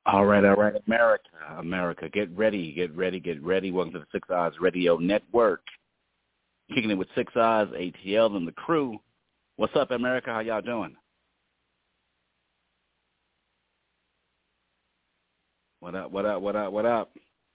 All right, America, get ready. Welcome to the Six Eyes Radio Network. Kicking it with Six Eyes, ATL, and the crew. What's up, America? How y'all doing? What up?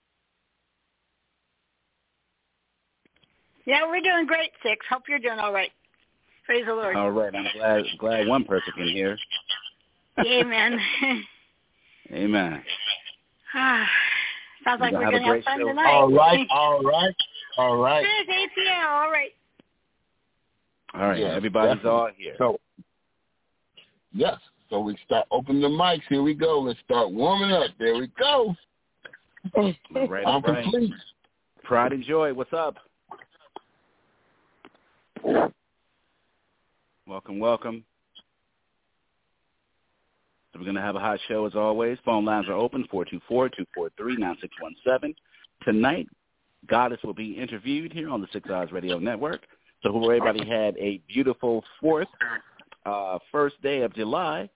Yeah, we're doing great, Six. Hope you're doing all right. Praise the Lord. All right, I'm glad one person can hear. Amen. Amen. Sounds like we're going to have fun show tonight. All right. Here's ATL, all right. All right, yes, everybody's definitely. all here. So we start opening the mics. Here we go. Let's start warming up. There we go. All right. I'm complete. Pride and Joy, what's up? Welcome. So we're going to have a hot show as always. Phone lines are open, 424-243-9617. Tonight, Goddess will be interviewed here on the Six Eyes Radio Network. So hope everybody had a beautiful first day of July,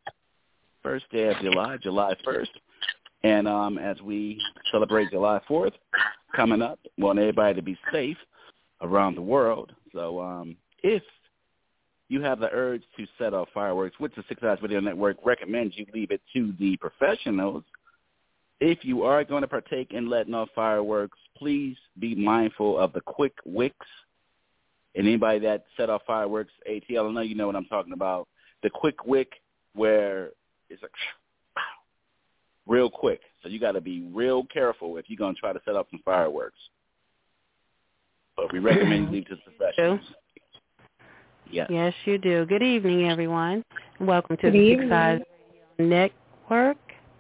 July 1st. And as we celebrate July 4th coming up, we want everybody to be safe around the world. So if you have the urge to set off fireworks, which the Six Eyes Radio Network recommends you leave it to the professionals. If you are going to partake in letting off fireworks, please be mindful of the quick wicks. And anybody that set off fireworks, ATL, I know you know what I'm talking about. The quick wick where it's like real quick. So you got to be real careful if you're going to try to set off some fireworks. But we recommend you leave to the professionals. Yes, you do. Good evening, everyone. Welcome to the Six Eyes Network.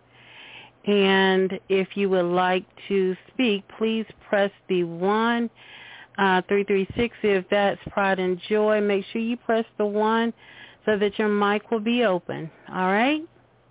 And if you would like to speak, please press the 1-336. If that's Pride and Joy, make sure you press the 1 so that your mic will be open. All right?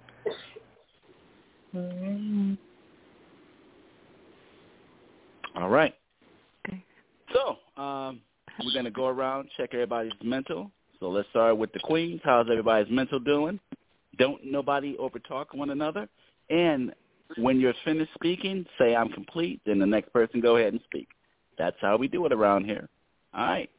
All right. Okay. So, we're going to go around, check everybody's mental. So let's start with the queens. How's everybody's mental doing? Don't nobody overtalk one another. And when you're finished speaking, say I'm complete. Then the next person go ahead and speak. That's how we do it around here. All right.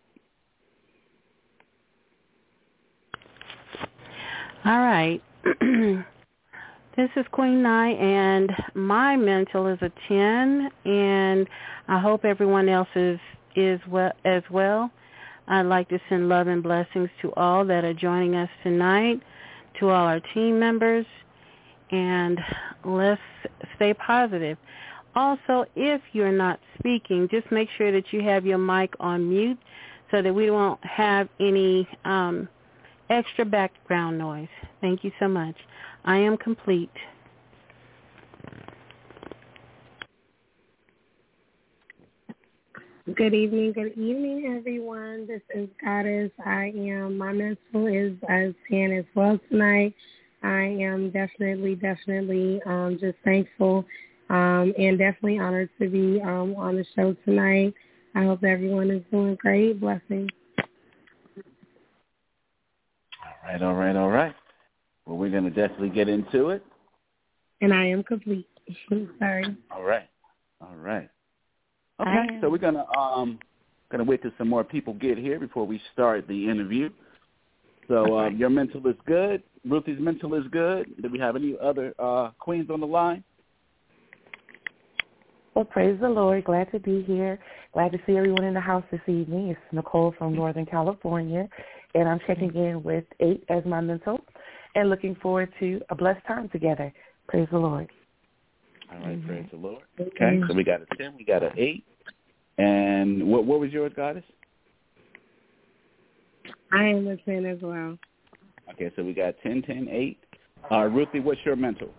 All right. This is Queen Nye, and my mental is a 10, and I hope everyone else is well as well. I'd like to send love and blessings to all that are joining us tonight, to all our team members, and let's stay positive. Also, if you're not speaking, just make sure that you have your mic on mute so that we won't have any extra background noise. Thank you so much. I am complete. Good evening, everyone. This is Goddess. My mental is as 10 as well tonight. I am definitely just thankful and definitely honored to be on the show tonight. I hope everyone is doing great. Blessings. All right. Well, we're going to definitely get into it. And I am complete. Sorry. All right. Okay, so we're gonna wait till some more people get here before we start the interview. So your mental is good. Ruthie's mental is good. Do we have any other queens on the line? Well, praise the Lord. Glad to be here. Glad to see everyone in the house this evening. It's Nicole from Northern California, and I'm checking in with 8 as my mental and looking forward to a blessed time together. Praise the Lord. All right, praise the Lord. Okay, so we got a 10, we got an 8. And what was yours, Goddess? I am a 10 as well. Okay, so we got 10, 10, 8. Ruthie, what's your mental?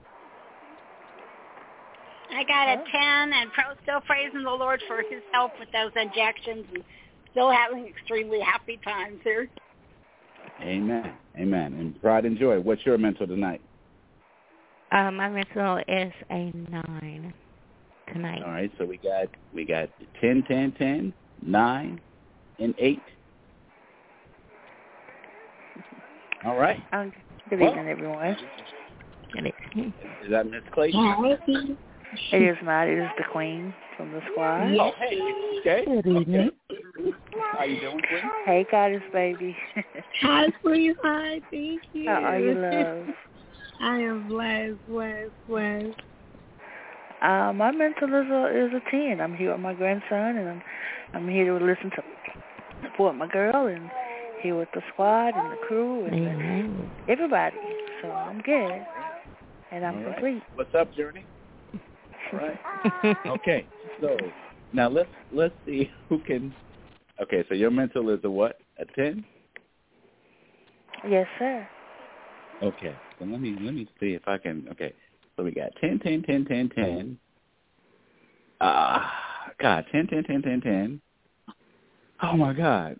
I got a 10 and still praising the Lord for his help with those injections and still having extremely happy times here. Amen. And Pride and Joy, what's your mental tonight? My mental is a 9 tonight. All right, so we got 10, 10, 10, 9, and 8. All right. Good evening, everyone. Is that Miss Clayton? It is not. It is the Queen from the squad. Yes. Oh, hey. Okay. Good evening. How you doing, Queen? Hey, Goddess baby. Hi, sweetheart. Thank you. How are you, love? I am blessed. My mental is a 10. I'm here with my grandson, and I'm here to listen to support my girl, and here with the squad and the crew and everybody. So I'm good, and I'm complete. What's up, Journey? All right. Okay. So now let's see who can. Okay. So your mental is a what? A 10? Yes, sir. Okay. So let me see if I can. Okay. So we got 10, 10, 10, 10, 10. God, 10, 10, 10, 10, 10. Oh my God.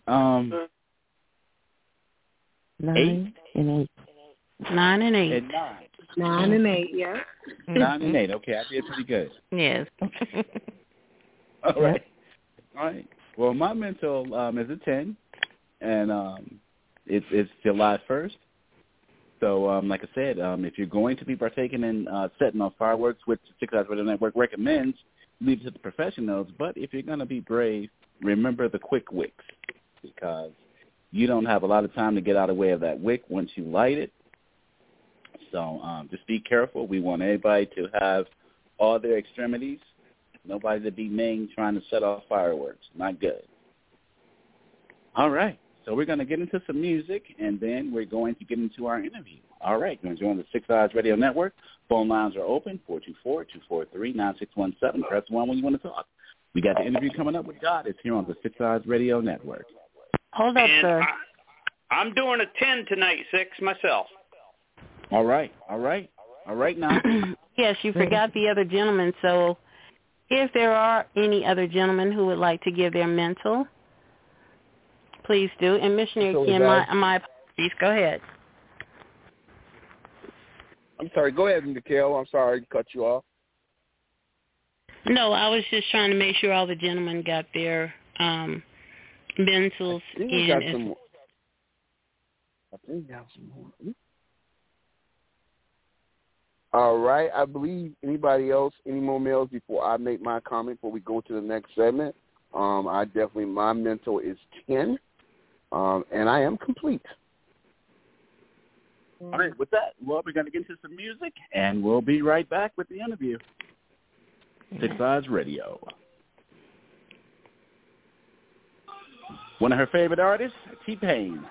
9 and 8. 9 and 8. And 9. 9 and 8, yeah. 9 and 8. Okay, I did pretty good. Yes. All right. All right. Well, my mental is a 10, and it's July 1st. So, like I said, if you're going to be partaking in setting off fireworks, which the 6 Eyes Radio Network recommends, leave it to the professionals. But if you're going to be brave, remember the quick wicks, because you don't have a lot of time to get out of the way of that wick once you light it. So just be careful. We want everybody to have all their extremities. Nobody to be named trying to set off fireworks. Not good. All right. So we're going to get into some music, and then we're going to get into our interview. All right. You're joining the 6 Eyes Radio Network. Phone lines are open, 424-243-9617. Press 1 when you want to talk. We got the interview coming up with God. It's here on the 6 Eyes Radio Network. Hold up, sir. I'm doing a 10 tonight, 6 myself. All right now. Yes, you forgot the other gentleman. So if there are any other gentlemen who would like to give their mental, please do. And Missionary Ken, my apologies. Go ahead. I'm sorry. Go ahead, Mikhail. I'm sorry to cut you off. No, I was just trying to make sure all the gentlemen got their mentals in. I think we got some more. All right. I believe anybody else, any more mails before I make my comment before we go to the next segment? My mental is 10, and I am complete. All right. With that, well, we're going to get into some music, and we'll be right back with the interview. 6 Eyes Radio. One of her favorite artists, T-Pain.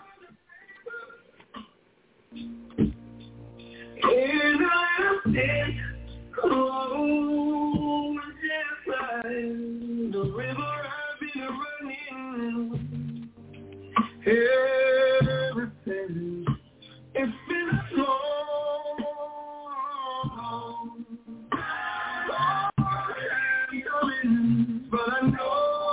The river I've been running ever since. It's been so long. I'm coming, but I know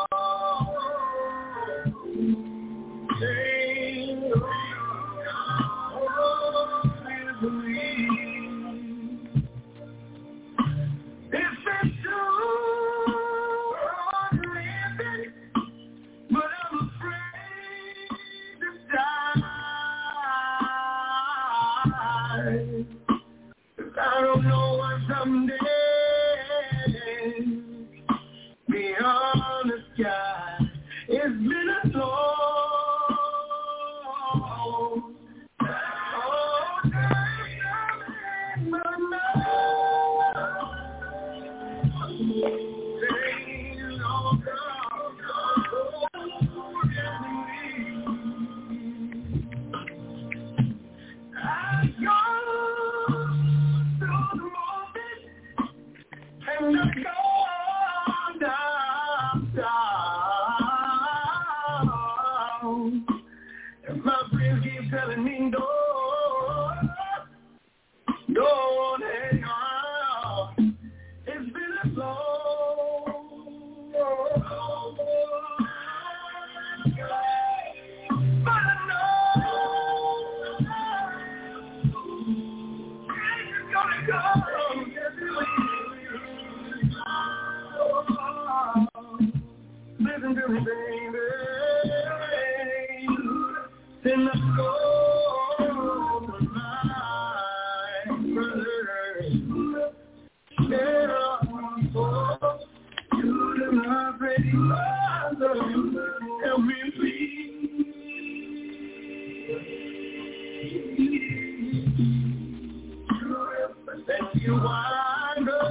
I don't know what someday beyond the sky. It's been a long time, but and my friends keep telling me don't hang around. It's been a long, but I know it's gonna come. Listen to me, baby. Then let's go my brother. you wind up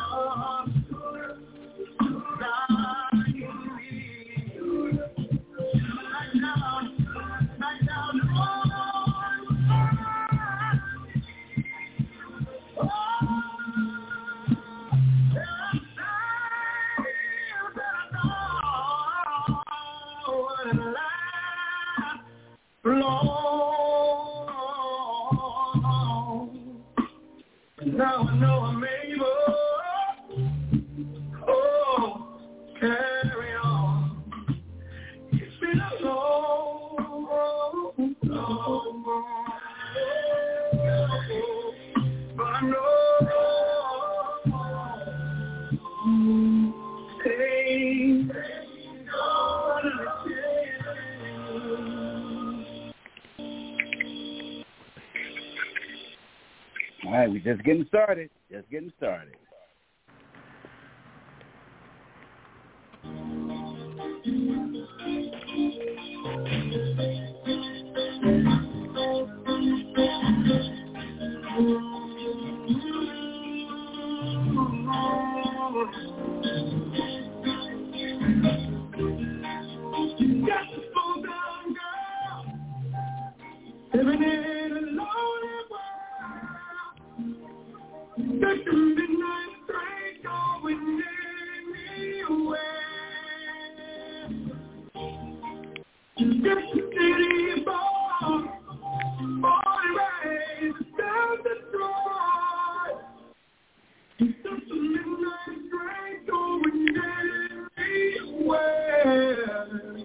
now I know I'm able. Oh, carry on. It's been a long, but I know. All right, we're just getting started. Just getting started. Got to slow down, girl. Living in a lonely world. Got the midnight train going anywhere. Just a city bar, boy, raised down the door. Just a midnight train going anywhere.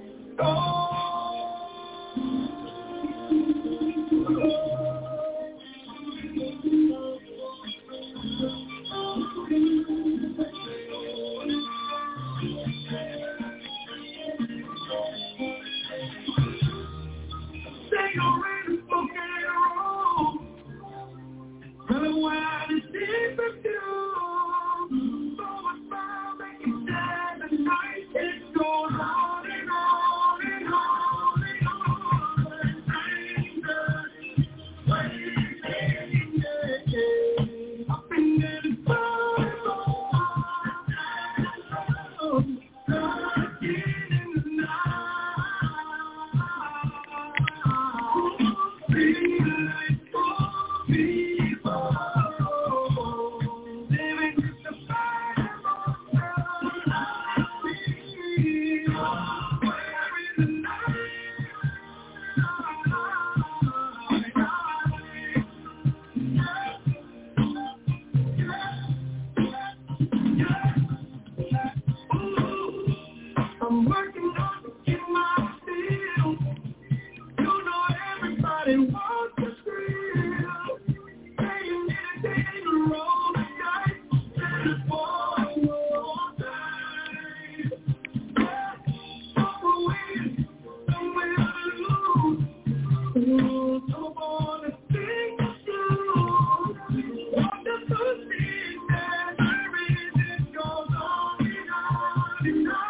I'm working on to get my feel. You know everybody wants to scream. Saying anything to roll the dice. Just for one time. Somewhere win, somewhere lose. Don't wanna think through. What does the thing that everything goes on and on and on.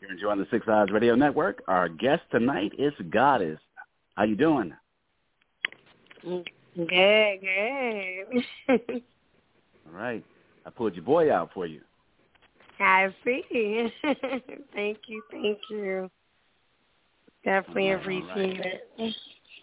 You're enjoying the Six Eyes Radio Network. Our guest tonight is Goddess. How you doing? Good. All right. I pulled your boy out for you. I see. Thank you. Definitely appreciate it.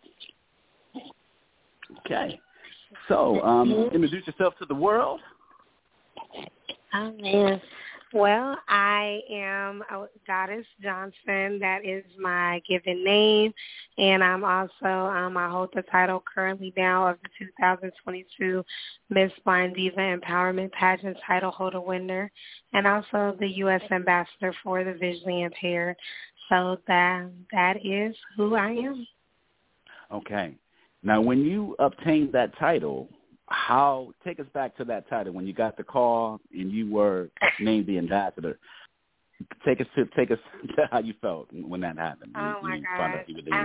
Okay. So, introduce yourself to the world. Oh, man. Well, I am Goddess Johnson. That is my given name. And I'm also, I hold the title currently now of the 2022 Miss Blind Diva Empowerment Pageant title holder winner, and also the U.S. Ambassador for the Visually Impaired. So that is who I am. Okay. Now, when you obtained that title, take us back to that title when you got the call and you were named the ambassador. Take us to how you felt when that happened. Oh my God!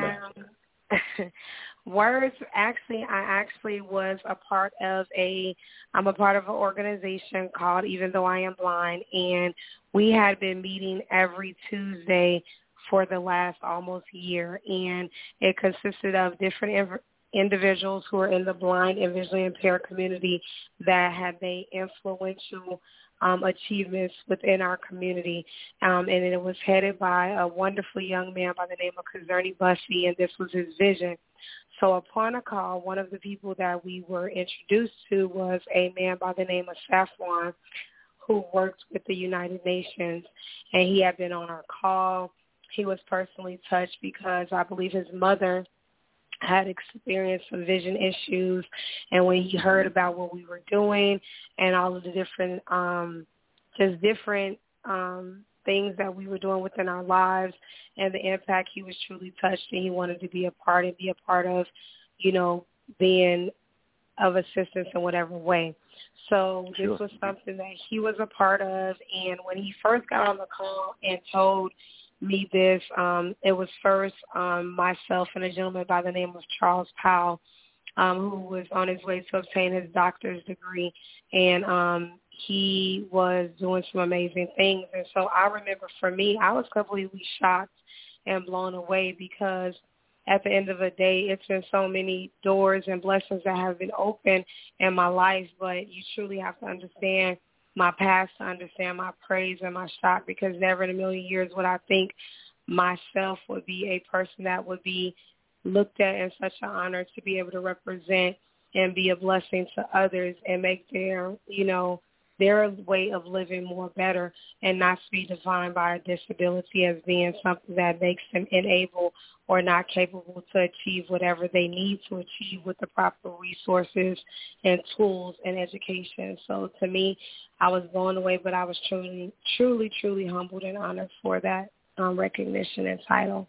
Words. Actually, I actually was a part of I'm a part of an organization called Even Though I Am Blind, and we had been meeting every Tuesday for the last almost year, and it consisted of different individuals who are in the blind and visually impaired community that had made influential achievements within our community. And it was headed by a wonderful young man by the name of Kazerny Bussey, and this was his vision. So upon a call, one of the people that we were introduced to was a man by the name of Safwan, who worked with the United Nations, and he had been on our call. He was personally touched because I believe his mother had experienced some vision issues, and when he heard about what we were doing and all of the different things that we were doing within our lives and the impact, he was truly touched, and he wanted to be a part of, being of assistance in whatever way. So this was something that he was a part of, and when he first got on the call and told me this, it was first myself and a gentleman by the name of Charles Powell, who was on his way to obtain his doctor's degree, and he was doing some amazing things. And so I remember, for me, I was completely shocked and blown away, because at the end of the day, it's been so many doors and blessings that have been opened in my life, but you truly have to understand my past to understand my praise and my shock, because never in a million years would I think myself would be a person that would be looked at in such an honor to be able to represent and be a blessing to others and make their way of living more better, and not to be defined by a disability as being something that makes them unable or not capable to achieve whatever they need to achieve with the proper resources and tools and education. So to me, I was blown away, but I was truly, truly, truly humbled and honored for that recognition and title.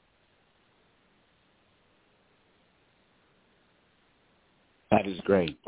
That is great.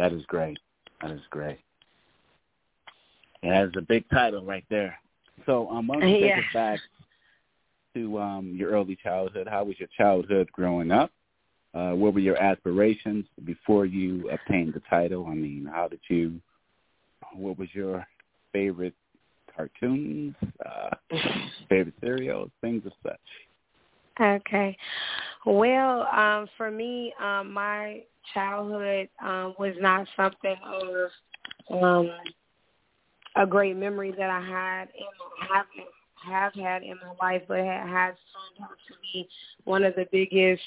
And that is a big title right there. So why don't you take us back to your early childhood? How was your childhood growing up? What were your aspirations before you obtained the title? I mean, what was your favorite cartoons, favorite cereals, things of such? Okay. Well, for me, my childhood was not something of a great memory that I had and have had in my life, but it has turned out to be one of the biggest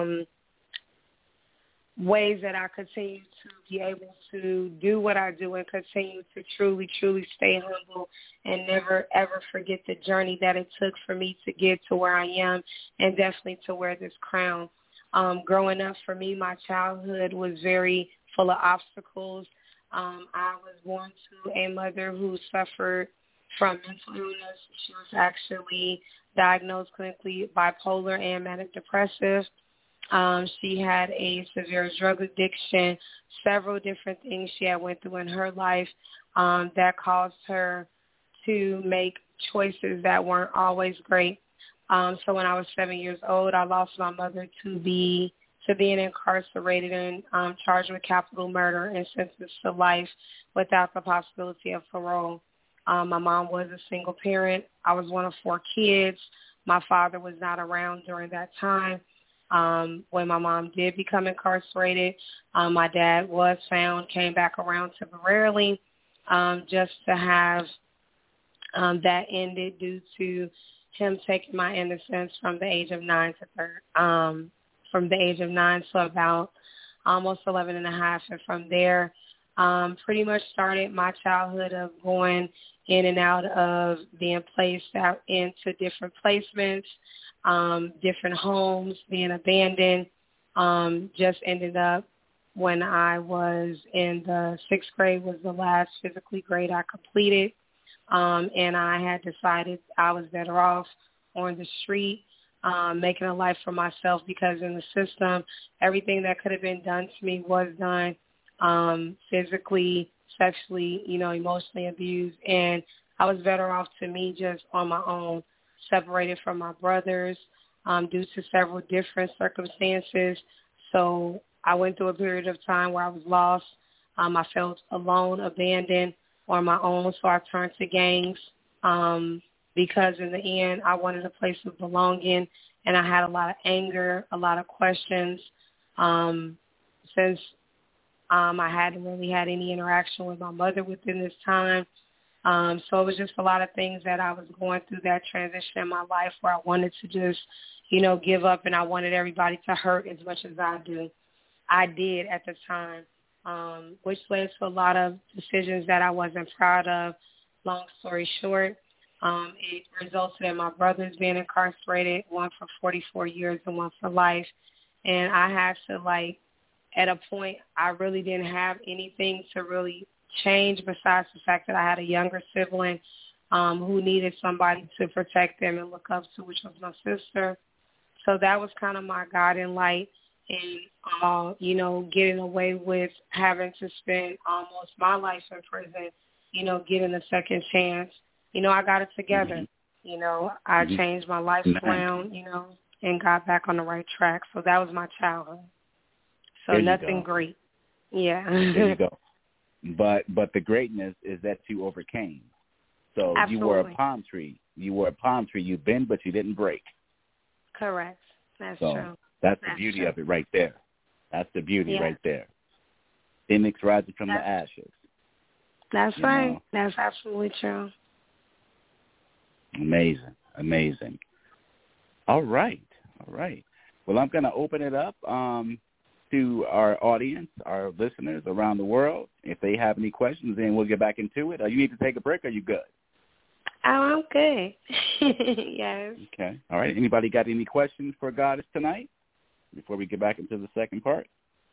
ways that I continue to be able to do what I do and continue to truly, truly stay humble and never, ever forget the journey that it took for me to get to where I am and definitely to wear this crown. Growing up, for me, my childhood was very full of obstacles. I was born to a mother who suffered from mental illness. She was actually diagnosed clinically bipolar and manic depressive. She had a severe drug addiction, several different things she had went through in her life that caused her to make choices that weren't always great. So when I was 7 years old, I lost my mother to being incarcerated and charged with capital murder and sentenced to life without the possibility of parole. My mom was a single parent. I was one of 4 kids. My father was not around during that time. When my mom did become incarcerated, my dad was found, came back around temporarily, just to have that ended due to him taking my innocence from the age of 9 to about almost 11 and a half. And from there, pretty much started my childhood of going in and out of being placed out into different placements, different homes, being abandoned. Just ended up when I was in the 6th grade was the last physically grade I completed. And I had decided I was better off on the street, making a life for myself, because in the system, everything that could have been done to me was done, physically, sexually, emotionally abused. And I was better off to me just on my own, separated from my brothers due to several different circumstances. So I went through a period of time where I was lost. I felt alone, abandoned on my own, so I turned to gangs because in the end I wanted a place of belonging, and I had a lot of anger, a lot of questions since I hadn't really had any interaction with my mother within this time. So it was just a lot of things that I was going through that transition in my life where I wanted to just, give up, and I wanted everybody to hurt as much as I did at the time, which led to a lot of decisions that I wasn't proud of. Long story short, it resulted in my brothers being incarcerated, one for 44 years and one for life. And I had to, at a point, I really didn't have anything to really change besides the fact that I had a younger sibling who needed somebody to protect them and look up to, which was my sister. So that was kind of my guiding light in, getting away with having to spend almost my life in prison, getting a second chance. I got it together. I changed my life around, and got back on the right track. So that was my childhood. So nothing great. Yeah. There you go. But the greatness is that you overcame. So Absolutely. You were a palm tree. You bend, but you didn't break. Correct. That's so true. That's the beauty of it right there. That's the beauty right there. Phoenix rising from the ashes. That's right. That's absolutely true. Amazing. All right. Well, I'm going to open it up to our audience, our listeners around the world. If they have any questions, then we'll get back into it. You need to take a break? Or are you good? Oh, I'm good. Yes. Okay. All right. Anybody got any questions for Goddess tonight before we get back into the second part?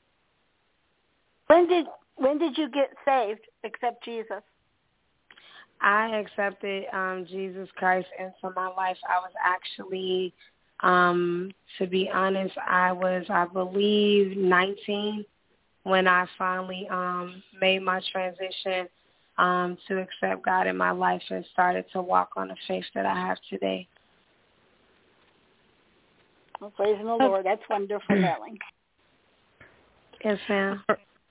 When did you get saved, accept Jesus? I accepted Jesus Christ into my life. I was actually, to be honest, I believe 19 when I finally made my transition to accept God in my life and started to walk on the faith that I have today. Well, praising the Lord. That's wonderful, darling. Yes, ma'am.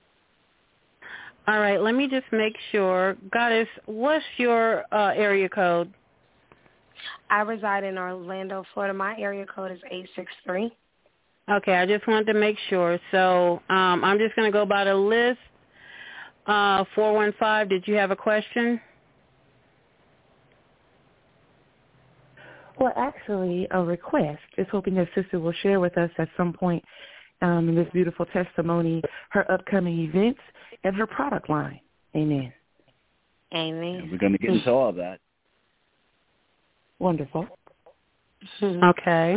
All right, let me just make sure. Goddess, what's your area code? I reside in Orlando, Florida. My area code is 863. Okay, I just wanted to make sure. So I'm just going to go by the list. 415, did you have a question? Well, actually, a request. Just hoping that Sister will share with us at some point in this beautiful testimony her upcoming events and her product line. Amen. Amen. We're going to get into all of that. Wonderful. Okay.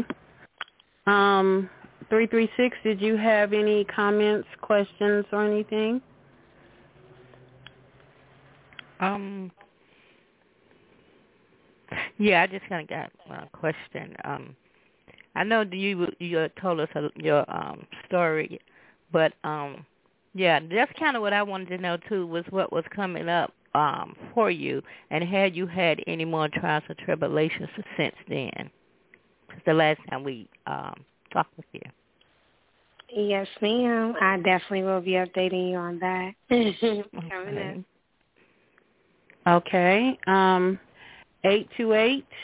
336, did you have any comments, questions, or anything? Yeah, I just kind of got a question. I know you told us your story, but yeah, that's kind of what I wanted to know too, was what was coming up for you, and had you had any more trials or tribulations since then? Because the last time we talked with you. Yes, ma'am. I definitely will be updating you on that. Okay. Okay. 828.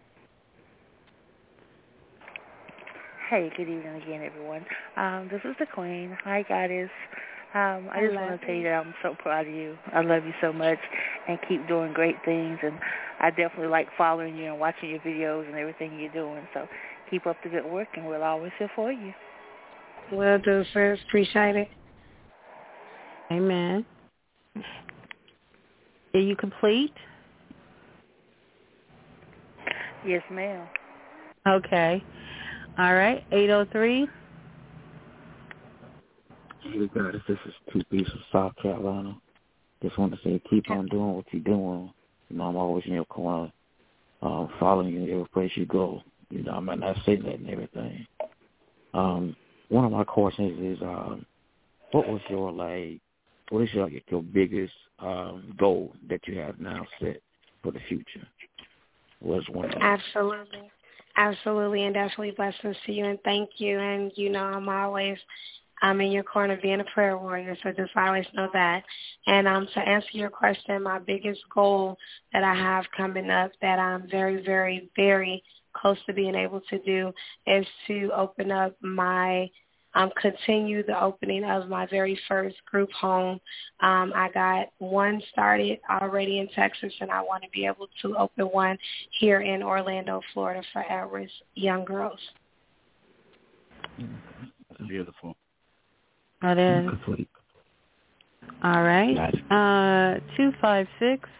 Hey, good evening again, everyone. This is the Queen. Hi, Goddess. I just want to tell you that I'm so proud of you. I love you so much, and keep doing great things. And I definitely like following you and watching your videos and everything you're doing. So keep up the good work, and we'll always here for you. Will do, sis. Appreciate it. Amen. Are you complete? Yes, ma'am. Okay. All right. 803. Hey guys, this is Two-Piece from South Carolina. Just want to say keep on doing what you're doing. You know, I'm always in your corner, following you every place you go. You know, I might not say that and everything. One of my questions is, what is your biggest goal that you have now set for the future? What's one of them? Absolutely, and definitely blessings to you, and thank you. And, you know, I'm in your corner being a prayer warrior, so just always know that. And to answer your question, my biggest goal that I have coming up that I'm very, very, very close to being able to do is to open up continue the opening of my very first group home. I got one started already in Texas, and I want to be able to open one here in Orlando, Florida for at-risk young girls. Beautiful. That is. All right. 256.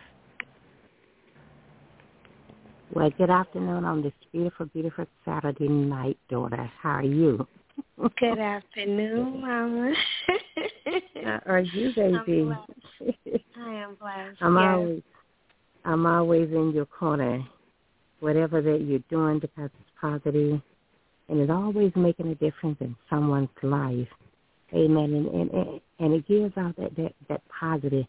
Well, good afternoon on this beautiful, beautiful Saturday night, daughter. How are you? Good afternoon, Mama. How are you, baby? I am blessed. I'm always in your corner, whatever that you're doing, because it's positive, and it's always making a difference in someone's life. Amen. And it gives out that positive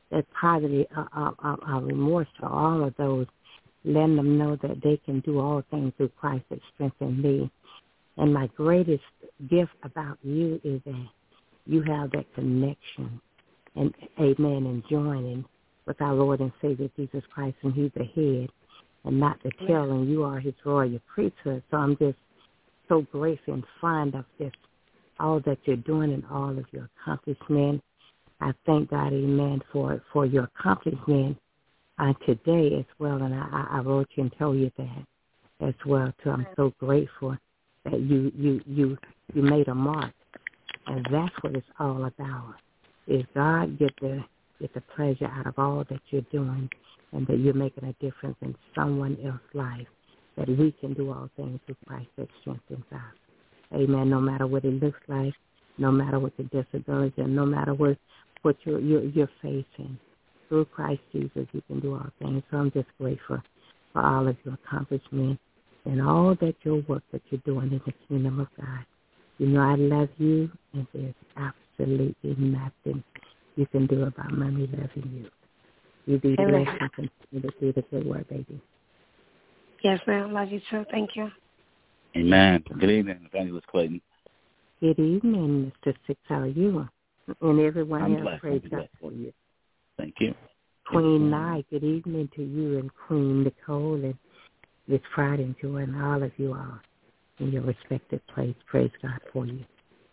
remorse to all of those, letting them know that they can do all things through Christ that strengthens me. And my greatest gift about you is that you have that connection, and amen, and joining with our Lord and Savior Jesus Christ, and He's the head and not the tail, and you are His royal priesthood. So I'm just so grateful and fond of this, all that you're doing and all of your accomplishments. I thank God, amen, for your accomplishment today as well, and I wrote you and told you that as well too. I'm so grateful that you made a mark, and that's what it's all about. Is God get the pleasure out of all that you're doing, and that you're making a difference in someone else's life, that we can do all things through Christ that strengthens us. Amen. No matter what it looks like, no matter what the disability, and no matter what you're facing, through Christ Jesus, you can do all things. So I'm just grateful for all of your accomplishments and all that your work that you're doing in the kingdom of God. You know I love you, and there's absolutely nothing you can do about Mommy loving you. You be blessed and continue to do the good work, baby. Yes, ma'am. Love you too. Thank you. Amen. Good evening, Evangelist Clayton. Good evening, Mr. Six. How are you? And everyone else, praise God for you. Thank you. Queen Nye, good evening to you, and Queen Nicole, and Miss Friday, enjoying all of you all in your respective place. Praise God for you.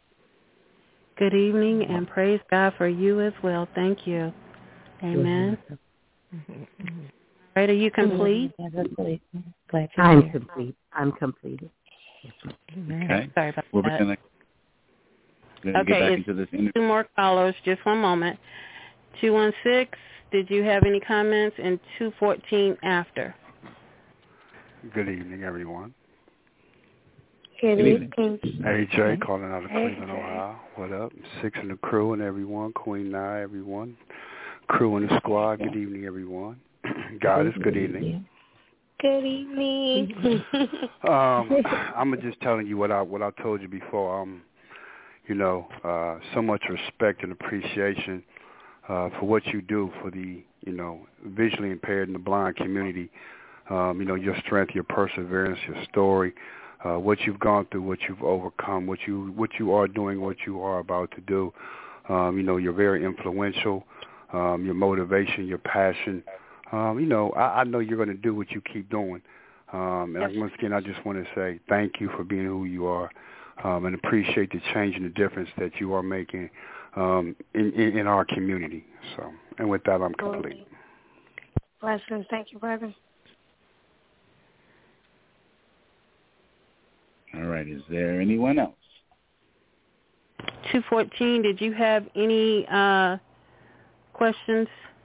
Good evening, and praise God for you as well. Thank you. Amen. Right, are you complete? I'm complete. I'm completed. Okay. Sorry about We're that. going to get back into this interview. Two more callers. Just one moment. 216, did you have any comments? And 214 after. Good evening, everyone. Good evening. AJ calling out of Cleveland, Ohio. What up? Six in the crew and everyone. Queen Nye, everyone. Crew in the squad. Good evening, everyone. Goddess, good evening. Good evening. I'm just telling you what I told you before. So much respect and appreciation for what you do for the visually impaired and the blind community. Your strength, your perseverance, your story, what you've gone through, what you've overcome, what you are doing, what you are about to do. You're very influential. Your motivation, your passion, I know you're going to do what you keep doing. And once again, I just want to say thank you for being who you are, and appreciate the change and the difference that you are making in our community. So, and with that, I'm complete. Blessings. Thank you, brother. All right. Is there anyone else? 214, did you have any questions?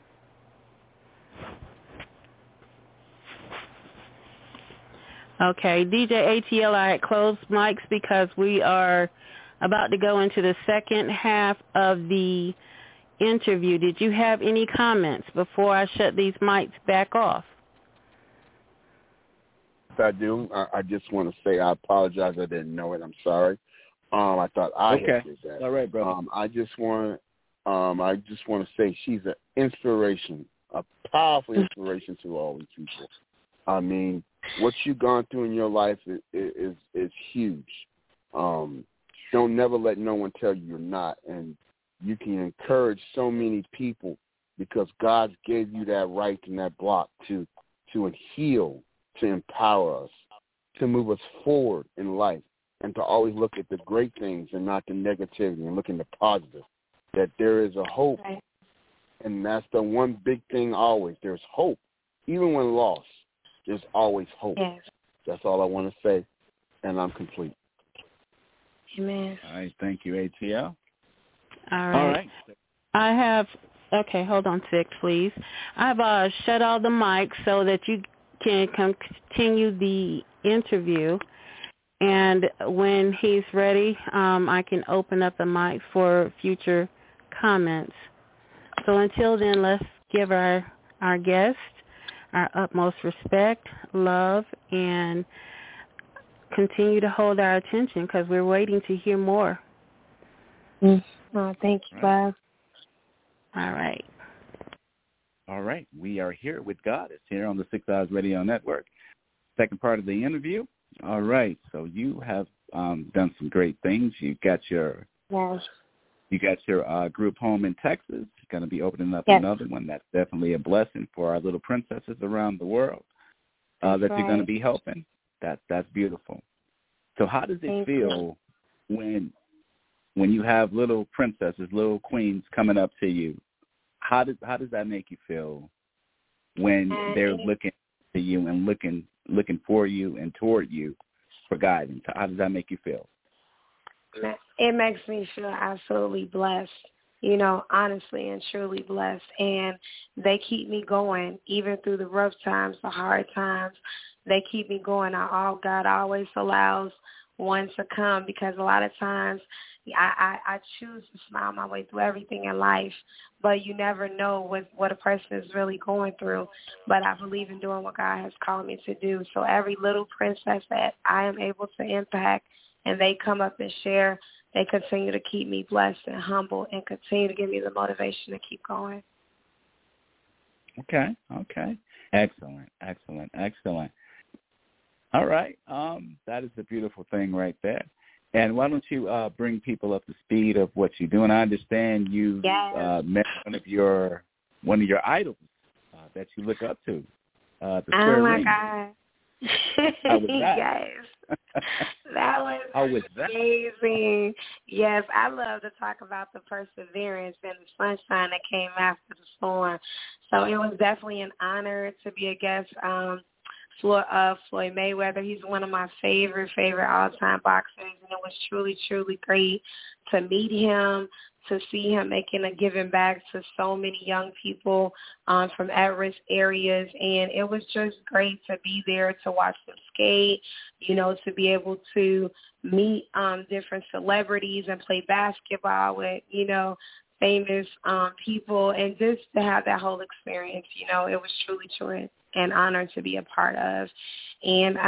Okay, DJ ATL, I had closed mics because we are about to go into the second half of the interview. Did you have any comments before I shut these mics back off? I do. I just want to say I apologize. I didn't know it. I'm sorry. I thought I did that. All right, brother. I just want to say she's an inspiration, a powerful inspiration to all these people. I mean, what you've gone through in your life is huge. Don't never let no one tell you you're not, and you can encourage so many people because God gave you that right and that block to heal, to empower us, to move us forward in life, and to always look at the great things and not the negativity and look in the positive, that there is a hope. Right. And that's the one big thing always. There's hope. Even when lost, there's always hope. Yes. That's all I want to say, and I'm complete. Amen. All right. Thank you, ATL. All right. I have, okay, hold on 6, please. I've shut all the mics so that you can continue the interview. And when he's ready, I can open up the mic for future comments. So until then, let's give our guest our utmost respect, love, and continue to hold our attention because we're waiting to hear more. Oh, thank you, Bob. All right. All right. We are here with Goddess here on the 6 Hours Radio Network. Second part of the interview. All right. So you have done some great things. You've got your group home in Texas. Going to be opening up another one. That's definitely a blessing for our little princesses around the world that you're going to be helping. That's beautiful. So how does it feel when you have little princesses, little queens coming up to you? How does that make you feel when they're looking to you and looking for you and toward you for guidance? How does that make you feel? It makes me feel absolutely blessed, honestly and truly blessed. And they keep me going, even through the rough times, the hard times. They keep me going. God always allows one to come because a lot of times I choose to smile my way through everything in life, but you never know what a person is really going through. But I believe in doing what God has called me to do. So every little princess that I am able to impact and they come up and share, they continue to keep me blessed and humble and continue to give me the motivation to keep going. Okay. Excellent. All right. That is a beautiful thing right there. And why don't you bring people up to speed of what you do? And I understand you met one of your idols that you look up to. The Square Ring. God. How was that? Yes. That was amazing. Yes, I love to talk about the perseverance and the sunshine that came after the storm. So it was definitely an honor to be a guest Floyd Mayweather. He's one of my favorite all-time boxers, and it was truly, truly great to meet him, to see him making a giving back to so many young people from at-risk areas. And it was just great to be there to watch them skate, to be able to meet different celebrities and play basketball with, famous people, and just to have that whole experience. It was truly an honor to be a part of. And,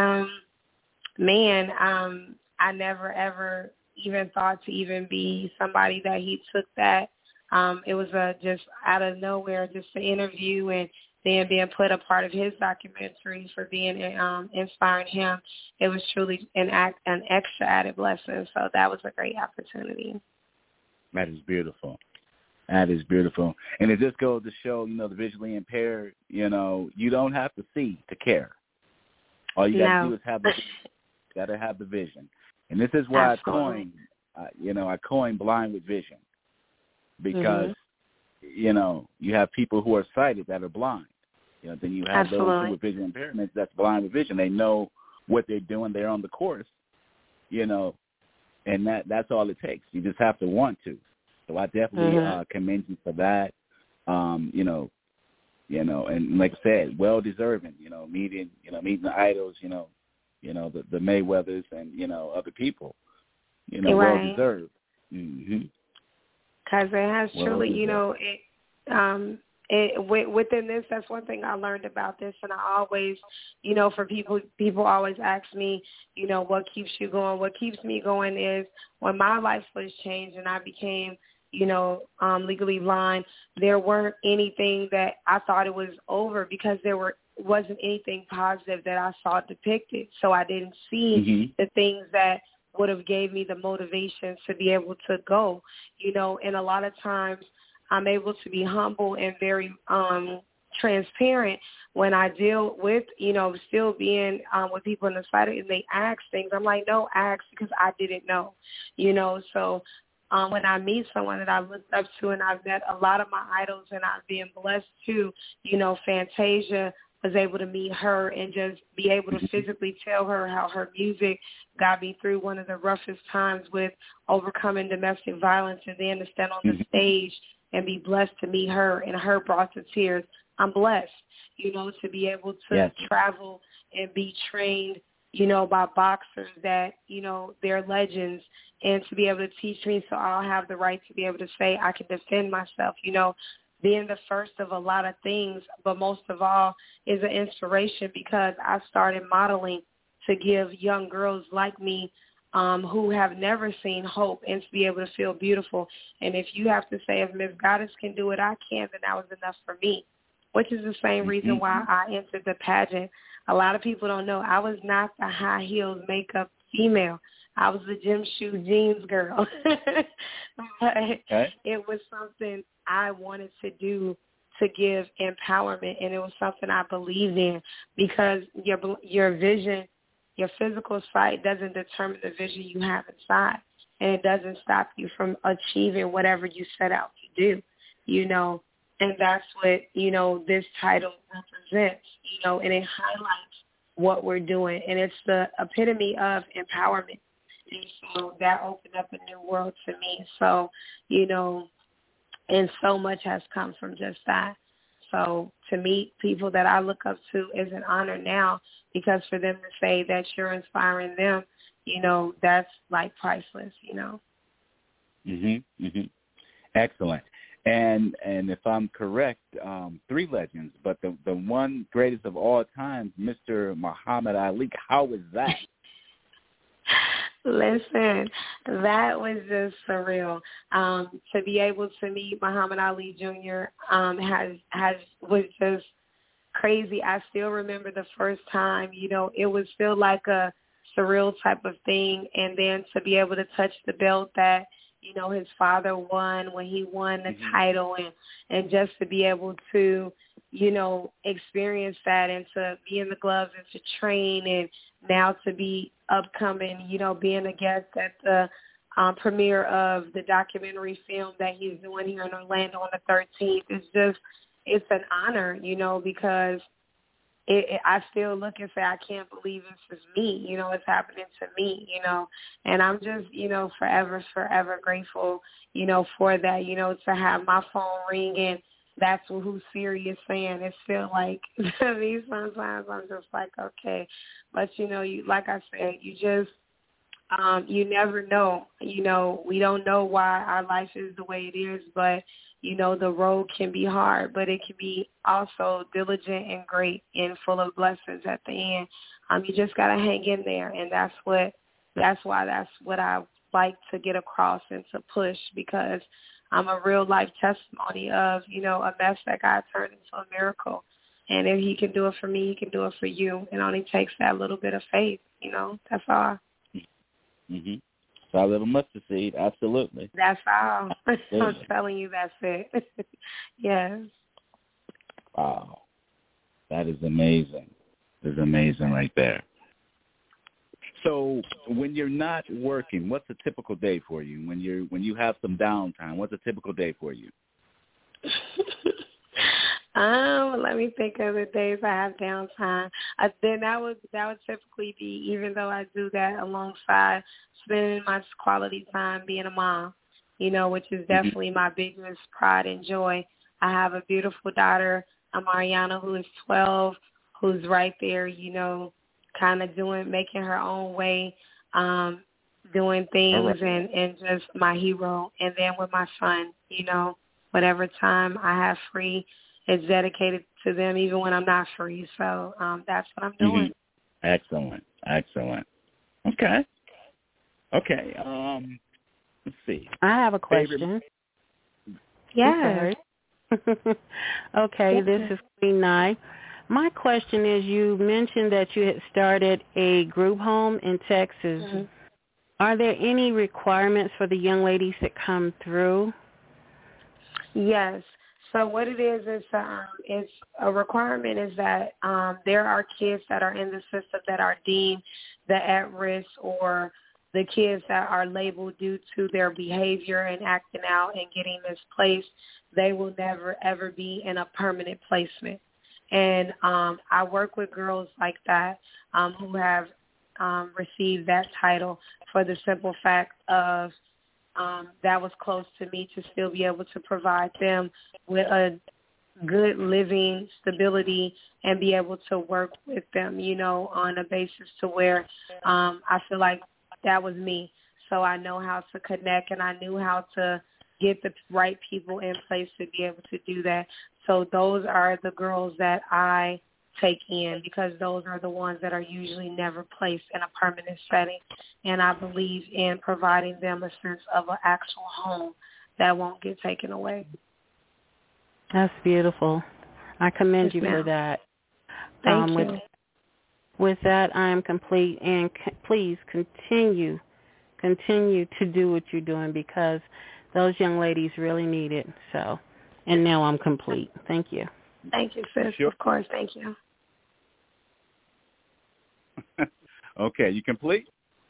I never, ever even thought to even be somebody that he took that. It was just out of nowhere, just an interview and then being put a part of his documentary for being inspiring him. It was truly an extra added blessing. So that was a great opportunity. That is beautiful. That is beautiful. And it just goes to show, the visually impaired, you don't have to see to care. All you got to do is have the vision. You got to have the vision. And this is why I coined blind with vision. Because, you have people who are sighted that are blind. Then you have those who with vision impairments that's blind with vision. They know what they're doing. They're on the course, and that's all it takes. You just have to want to. So I definitely commend you for that. And like I said, well deserving. Meeting the idols. The Mayweathers and other people. Well deserved. Because it has truly, within this, that's one thing I learned about this, and I always, for people always ask me, what keeps you going? What keeps me going is when my life was changed and I became, legally blind, there weren't anything that I thought it was over because wasn't anything positive that I saw depicted. So I didn't see the things that would have gave me the motivation to be able to go, and a lot of times I'm able to be humble and very transparent when I deal with, still being with people in the side and they ask things. I'm like, no, ask because I didn't know, So when I meet someone that I looked up to and I've met a lot of my idols and I've been blessed to, Fantasia, was able to meet her and just be able to physically tell her how her music got me through one of the roughest times with overcoming domestic violence, and then to stand on the stage and be blessed to meet her, and her brought to tears. I'm blessed, to be able to travel and be trained, by boxers that, they're legends, and to be able to teach me so I'll have the right to be able to say I can defend myself, being the first of a lot of things, but most of all is an inspiration because I started modeling to give young girls like me who have never seen hope and to be able to feel beautiful. And if you have to say if Miss Goddess can do it, I can, then that was enough for me, which is the same reason why I entered the pageant. A lot of people don't know I was not the high heels makeup female. I was the gym shoe jeans girl. But it was something I wanted to do to give empowerment, and it was something I believed in because your vision, your physical sight doesn't determine the vision you have inside, and it doesn't stop you from achieving whatever you set out to do, and that's what, this title represents, and it highlights what we're doing, and it's the epitome of empowerment. And so that opened up a new world to me. So, and so much has come from just that. So to meet people that I look up to is an honor now because for them to say that you're inspiring them, that's like priceless, Excellent. And if I'm correct, 3 legends, but the one greatest of all time, Mr. Muhammad Ali, how was that? Listen, that was just surreal. To be able to meet Muhammad Ali Jr. Was just crazy. I still remember the first time, it was still like a surreal type of thing. And then to be able to touch the belt that, his father won when he won the title and just to be able to, experience that and to be in the gloves and to train and now to be upcoming, being a guest at the premiere of the documentary film that he's doing here in Orlando on the 13th. It's an honor, because I still look and say, I can't believe this is me, it's happening to me, and I'm just, forever grateful, for that, to have my phone ring and that's who Siri is saying. It feels like to me sometimes I'm just like, okay. But, you like I said, you just, you never know. We don't know why our life is the way it is, but, the road can be hard, but it can be also diligent and great and full of blessings at the end. You just got to hang in there, and that's why that's what I like to get across and to push because I'm a real life testimony of, a mess that God turned into a miracle. And if he can do it for me, he can do it for you. It only takes that little bit of faith, that's all. Size of a mustard seed, absolutely. That's all. Absolutely. I'm telling you, that's it. Yes. Wow. That is amazing. That is amazing right there. So when you're not working, what's a typical day for you? When you have some downtime, what's a typical day for you? Let me think of the days I have downtime. Then that would typically be, even though I do that alongside spending my quality time being a mom, which is definitely my biggest pride and joy. I have a beautiful daughter, Mariana, who is 12, who's right there, kind of making her own way, doing things and just my hero. And then with my son, whatever time I have free, it's dedicated to them even when I'm not free. So that's what I'm doing. Excellent. Okay. Let's see. I have a question. Yeah. Okay, this is Queen Nye. My question is, you mentioned that you had started a group home in Texas. Mm-hmm. Are there any requirements for the young ladies that come through? Yes. So what it is it's a requirement is that there are kids that are in the system that are deemed the at-risk, or the kids that are labeled due to their behavior and acting out and getting misplaced. They will never, ever be in a permanent placement. And I work with girls like that who have received that title for the simple fact of that was close to me to still be able to provide them with a good living stability and be able to work with them, on a basis to where I feel like that was me. So I know how to connect, and I knew how to get the right people in place to be able to do that. So those are the girls that I take in, because those are the ones that are usually never placed in a permanent setting. And I believe in providing them a sense of an actual home that won't get taken away. That's beautiful. I commend you for that. Thank you. With that, I am complete, and please continue to do what you're doing, because those young ladies really need it. So, and now I'm complete. Thank you. Thank you, sis. Sure. Of course. Thank you. Okay, you complete?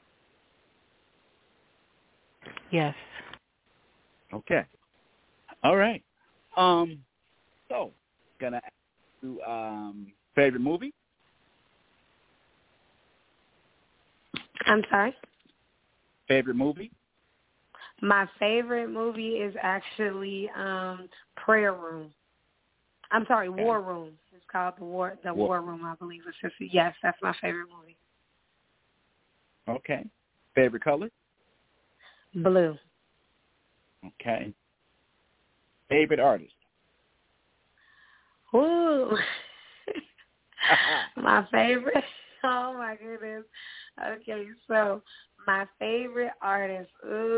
Yes. Okay. All right. So, gonna ask you favorite movie? I'm sorry? Favorite movie? My favorite movie is actually Prayer Room. I'm sorry, okay. War Room. It's called War Room, I believe. Yes, that's my favorite movie. Okay. Favorite color? Blue. Okay. Favorite artist? Ooh. My favorite? Oh, my goodness. Okay, so my favorite artist,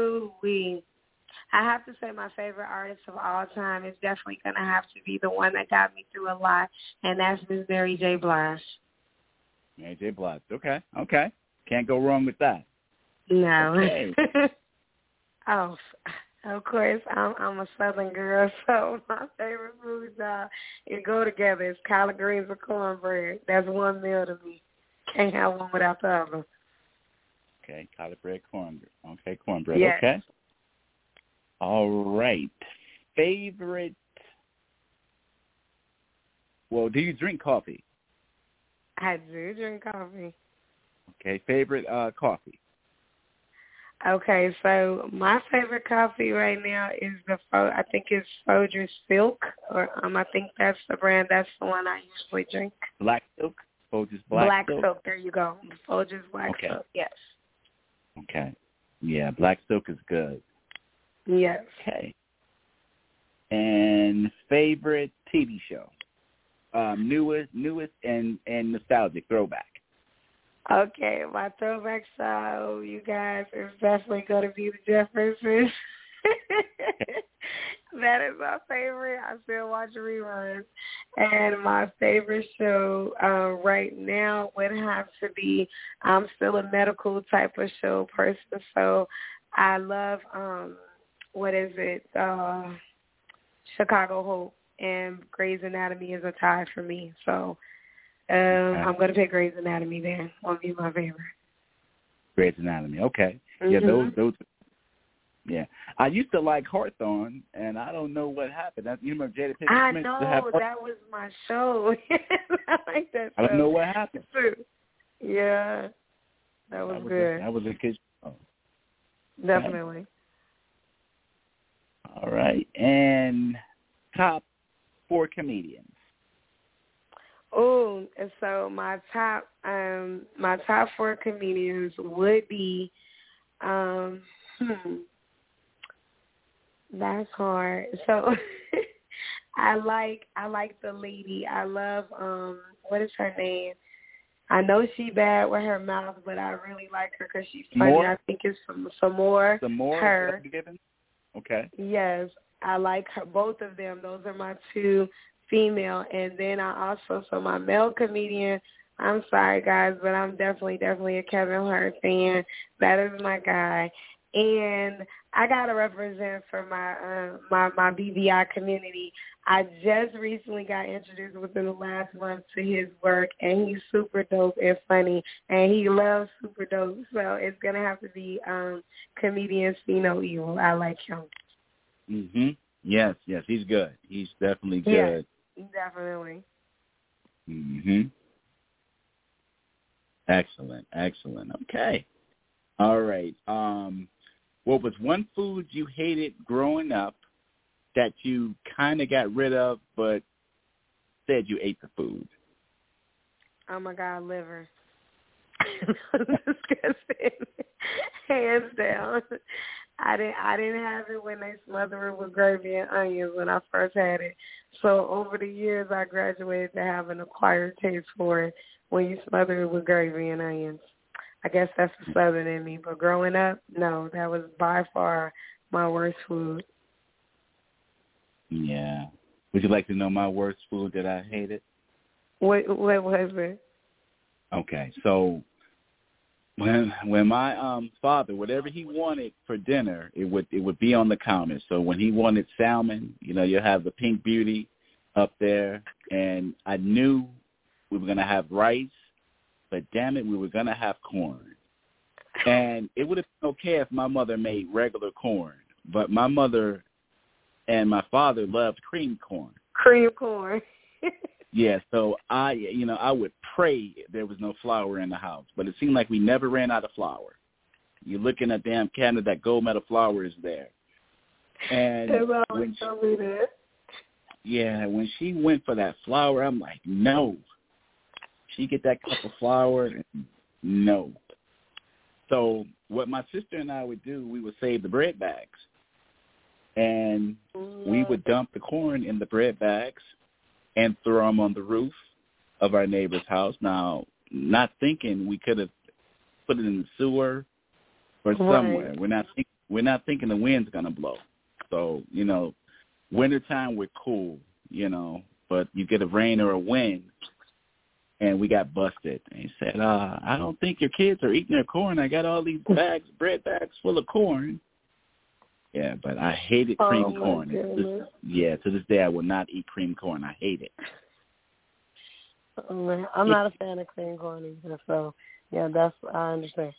I have to say my favorite artist of all time is definitely going to have to be the one that got me through a lot, and that's Miss Mary J. Blige. Mary J. Blige. Okay. Can't go wrong with that. No. Okay. Oh, of course, I'm a Southern girl, so my favorite foods go together. It's collard greens or cornbread. That's one meal to me. Can't have one without the other. Okay, collard bread, cornbread. Okay, cornbread. Yes. Okay. All right. Favorite. Well, do you drink coffee? I do drink coffee. Okay. Favorite coffee. Okay, so my favorite coffee right now is I think it's Folgers Silk, or I think that's the brand. That's the one I usually drink. Black Silk? Folgers Black Silk. There you go. Folgers Black Silk, yes. Okay. Yeah, Black Silk is good. Yes. Okay. And favorite TV show? Newest and nostalgic, throwback. Okay, my throwback show, you guys, is definitely going to be the Jeffersons. That is my favorite. I still watch reruns. And my favorite show right now would have to be, I'm still a medical type of show person, so I love, Chicago Hope, and Grey's Anatomy is a tie for me. So I'm going to pick Grey's Anatomy then. Won't be my favorite. Grey's Anatomy, okay. Mm-hmm. Yeah, those. Yeah, I used to like Hawthorne, and I don't know what happened. You remember Jada Pinkett I Smith? know, that was my show. I like that show. I don't know what happened. Yeah, that was good. That was a good show. Definitely. All right, and top 4 comedians. Oh, so my top 4 comedians would be, that's hard. So I like the lady. I love what is her name? I know she bad with her mouth, but I really like her because she's funny. More? I think it's some more. Her. Okay. Yes, I like her. Both of them. Those are my 2 female. And then so my male comedian, I'm sorry guys, but I'm definitely a Kevin Hart fan. That is my guy. And I gotta represent for my BBI community. I just recently got introduced within the last month to his work, and he's super dope and funny, and he loves super dope. So it's gonna have to be comedian See No Evil. I like him. Mhm. Yes, he's good. He's definitely good. Yeah, definitely. Mhm. Excellent. Okay. All right. What was one food you hated growing up that you kind of got rid of but said you ate the food? Oh, my God, liver. Disgusting. Hands down. I didn't have it when they smothered it with gravy and onions when I first had it. So over the years, I graduated to have an acquired taste for it when you smother it with gravy and onions. I guess that's the Southern in me. But growing up, no, that was by far my worst food. Yeah. Would you like to know my worst food that I hated? What was it? Okay, so when my father, whatever he wanted for dinner, it would be on the counter. So when he wanted salmon, you have the Pink Beauty up there, and I knew we were gonna have rice. But damn it, we were going to have corn. And it would have been okay if my mother made regular corn. But my mother and my father loved cream corn. Cream corn. Yeah, so I would pray there was no flour in the house. But it seemed like we never ran out of flour. You look in that damn cabinet, that gold medal flour is there. And when she went for that flour, I'm like, no. She get that cup of flour? No. So what my sister and I would do, we would save the bread bags. And we would dump the corn in the bread bags and throw them on the roof of our neighbor's house. Now, not thinking we could have put it in the sewer or somewhere. Right. We're not thinking the wind's going to blow. So, wintertime we're cool, but you get a rain or a wind. And we got busted. And he said, I don't think your kids are eating their corn. I got all these bread bags full of corn. Yeah, but I hated cream corn. To this day I will not eat cream corn. I hate it. Oh, man. I'm not a fan of cream corn either. So, yeah, I understand.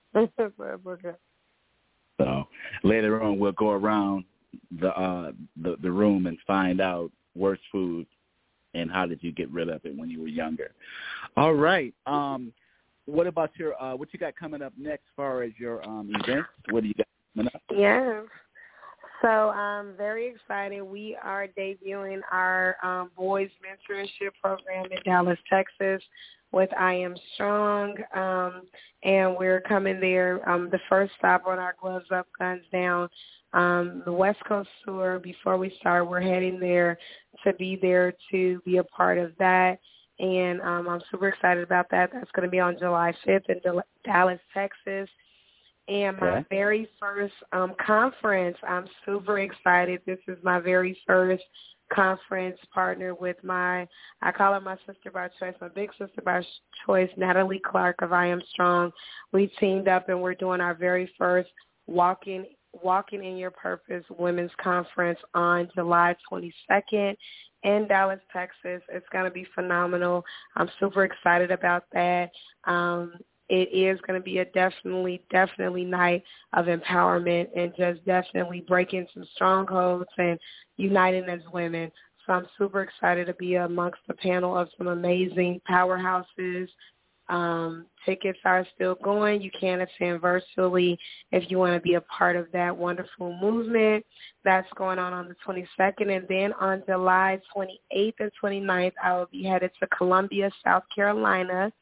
So later on we'll go around the room and find out worst food. And how did you get rid of it when you were younger? All right. What about your what you got coming up next as far as your events? What do you got coming up? Yeah. So I'm very excited. We are debuting our boys mentorship program in Dallas, Texas with I Am Strong. And we're coming there. The first stop on our Gloves Up, Guns Down. The West Coast tour. Before we start, we're heading there to be a part of that. And I'm super excited about that. That's going to be on July 5th in Dallas, Texas. And my very first conference, I'm super excited. This is my very first conference partner with I call her my sister by choice, my big sister by choice, Natalie Clark of I Am Strong. We teamed up and we're doing our very first Walking in Your Purpose Women's Conference on July 22nd in Dallas, Texas. It's going to be phenomenal. I'm super excited about that. It is going to be a definitely night of empowerment and just definitely breaking some strongholds and uniting as women. So I'm super excited to be amongst the panel of some amazing powerhouses. Tickets are still going. You can attend virtually if you want to be a part of that wonderful movement. That's going on the 22nd. And then on July 28th and 29th, I will be headed to Columbus, South Carolina,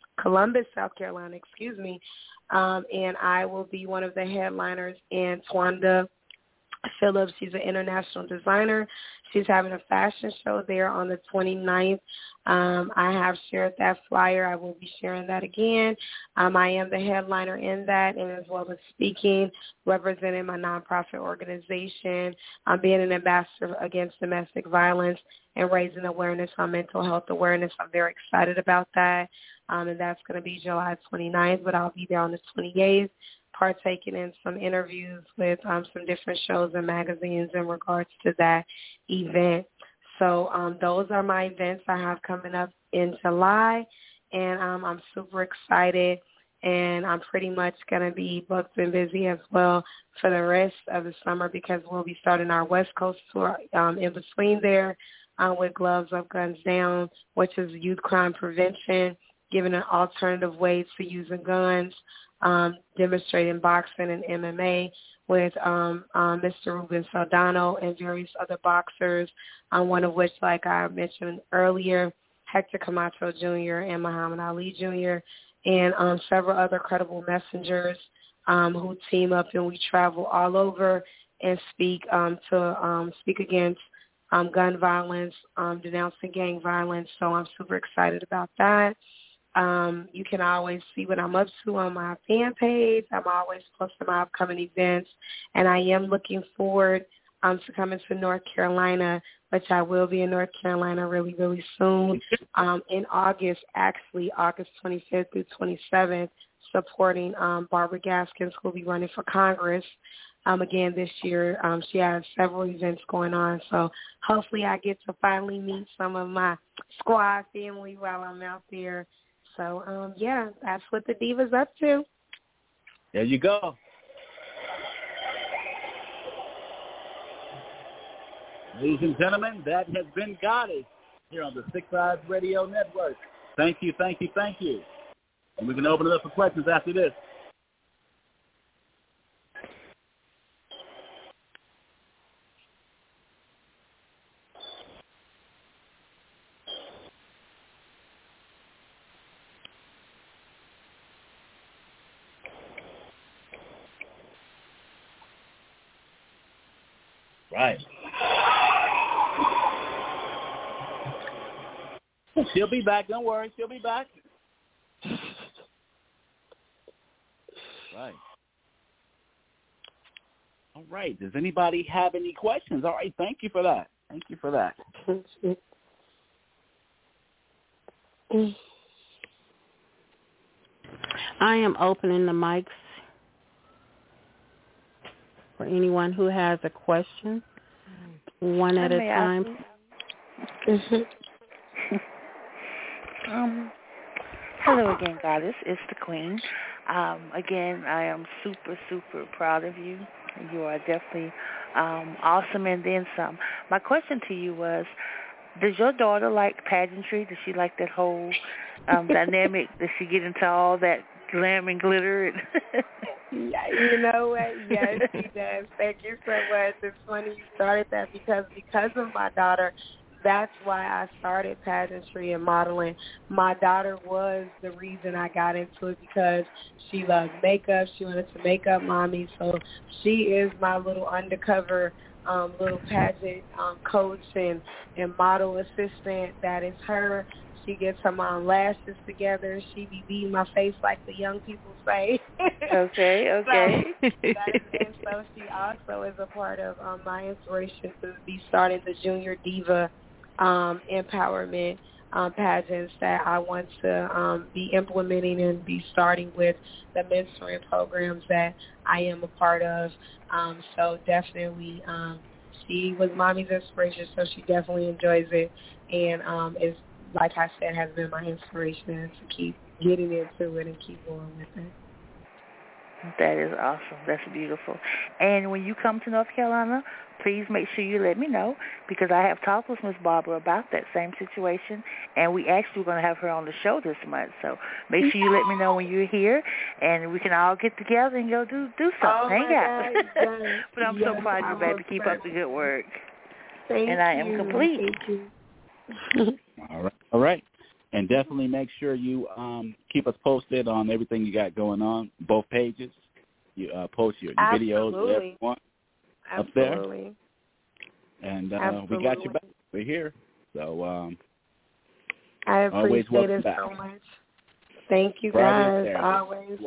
and I will be one of the headliners. And Twanda Phillips, she's an international designer. She's having a fashion show there on the 29th. I have shared that flyer. I will be sharing that again. I am the headliner in that, and as well as speaking, representing my nonprofit organization. I'm being an ambassador against domestic violence and raising awareness on mental health awareness. I'm very excited about that, and that's going to be July 29th, but I'll be there on the 28th. Partaking in some interviews with some different shows and magazines in regards to that event. So those are my events I have coming up in July, and I'm super excited, and I'm pretty much going to be booked and busy as well for the rest of the summer because we'll be starting our West Coast tour in between there with Gloves Up, Guns Down, which is youth crime prevention, giving an alternative way to using guns, demonstrating boxing and MMA with Mr. Ruben Saldano and various other boxers, one of which, like I mentioned earlier, Hector Camacho Jr. and Muhammad Ali Jr., and several other credible messengers who team up, and we travel all over and speak against gun violence, denouncing gang violence. So I'm super excited about that. You can always see what I'm up to on my fan page. I'm always posting my upcoming events, and I am looking forward to coming to North Carolina, which I will be in North Carolina really, really soon, in August, actually August 25th through 27th, supporting Barbara Gaskins, who will be running for Congress again this year. She has several events going on, so hopefully I get to finally meet some of my squad family while I'm out there. So, that's what the Diva's up to. There you go. Ladies and gentlemen, that has been Goddess here on the Six Eyes Radio Network. Thank you. And we can open it up for questions after this. Right. She'll be back. Don't worry. She'll be back. Right. All right. Does anybody have any questions? All right. Thank you for that. I am opening the mics for anyone who has a question, one at a time. Hello again, Goddess. It's the Queen. Again, I am super, super proud of you. You are definitely awesome and then some. My question to you was, does your daughter like pageantry? Does she like that whole dynamic? Does she get into all that glam and glitter? Yeah, you know what? Yes, she does. Thank you so much. It's funny you started that because of my daughter. That's why I started pageantry and modeling. My daughter was the reason I got into it because she loved makeup. She wanted to make up mommy. So she is my little undercover little pageant coach and model assistant. That is her. She gets her mom lashes together. She be beating my face like the young people say. Okay. And so she also is a part of my inspiration to be starting the Junior Diva empowerment pageants that I want to be implementing and be starting with the mentoring programs that I am a part of. So definitely she was Mommy's inspiration, so she definitely enjoys it. And is, like I said, has been my inspiration to keep getting into it and keep going with it. That is awesome. That's beautiful. And when you come to North Carolina, please make sure you let me know, because I have talked with Miss Barbara about that same situation, and we actually going to have her on the show this month. So make sure you let me know when you're here, and we can all get together and go do something. Hang out. Yes. But I'm so proud of you, baby. Keep up the good work. Thank you. And I am complete. Thank you. All right. And definitely make sure you keep us posted on everything you got going on, both pages. You post your videos, whatever you want up there. Absolutely. And we got you back. We're here. So I appreciate it so much. Thank you, guys, always.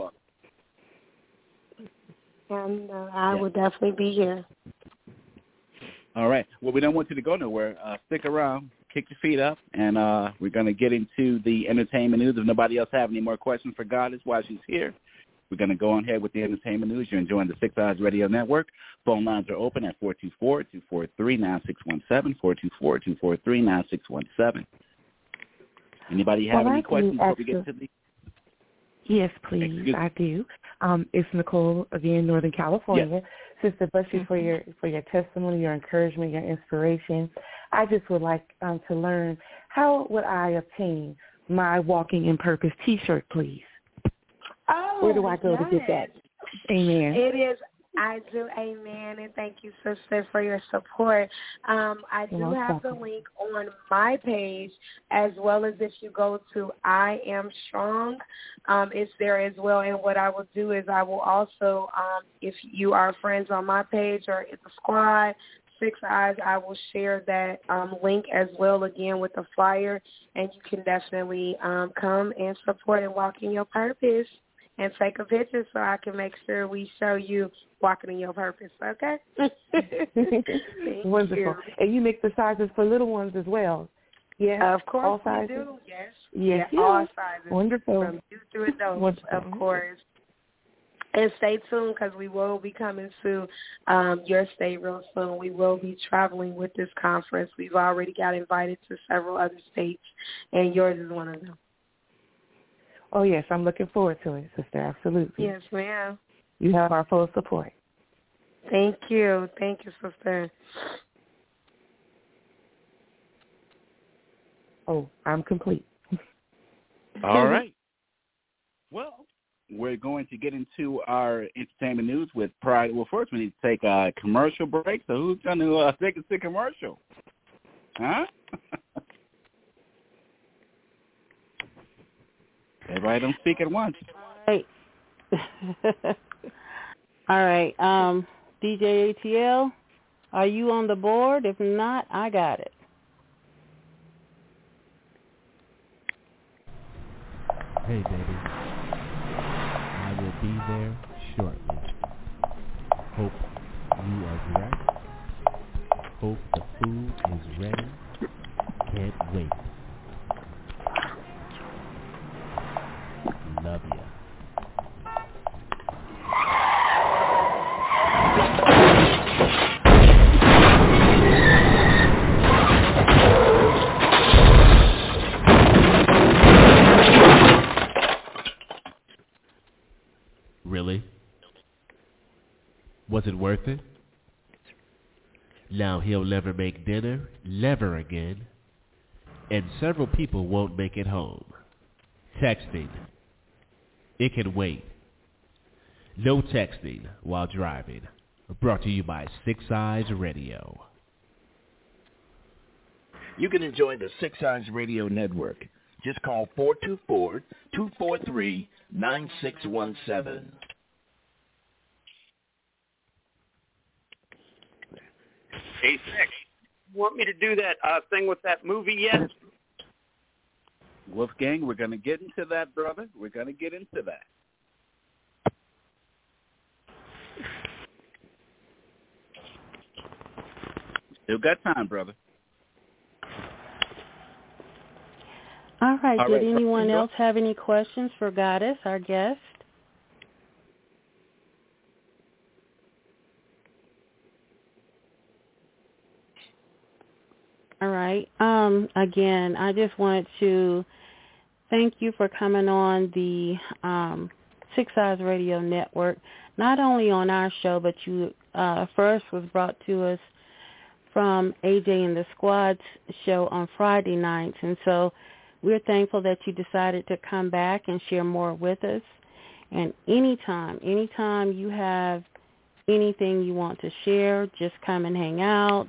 And I will definitely be here. All right. Well, we don't want you to go nowhere. Stick around. Kick your feet up, and we're going to get into the entertainment news. If nobody else have any more questions for Goddess while she's here, we're going to go on ahead with the entertainment news. You're enjoying the Six Eyes Radio Network. Phone lines are open at 424-243-9617, 424-243-9617. Anybody have any questions before we get to the... Yes, please. I do. It's Nicole, again, Northern California. Yes. Sister, bless you for your testimony, your encouragement, your inspiration. I just would like to learn, how would I obtain my Walking in Purpose T-shirt, please? Oh, where do I go to get that? Amen. It is. I do. Amen. And thank you, sister, for your support. I do have the link on my page, as well as if you go to I Am Strong, it's there as well. And what I will do is I will also, if you are friends on my page or at the squad, Six Eyes, I will share that link as well, again, with the flyer. And you can definitely come and support and walk in your purpose. And take a picture so I can make sure we show you walking in your purpose, okay? Wonderful. You. And you make the sizes for little ones as well. Yeah, of course all sizes? We do, yes. Yes, yeah, all sizes. Wonderful. From you to adults, of course. And stay tuned, because we will be coming to your state real soon. We will be traveling with this conference. We've already got invited to several other states, and yours is one of them. Oh, yes, I'm looking forward to it, sister, absolutely. Yes, ma'am. You have our full support. Thank you. Thank you, sister. Oh, I'm complete. All right. Well, we're going to get into our entertainment news with Pride. Well, first we need to take a commercial break, so who's going to take us to commercial? Huh? Everybody don't speak at once. All right. DJ ATL, are you on the board? If not, I got it. Hey, baby. I will be there shortly. Hope you are dressed. Hope the food is ready. Can't wait. Love ya. Really? Was it worth it? Now he'll never make dinner, never again. And several people won't make it home. Texting. It can wait. No texting while driving. Brought to you by Six Eyes Radio. You can enjoy the Six Eyes Radio Network. Just call 424-243-9617. Hey, Six, want me to do that thing with that movie yet? Wolfgang, we're going to get into that, brother. We're going to get into that. Still got time, brother. All right. Did anyone else have any questions for Goddess, our guest? All right. Again, I just wanted to thank you for coming on the Six Eyes Radio Network, not only on our show, but you first was brought to us from AJ and the Squad's show on Friday nights. And so we're thankful that you decided to come back and share more with us. And anytime you have anything you want to share, just come and hang out,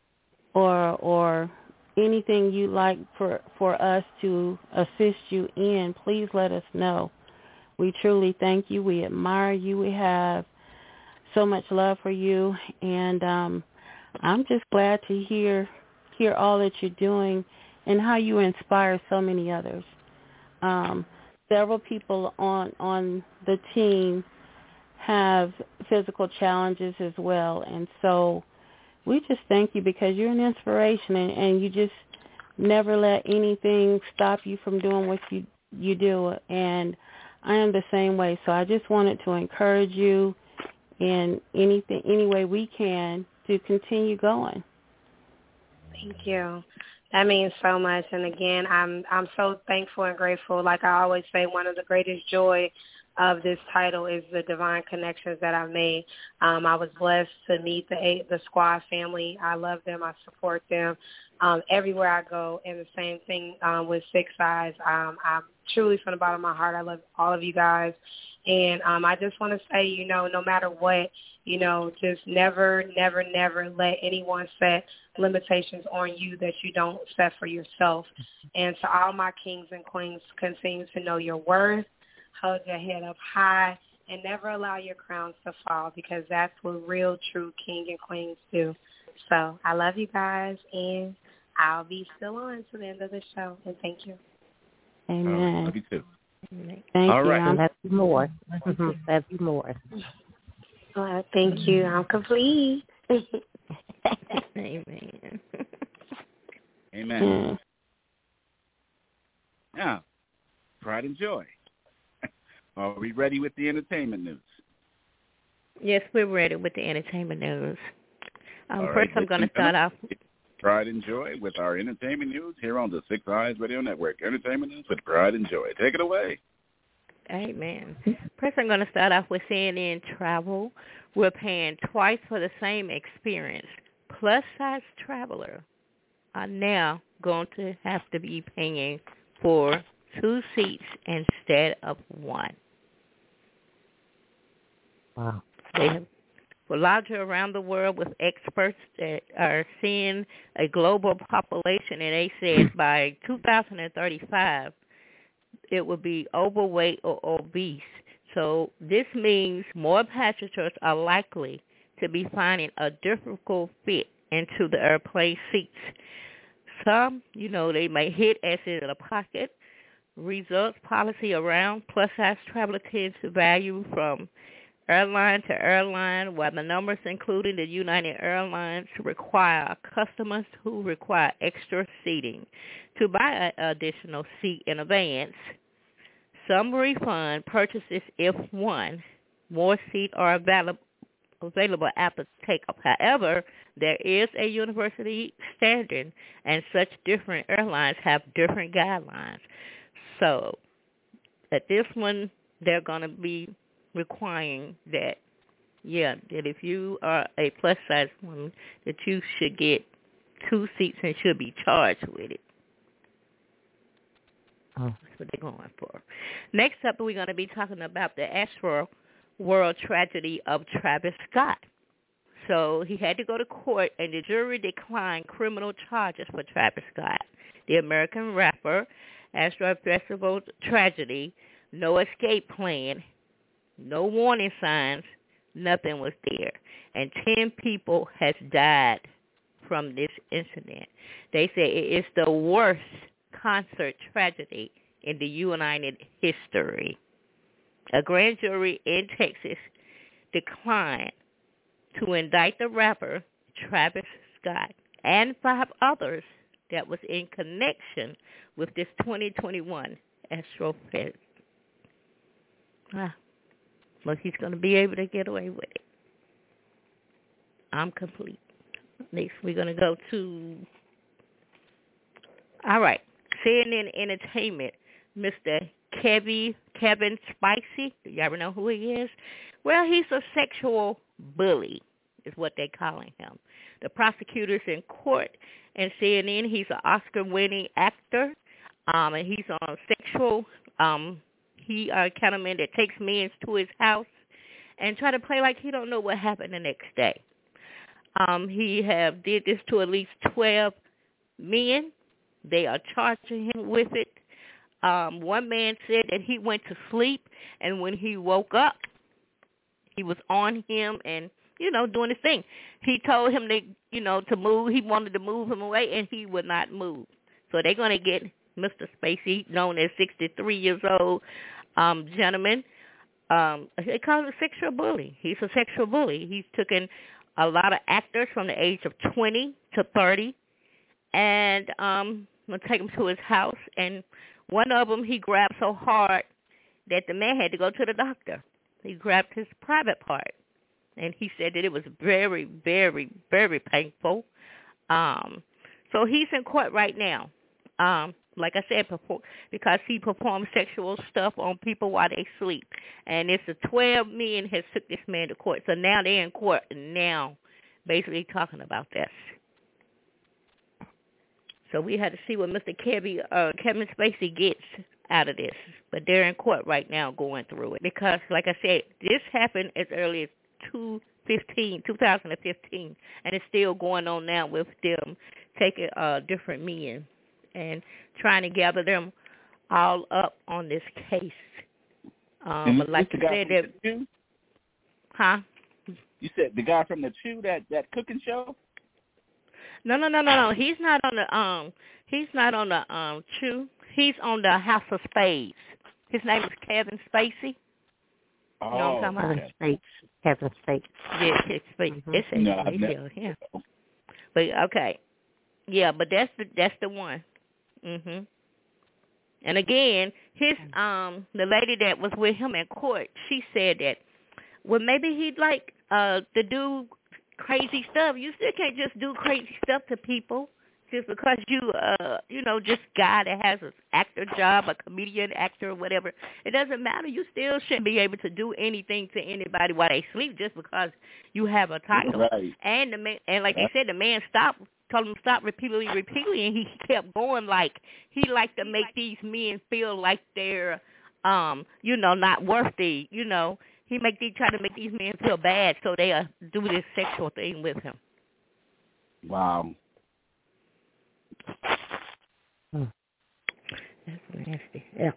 or anything you'd like for us to assist you in, please let us know. We truly thank you. We admire you. We have so much love for you. And I'm just glad to hear all that you're doing and how you inspire so many others. Several people on the team have physical challenges as well, and so we just thank you because you're an inspiration, and you just never let anything stop you from doing what you do. And I am the same way, so I just wanted to encourage you in any way we can to continue going. Thank you. That means so much. And again, I'm so thankful and grateful. Like I always say, one of the greatest joy of this title is the divine connections that I've made. I was blessed to meet the Squad family. I love them. I support them everywhere I go. And the same thing with Six Eyes. I'm truly, from the bottom of my heart, I love all of you guys. And I just want to say, no matter what, just never, never, never let anyone set limitations on you that you don't set for yourself. And to all my kings and queens, continue to know your worth, hold your head up high, and never allow your crowns to fall, because that's what real, true king and queens do. So I love you guys, and I'll be still on to the end of the show. And thank you. Amen. Love you too. Thank all you. right. Love you more. Love you more. Thank you. I'm complete. Amen. Amen. Now, Pride and Joy. Are we ready with the entertainment news? Yes, we're ready with the entertainment news. First, right, I'm going to start off. Pride and Joy with our entertainment news here on the Six Eyes Radio Network. Entertainment news with Pride and Joy. Take it away. Amen. First, I'm going to start off with CNN Travel. We're paying twice for the same experience. Plus-size travelers are now going to have to be paying for 2 seats instead of 1. Wow. They have larger around the world with experts that are seeing a global population, and they said by 2035 it will be overweight or obese. So this means more passengers are likely to be finding a difficult fit into the airplane seats. Some, they may hit as in a pocket. Results policy around plus-size traveler tends to vary from airline to airline, while the numbers including the United Airlines require customers who require extra seating to buy an additional seat in advance. Some refund purchases if more seats are available after takeoff. However, there is a university standard, and such different airlines have different guidelines. So at this one, they're going to be requiring that if you are a plus-size woman, that you should get 2 seats and should be charged with it. That's what they're going for. Next up, we're going to be talking about the Astro World tragedy of Travis Scott. So he had to go to court, and the jury declined criminal charges for Travis Scott. The American rapper, Astro Festival tragedy, no escape plan, no warning signs, nothing was there. And 10 people has died from this incident. They say it is the worst concert tragedy in the United history. A grand jury in Texas declined to indict the rapper Travis Scott and 5 others that was in connection with this 2021 Astrofest. Well, he's going to be able to get away with it. I'm complete. Next, we're going to go to, all right, CNN Entertainment, Mr. Kevin Spacey. Do you ever know who he is? Well, he's a sexual bully, is what they're calling him. The prosecutors in court and CNN, he's an Oscar-winning actor, and he's on sexual. He kind of man that takes men to his house and try to play like he don't know what happened the next day. He have did this to at least 12 men. They are charging him with it. One man said that he went to sleep, and when he woke up, he was on him and, doing his thing. He told him to move. He wanted to move him away, and he would not move. So they're going to get Mr. Spacey, known as 63 years old gentleman. They call him a sexual bully. He's a sexual bully. He's taken a lot of actors from the age of 20 to 30, and I'm going to take him to his house. And one of them he grabbed so hard that the man had to go to the doctor. He grabbed his private part, and he said that it was very, very, very painful. So he's in court right now. Like I said, because he performed sexual stuff on people while they sleep. And it's 12 men has took this man to court. So now they're in court now basically talking about this. So we had to see what Mr. Kevin Spacey gets out of this. But they're in court right now going through it. Because, like I said, this happened as early as 2015. And it's still going on now with them taking different men and trying to gather them all up on this case. But like you said, You said the guy from the Chew, that cooking show? No. He's not on the Chew. He's on the House of Spades. His name is Kevin Spacey. Oh, you know what I'm talking about? Kevin Spacey. Yeah, Kevin Spacey. Mm-hmm. Yeah. But okay. Yeah, but that's the one. Mhm. And again, his the lady that was with him in court, she said that, well, maybe he'd like to do crazy stuff. You still can't just do crazy stuff to people just because you just guy that has an actor job, a comedian, actor, or whatever. It doesn't matter. You still shouldn't be able to do anything to anybody while they sleep just because you have a title. Right. And the man, and like they said, the man told him to stop repeatedly, and he kept going like he liked to make these men feel like they're, not worthy. He try to make these men feel bad, so they do this sexual thing with him. Wow. That's nasty. Yeah.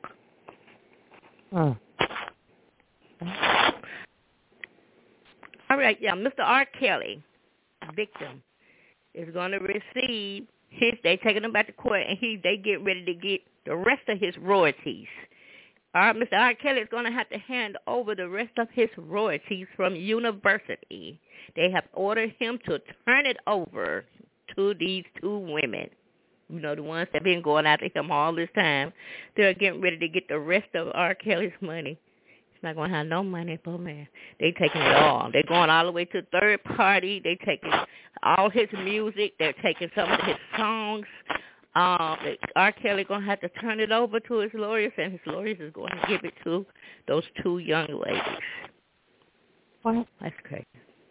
All right, yeah, Mr. R. Kelly, victim, is going to receive they taking him back to court, and they get ready to get the rest of his royalties. Mr. R. Kelly is going to have to hand over the rest of his royalties from University. They have ordered him to turn it over to these 2 women. The ones that have been going after him all this time. They're getting ready to get the rest of R. Kelly's money. He's not going to have no money for man. They taking it all. They're going all the way to third party. They taking all his music. They're taking some of his songs. R. Kelly going to have to turn it over to his lawyers, and his lawyers is going to give it to those 2 young ladies. What? That's crazy.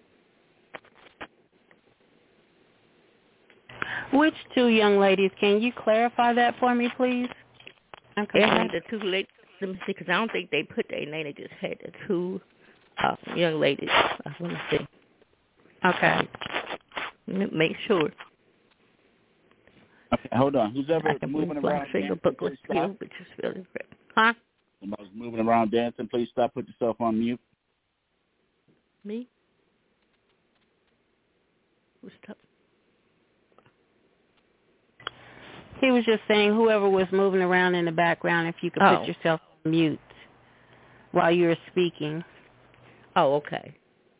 Which 2 young ladies? Can you clarify that for me, please? They had the 2 ladies. Let me see, because I don't think they put their name. They just had the 2 young ladies. I want to see. Okay. Make sure. Okay, hold on. Who's ever moving around dancing, please stop. Huh? Somebody's moving around dancing, please stop. Put yourself on mute. Me? Who's top? He was just saying whoever was moving around in the background, if you could put yourself on mute while you were speaking. Oh, okay.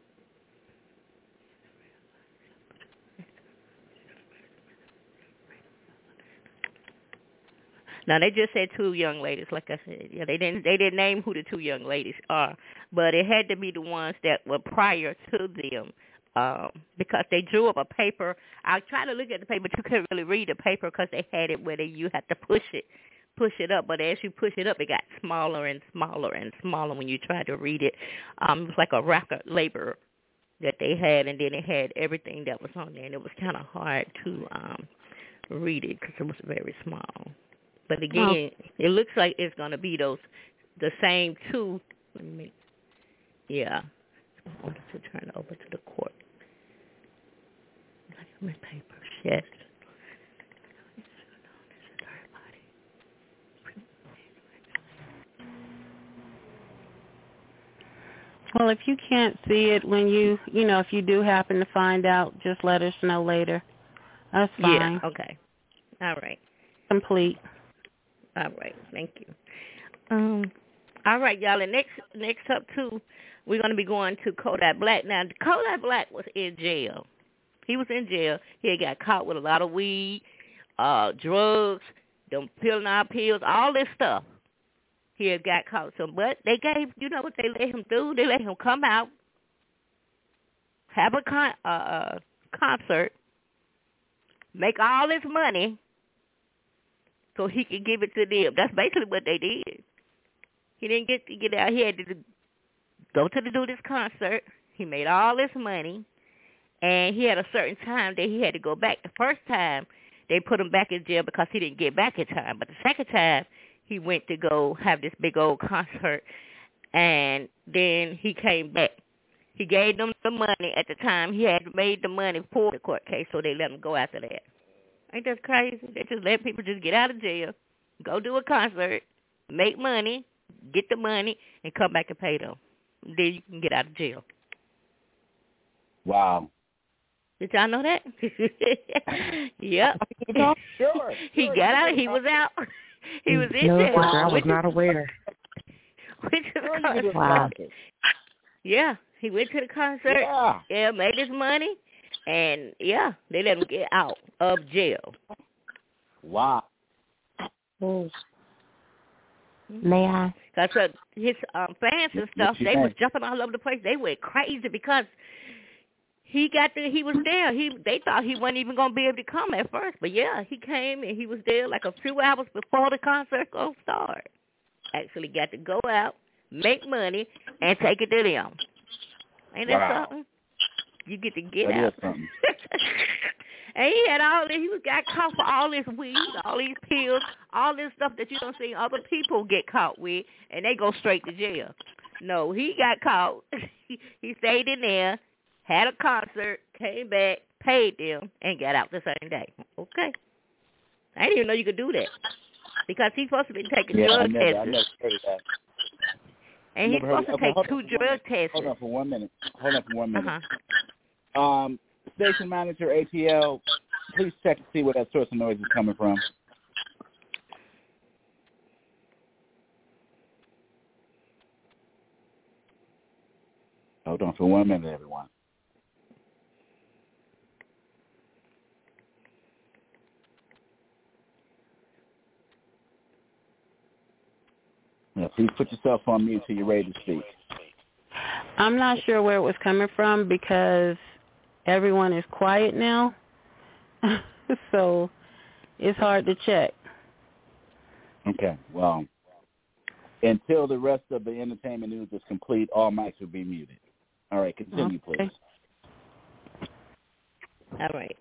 Now they just said two young ladies, like I said. Yeah, they didn't name who the two young ladies are, but it had to be the ones that were prior to them, because they drew up a paper. I tried to look at the paper, but you couldn't really read the paper because they had it where you had to push it up. But as you push it up, it got smaller and smaller and smaller when you tried to read it. It was like a record label that they had, and then it had everything that was on there, and it was kind of hard to read it because it was very small. But again, It looks like it's going to be the same two. Yeah. I wanted to turn it over to the court. My papers, yes. Well, if you can't see it when if you do happen to find out, just let us know later. That's fine. Yeah, okay. All right. Complete. All right, thank you. All right, y'all. And next up, too, we're going to be going to Kodak Black. Now, Kodak Black was in jail. He was in jail. He had got caught with a lot of weed, drugs, them peeling out pills, all this stuff. He had got caught. So, but they gave, what they let him do? They let him come out, have a concert, make all this money, so he could give it to them. That's basically what they did. He didn't get to get out. He had to go to do this concert. He made all this money, and he had a certain time that he had to go back. The first time, they put him back in jail because he didn't get back in time. But the second time, he went to go have this big old concert, and then he came back. He gave them the money at the time. He had made the money for the court case, so they let him go after that. Ain't that crazy? They just let people just get out of jail, go do a concert, make money, get the money, and come back and pay them. Then you can get out of jail. Wow. Did y'all know that? Yep. Sure. He got out. He was out. He was in jail. jail. I was not aware. Went to the concert. Wow. Yeah, he went to the concert. Yeah, made his money. And, yeah, they let him get out of jail. Wow. May I? Because his fans and stuff, they was jumping all over the place. They went crazy because he was there. They thought he wasn't even going to be able to come at first. But, yeah, he came and he was there like a few hours before the concert going to start. Actually got to go out, make money, and take it to them. Ain't that something? You get to get out. And he had all this. He got caught for all this weed, all these pills, all this stuff that you don't see other people get caught with, and they go straight to jail. No, he got caught. He stayed in there, had a concert, came back, paid them, and got out the same day. Okay. I didn't even know you could do that because he's supposed to be taking drug tests. I never heard of that. And he's supposed to take 2 drug tests. Hold on for 1 minute. Station manager, ATL, please check to see where that source of noise is coming from. Hold on for 1 minute, everyone. Yeah, please put yourself on mute till you're ready to speak. I'm not sure where it was coming from because everyone is quiet now, so it's hard to check. Okay, well, until the rest of the entertainment news is complete, all mics will be muted. All right, continue, please. All right.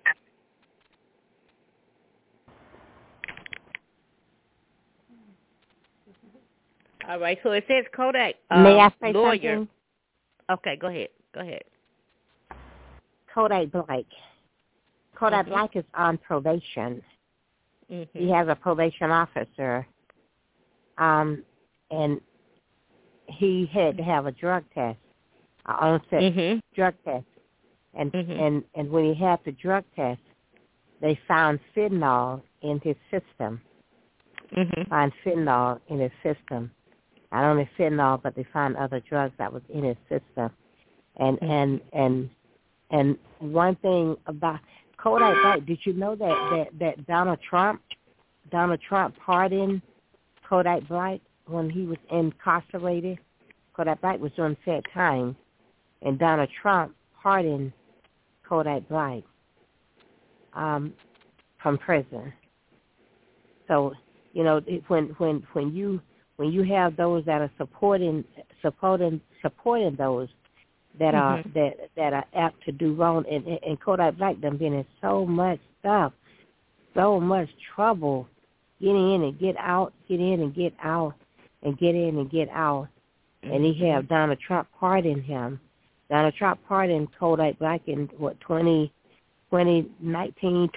All right, so it says Kodak May I say lawyer. Something? Okay, go ahead. Kodak Black. Kodak Black is on probation. Mm-hmm. He has a probation officer, and he had to have a drug test, an onset drug test, and when he had the drug test, they found fentanyl in his system. Found fentanyl in his system. Not only fentanyl, but they found other drugs that was in his system. And one thing about Kodak Black, did you know that Donald Trump pardoned Kodak Black when he was incarcerated? Kodak Black was doing fair time, and Donald Trump pardoned Kodak Black from prison. So, you know, when you have those that are supporting those that are that are apt to do wrong, and Kodak Black done been in so much stuff, so much trouble, getting in and get out, get in and get out, and get in and get out, and he have Donald Trump pardon him. Donald Trump pardoned Kodak Black in 2019,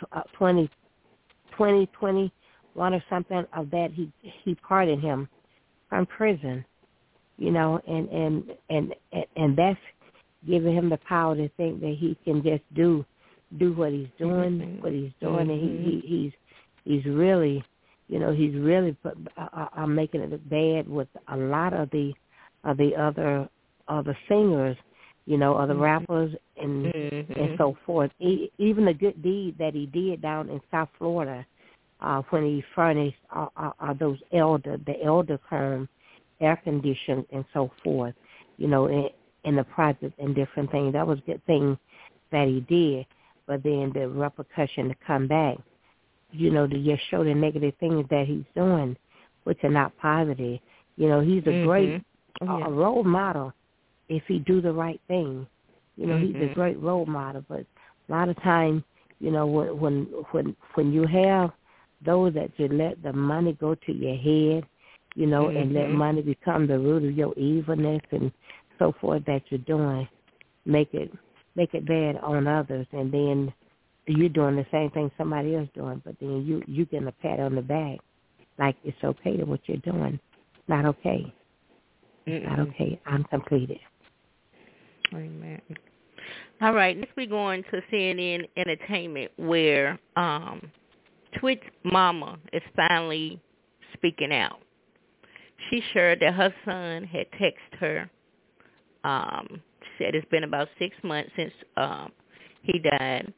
2021 or something of that. He pardoned him from prison, you know, and that's giving him the power to think that he can just do what he's doing, and he's really, you know, he's really making it bad with a lot of the other singers, you know, other rappers and so forth. Even the good deed that he did down in South Florida when he furnished the elder home, air conditioned and so forth, you know, in the project and different things. That was a good thing that he did. But then the repercussion to come back, you know, to just show the negative things that he's doing, which are not positive. You know, he's a great a role model if he do the right thing. You know, he's a great role model. But a lot of times, you know, when you have those that you let the money go to your head, you know, and let money become the root of your evilness and so forth that you're doing, make it bad on others, and then you're doing the same thing somebody else doing, but then you getting a pat on the back like it's okay to what you're doing. Not okay. Not okay. I'm completed. Amen. All right, next we going to CNN Entertainment, where Twitch Mama is finally speaking out. She shared that her son had texted her. She said it's been about 6 months since he died,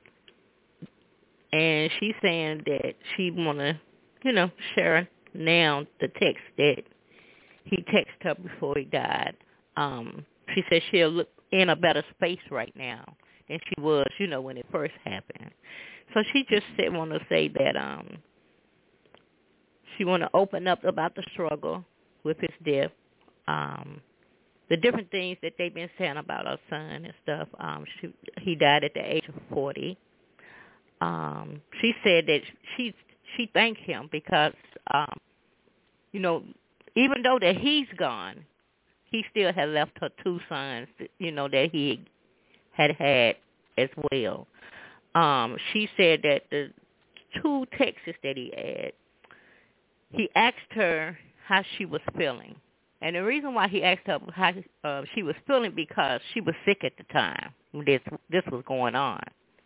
and she's saying that she want to, you know, share now the text that he texted her before he died. She said she'll look in a better space right now than she was, you know, when it first happened. So she just want to say that she want to open up about the struggle with his death, the different things that they've been saying about her son and stuff. He died at the age of 40. She said that she thanked him because, you know, even though that he's gone, he still had left her 2 sons, you know, that he had as well. She said that the 2 texts that he had, he asked her how she was feeling. And the reason why he asked her how she was feeling, because she was sick at the time when this was going on.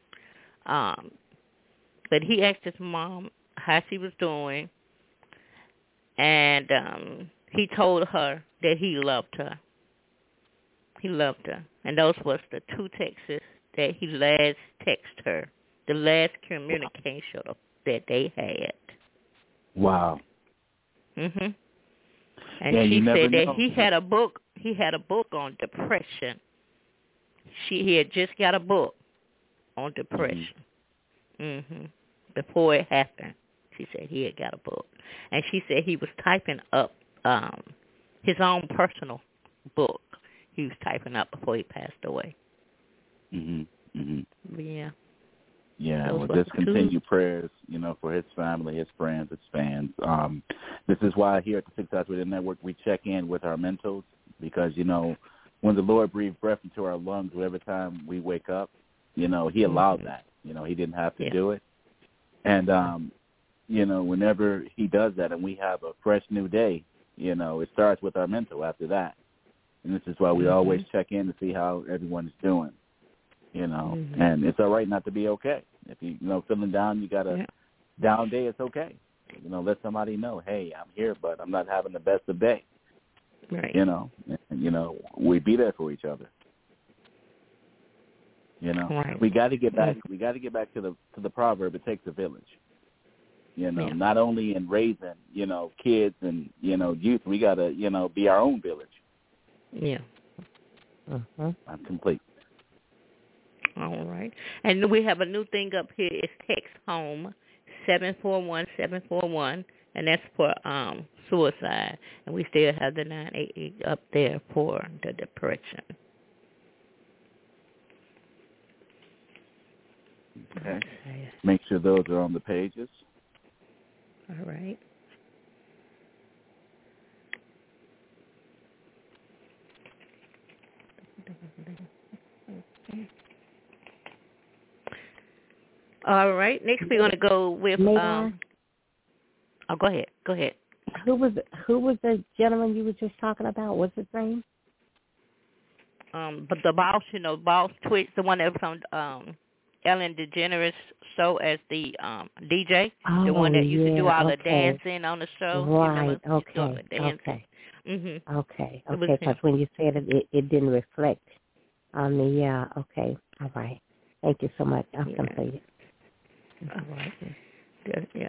But he asked his mom how she was doing, and he told her that he loved her. He loved her. And those was the 2 texts that he last texted her, the last communication that they had. Wow. And she said that he had a book. He had a book on depression. He had just got a book on depression. Before it happened, she said he had got a book, and she said he was typing up his own personal book. He was typing up before he passed away. Yeah. Yeah, well, just continue prayers, you know, for his family, his friends, his fans. This is why here at the 6 Eyes Radio Network we check in with our mentors, because, you know, when the Lord breathed breath into our lungs every time we wake up, you know, he allowed that. You know, he didn't have to do it. And, you know, whenever he does that and we have a fresh new day, you know, it starts with our mental after that. And this is why we always check in to see how everyone is doing, you know. And it's all right not to be okay. If you feeling down, you got a down day. It's okay. Let somebody know, hey, I'm here, but I'm not having the best of day. Right. We be there for each other. Right. We got to get back. We got to get back to the proverb. It takes a village. Not only in raising, kids and youth. We got to be our own village. Yeah. I'm complete. All right. And we have a new thing up here. It's text home 741-741, and that's for suicide. And we still have the 988 up there for the depression. Okay. Make sure those are on the pages. All right. All right. Next, we're going to go with. Go ahead. Go ahead. Who was the gentleman you were just talking about? What's his name? But the boss, Boss Twitch, the one that was on Ellen DeGeneres show as the DJ, the one that used to do all the dancing on the show. Right. Okay. Okay. Because when you said it didn't reflect on me. Yeah. Okay. All right. Thank you so much. I'm completed. All right. Yeah.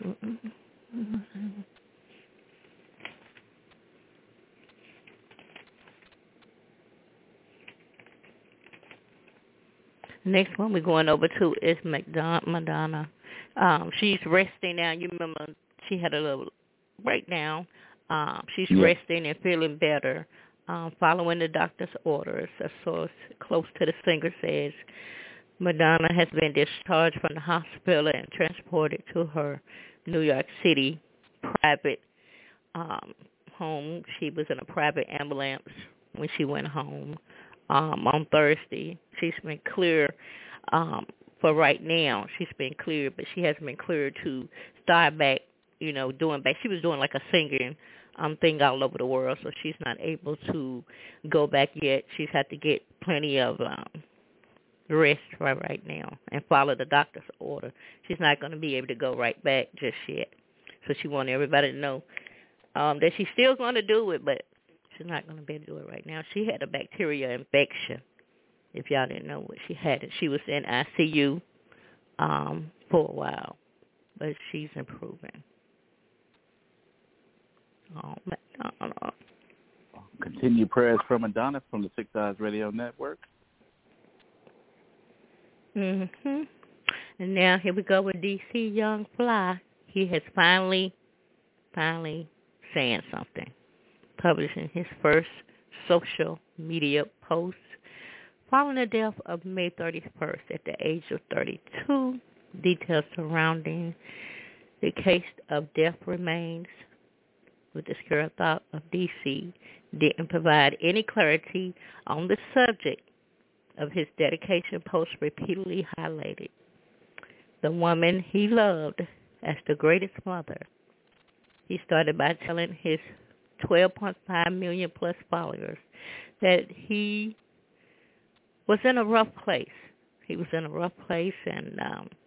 Next one we're going over to is Madonna. She's resting now. You remember she had a little breakdown. She's resting and feeling better, following the doctor's orders. A source close to the singer says Madonna has been discharged from the hospital and transported to her New York City private home. She was in a private ambulance when she went home on Thursday. She's been clear for right now. She's been cleared, but she hasn't been cleared to start back, doing back. She was doing like a singing thing all over the world, so she's not able to go back yet. She's had to get plenty of rest right now and follow the doctor's order. She's not going to be able to go right back just yet. So she wanted everybody to know that she's still going to do it, but she's not going to be able to do it right now. She had a bacterial infection, if y'all didn't know what she had. She was in ICU for a while, but she's improving. Madonna. Continue prayers for Madonna from the Six Eyes Radio Network. And now here we go with DC Young Fly. He has finally saying something, publishing his first social media post following the death of May 31st at the age of 32. Details surrounding the case of death remains, with the Secure Thought of DC didn't provide any clarity on the subject of his dedication post repeatedly highlighted the woman he loved as the greatest mother. He started by telling his 12.5 million plus followers that he was in a rough place. He was in a rough place and,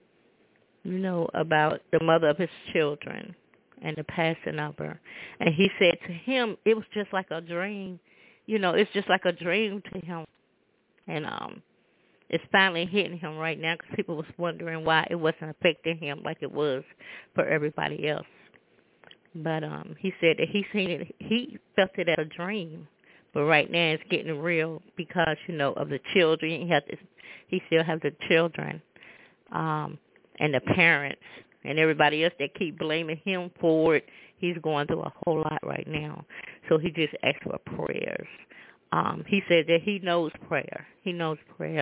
about the mother of his children and the passing of her. And he said to him, it was just like a dream. It's just like a dream to him. And it's finally hitting him right now because people was wondering why it wasn't affecting him like it was for everybody else. But he said that he seen it. He felt it as a dream, but right now it's getting real because of the children. He still has the children, and the parents and everybody else that keep blaming him for it. He's going through a whole lot right now, so he just asked for prayers. He said that he knows prayer. He knows prayer,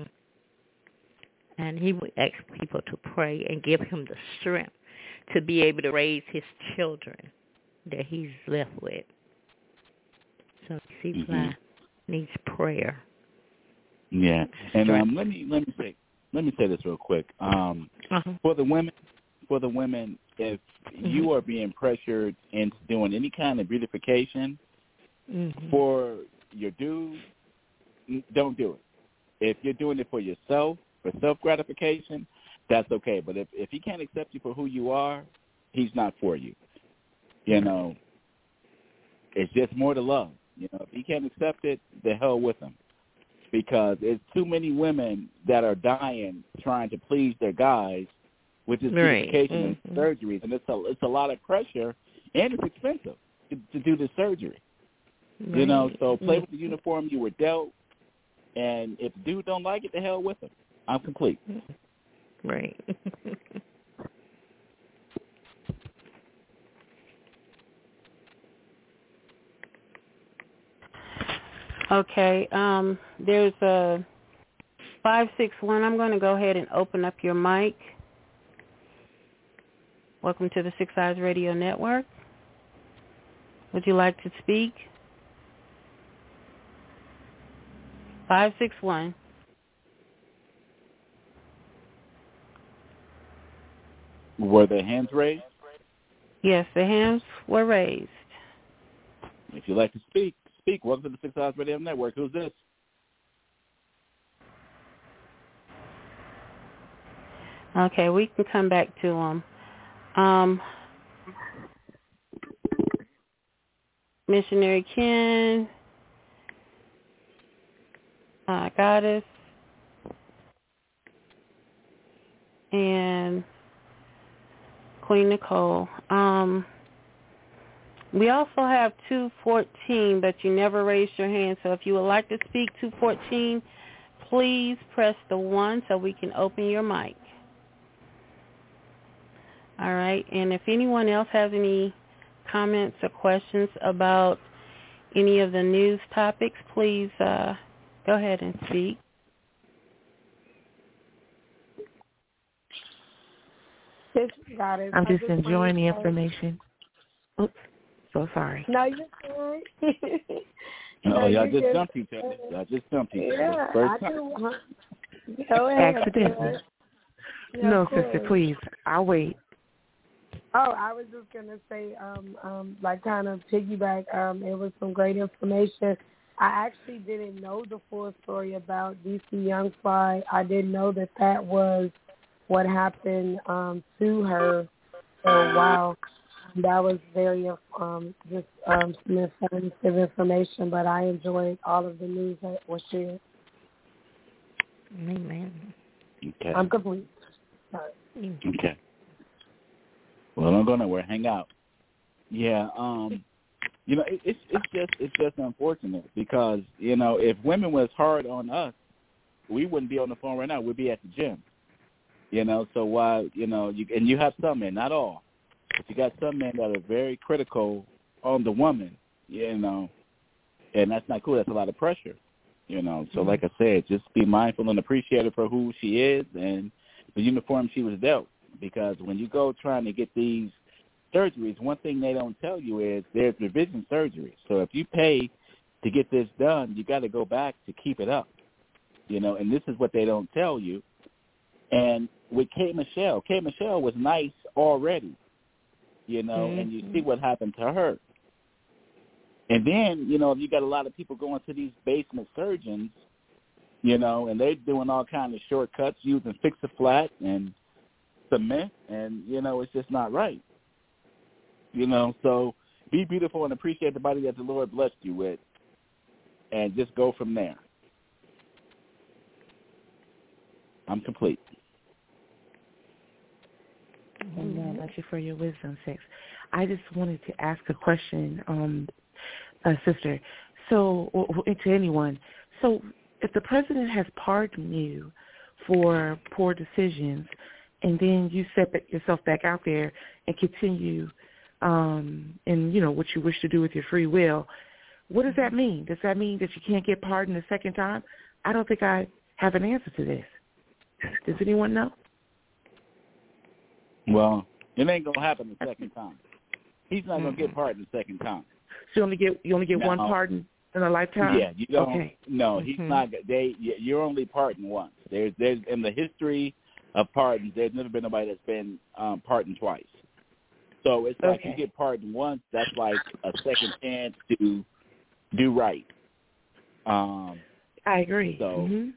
and he would ask people to pray and give him the strength to be able to raise his children that he's left with. So C-Fly needs prayer. Yeah, and let me say this real quick. For the women, if you are being pressured into doing any kind of beautification for your dude, don't do it. If you're doing it for yourself, for self-gratification, that's okay. But if he can't accept you for who you are, he's not for you. You know, it's just more to love. You know, if he can't accept it, the hell with him. Because there's too many women that are dying trying to please their guys with this beautification and surgeries, and it's a lot of pressure, and it's expensive to do this surgery. Right. You know, so play with the uniform you were dealt, and if the dude don't like it, the hell with him. I'm complete. Right. Okay, there's a 561. I'm going to go ahead and open up your mic. Welcome to the Six Eyes Radio Network. Would you like to speak? 561. Were the hands raised? Yes, the hands were raised. If you'd like to speak. Welcome to the Six Eyes Radio Network. Who's this? Okay, we can come back to them. Missionary Ken, Goddess, and Queen Nicole. We also have 214, but you never raised your hand. So if you would like to speak 214, please press the 1 so we can open your mic. All right. And if anyone else has any comments or questions about any of the news topics, please go ahead and speak. I'm just enjoying the information. Oops. So sorry. No, you're fine. No, y'all just jumped each other. Y'all just jumped each other. Yeah, First I time. do. Go ahead. Accidentally. Yeah, No, sister, please. I'll wait. Oh, I was just gonna say, like kind of piggyback. It was some great information. I actually didn't know the full story about DC Young Fly. I didn't know that was what happened to her. So wow. That was very some informative information, but I enjoyed all of the news that was shared. Amen. Okay. I'm complete. Sorry. Okay. Well, don't go nowhere. Hang out. Yeah. You know, it's just unfortunate because you know if women was hard on us, we wouldn't be on the phone right now. We'd be at the gym. You know, so why you have some men, not all. But you got some men that are very critical on the woman, you know, and that's not cool. That's a lot of pressure, you know. So like I said, just be mindful and appreciate her for who she is and the uniform she was dealt. Because when you go trying to get these surgeries, one thing they don't tell you is there's revision surgery. So if you pay to get this done, you got to go back to keep it up, you know, and this is what they don't tell you. And with K. Michelle was nice already. You know, and you see what happened to her. And then, you know, you got a lot of people going to these basement surgeons, you know, and they're doing all kinds of shortcuts using Fix-A-Flat and cement, and, you know, it's just not right. You know, so be beautiful and appreciate the body that the Lord blessed you with, and just go from there. I'm complete. Amen. Thank you for your wisdom, Six. I just wanted to ask a question, sister. So, to anyone. So, if the president has pardoned you for poor decisions, and then you set yourself back out there and continue, in you know what you wish to do with your free will, what does that mean? Does that mean that you can't get pardoned a second time? I don't think I have an answer to this. Does anyone know? Well, it ain't gonna happen the second time. He's not gonna get pardoned the second time. So you only get one pardon in a lifetime? Yeah, you don't. Okay. No, he's not. You're only pardoned once. There's in the history of pardons, there's never been nobody that's been pardoned twice. So it's like you get pardoned once. That's like a second chance to do right. I agree. So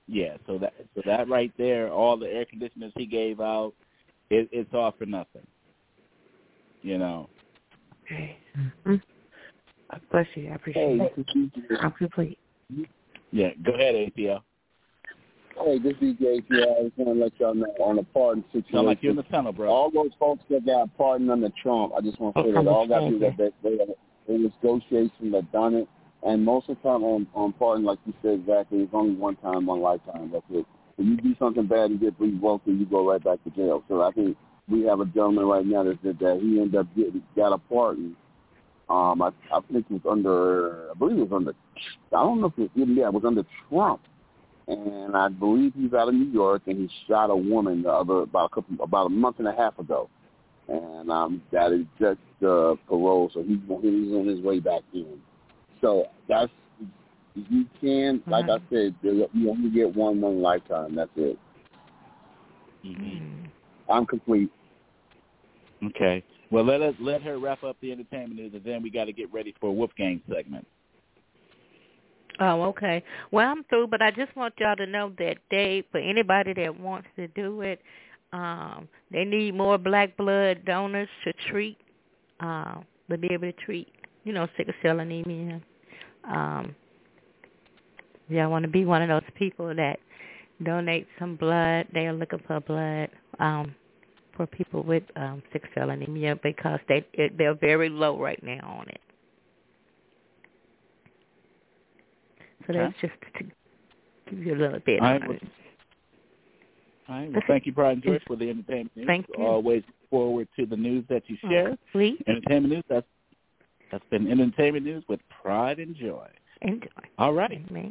Yeah, so that right there, all the air conditioners he gave out, it's all for nothing. You know. Okay. Bless you. I appreciate it. I'm complete. Yeah, go ahead, ATL. Hey, this is DJ ATL. I just want to let y'all know on the pardon situation. Sound like you're in the tunnel, bro. All those folks that got pardoned under Trump, I just want to say that all got to do that it was negotiation that done it. And most of the time on pardon, like you said exactly, it's only one time, one lifetime. That's it. If you do something bad and get revoked, then you go right back to jail. So I think we have a gentleman right now that said that he ended up got a pardon. I think it was under, I believe it was under, I don't know if it was under Trump. And I believe he's out of New York, and he shot a woman about a month and a half ago. And that is just parole, so he's on his way back in. So that's, you can, like I said, you only get one lifetime. That's it. Mm-hmm. I'm complete. Okay. Well, let her wrap up the entertainment news, and then we got to get ready for a Wolfgang segment. Oh, okay. Well, I'm through, but I just want y'all to know that for anybody that wants to do it, they need more black blood donors to treat, to be able to treat, sickle cell anemia. I want to be one of those people that donate some blood. They are looking for blood for people with sickle cell anemia because they're very low right now on it. So that's just to give you a little bit on it. All right. Well, thank you, Pride and Joy, for the entertainment news. Thank you. Always forward to the news that you share. Please. Entertainment news, that's been entertainment news with Pride and Joy. Enjoy. All right. Amen.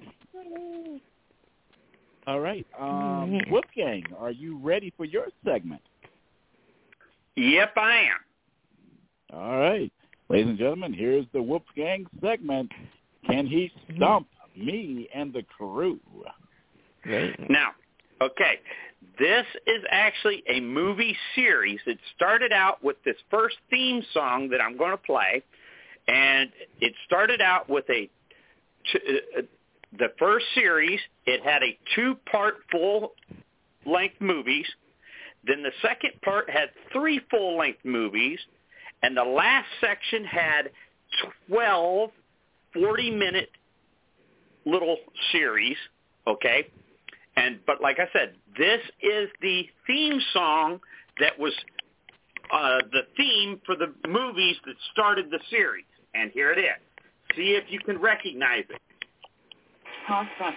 All right. Wolfgang, are you ready for your segment? Yep, I am. All right. Ladies and gentlemen, here's the Wolfgang segment. Can he stump me and the crew? Now, okay, this is actually a movie series. It started out with this first theme song that I'm going to play, and it started out with the first series. It had a 2-part full-length movies. Then the second part had 3 full-length movies, and the last section had 12 40-minute little series, okay? But like I said, this is the theme song that was the theme for the movies that started the series. And here it is. See if you can recognize it. Awesome.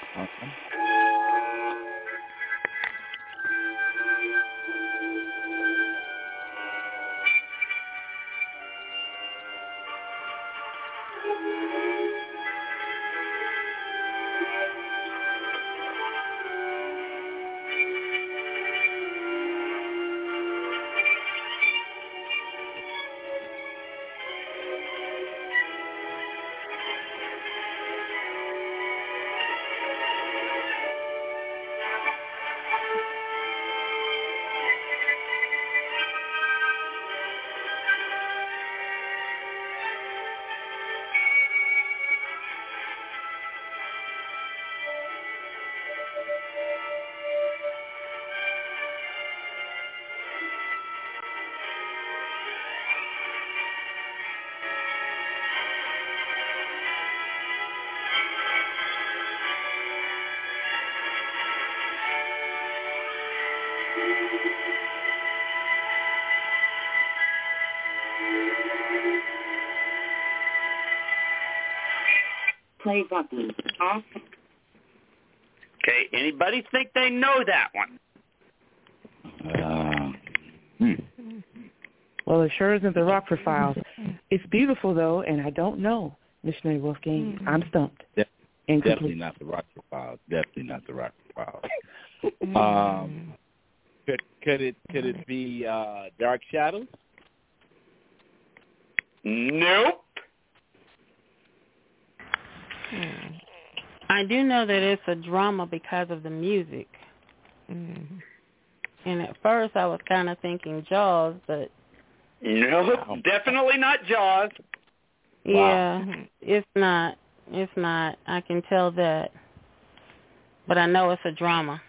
Play button. Awesome. Okay, anybody think they know that one? Well, it sure isn't the Rockford Files. It's beautiful, though, and I don't know, Missionary Wolfgang. I'm stumped. Definitely not the Rockford Files. Definitely not the Rockford Files. Could it be Dark Shadows? Nope. I do know that it's a drama because of the music. And at first I was kind of thinking Jaws, but... No, definitely not Jaws. Yeah, it's not. It's not. I can tell that. But I know it's a drama.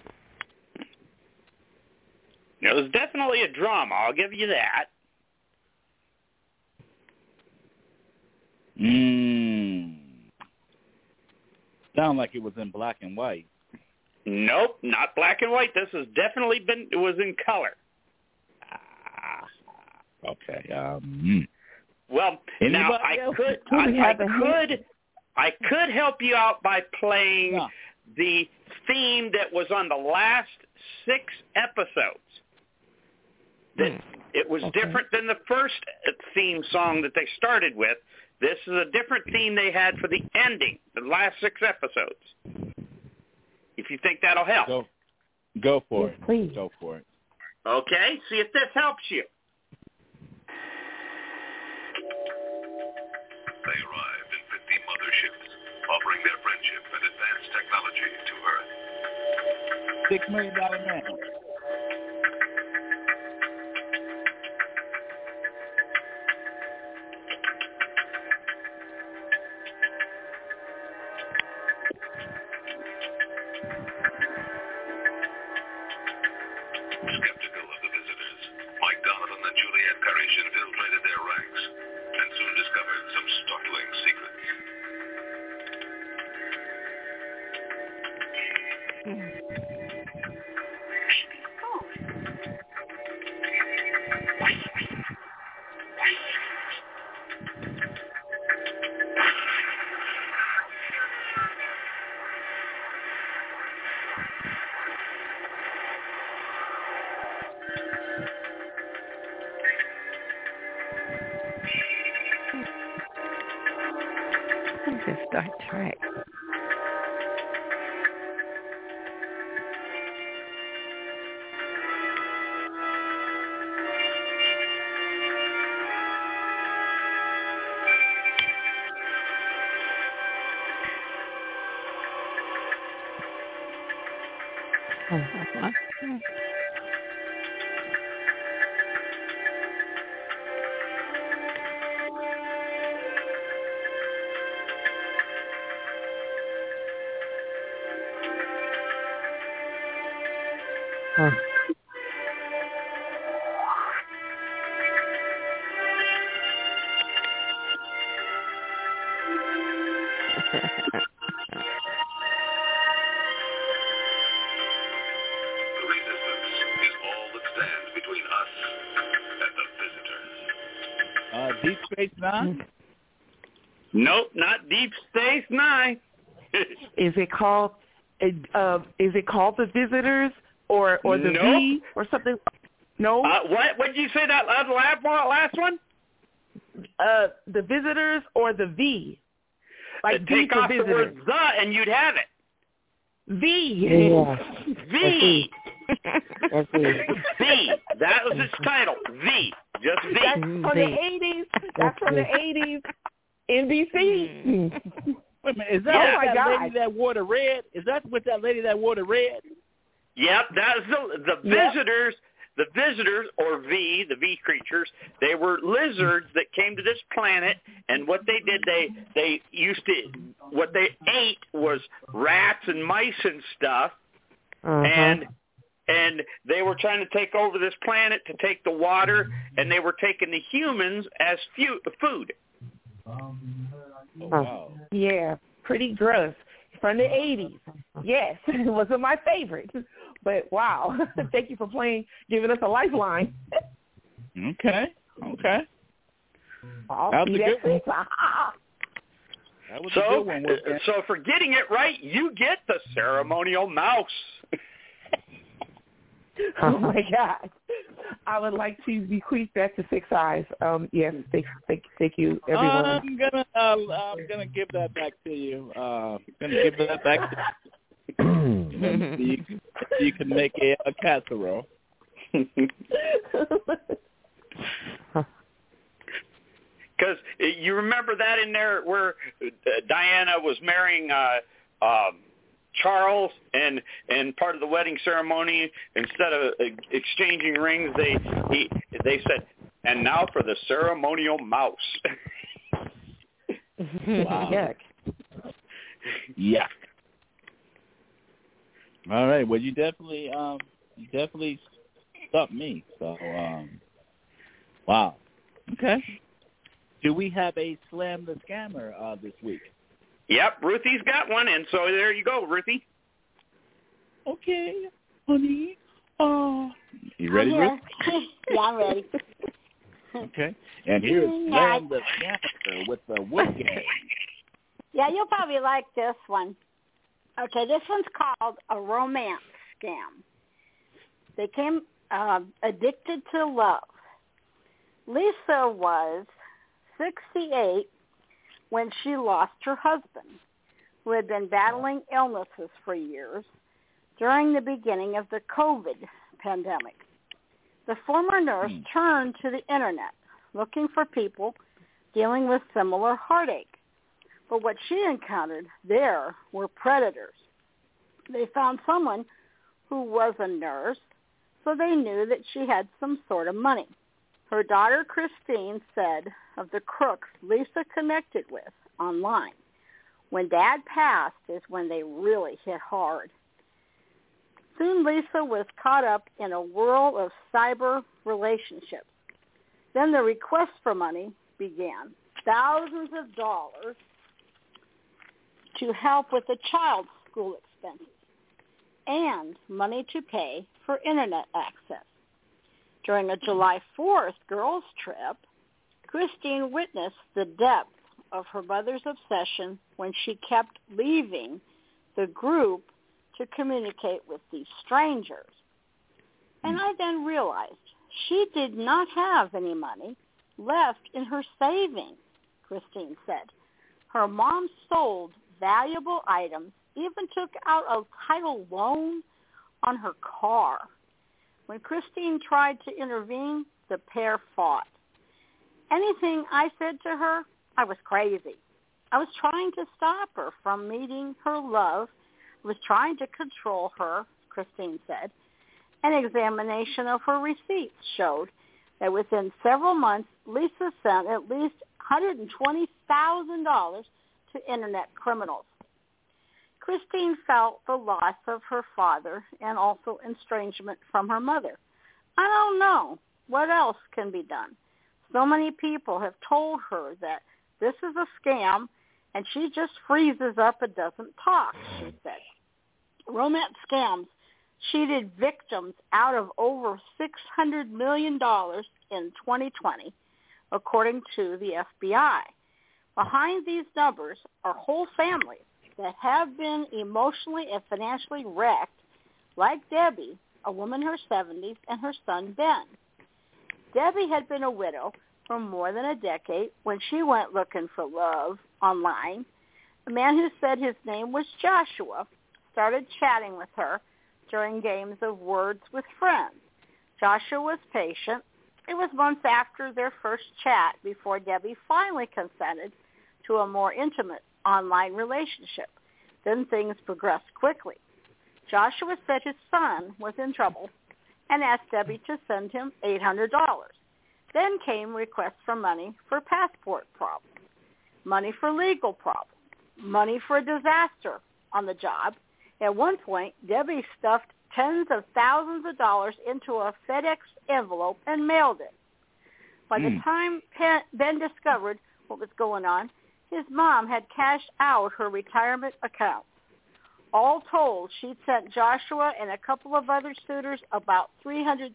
It was definitely a drama. I'll give you that. Sound like it was in black and white. Nope, not black and white. This has definitely it was in color. Okay. Well, now I could help you out by playing the theme that was on the last 6 episodes. It was different than the first theme song that they started with. This is a different theme they had for the ending, the last 6 episodes. If you think that'll help. Go for it. Please. Go for it. Okay, see if this helps you. They arrived in 50 motherships, offering their friendship and advanced technology to Earth. $6 million man. Skeptical of the visitors, Mike Donovan and Juliette Parrish infiltrated their ranks and soon discovered some startling secrets. Just Star Trek. Deep Space Nine? Nope, not Deep Space Nine. Is it called The Visitors or the V or something? No. What did you say that last one? The Visitors or the V? Like V take for off visitors. the word the and you'd have it. V. Yeah. V. That's it. V. That was its title. V. Just V. That's from the 80s. That's from the 80s. NBC. Wait a minute. Is that Oh my God. lady that wore the red? Is that with that lady that wore the red? Yep. That's the visitors. The visitors, or V, the V creatures, they were lizards that came to this planet, and what they did, they used to, what they ate was rats and mice and stuff, and they were trying to take over this planet to take the water, and they were taking the humans as food. Oh, wow. Yeah, pretty gross. From the 80s. Yes, it wasn't my favorite. But wow, thank you for giving us a lifeline. Okay. That was a good one. That was a good one. So for getting it right, you get the ceremonial mouse. Oh my God. I would like to bequeath that to Six Eyes. Yes, thank you, everyone. I'm gonna give that back to you. You can make a casserole. Because you remember that in there where Diana was marrying Charles, and part of the wedding ceremony, instead of exchanging rings, they said, "And now for the ceremonial mouse." Wow. Yuck. Yeah. All right. Well, you definitely stumped me. So, wow. Okay. Do we have a Slam the Scammer this week? Yep, Ruthie's got one, and so there you go, Ruthie. Okay, honey. You ready, Ruth? Yeah, I'm ready. Okay. And here's Slam the Scammer with the Wood Gang. Yeah, you'll probably like this one. Okay, this one's called a romance scam. They came addicted to love. Lisa was 68 when she lost her husband, who had been battling illnesses for years during the beginning of the COVID pandemic. The former nurse turned to the Internet looking for people dealing with similar heartache. But what she encountered there were predators. They found someone who was a nurse, so they knew that she had some sort of money. Her daughter, Christine, said of the crooks Lisa connected with online, when Dad passed is when they really hit hard. Soon Lisa was caught up in a whirl of cyber relationships. Then the request for money began. Thousands of dollars to help with the child's school expenses and money to pay for Internet access. During a July 4th girls' trip, Christine witnessed the depth of her mother's obsession when she kept leaving the group to communicate with these strangers. And I then realized she did not have any money left in her savings, Christine said. Her mom sold valuable items, even took out a title loan on her car. When Christine tried to intervene, the pair fought. Anything I said to her, I was crazy. I was trying to stop her from meeting her love. I was trying to control her, Christine said. An examination of her receipts showed that within several months, Lisa sent at least $120,000 to Internet criminals. Christine felt the loss of her father and also estrangement from her mother. I don't know what else can be done. So many people have told her that this is a scam, and she just freezes up and doesn't talk, she said. Romance scams cheated victims out of over $600 million in 2020, according to the FBI. Behind these numbers are whole families that have been emotionally and financially wrecked, like Debbie, a woman in her 70s, and her son, Ben. Debbie had been a widow for more than a decade when she went looking for love online. A man who said his name was Joshua started chatting with her during games of Words with Friends. Joshua was patient. It was months after their first chat before Debbie finally consented to a more intimate online relationship. Then things progressed quickly. Joshua said his son was in trouble and asked Debbie to send him $800. Then came requests for money for passport problems, money for legal problems, money for a disaster on the job. At one point, Debbie stuffed tens of thousands of dollars into a FedEx envelope and mailed it. By the time Ben discovered what was going on, his mom had cashed out her retirement account. All told, she'd sent Joshua and a couple of other suitors about $300,000.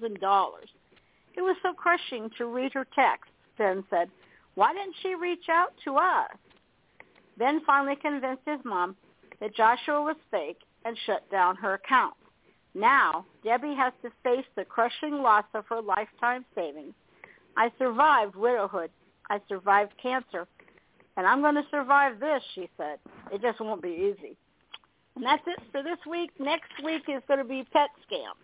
It was so crushing to read her text, Ben said. Why didn't she reach out to us? Ben finally convinced his mom that Joshua was fake and shut down her account. Now, Debbie has to face the crushing loss of her lifetime savings. I survived widowhood. I survived cancer. And I'm going to survive this, she said. It just won't be easy. And that's it for this week. Next week is going to be pet scam.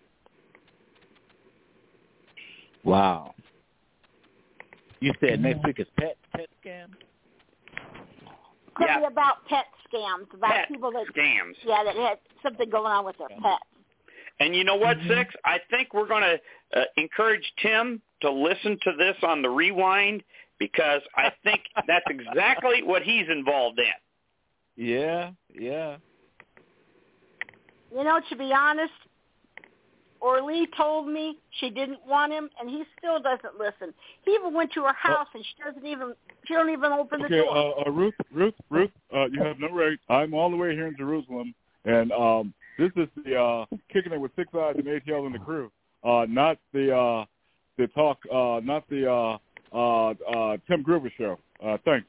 Wow. You said next week is pet scam? Could be about pet scams, about pet people that scams. Yeah, that had something going on with their pets. And you know what, Six? I think we're going to encourage Tim to listen to this on the rewind, because I think that's exactly what he's involved in. Yeah. Yeah, You know, to be honest, Orly told me she didn't want him, and he still doesn't listen. He even went to her house, and she don't even open the door. Ruth, you have no right. I'm all the way here in Jerusalem, and this is the Kicking It with Six Eyes and ATL and the Crew, not the talk, not the Tim Groover show. Thanks.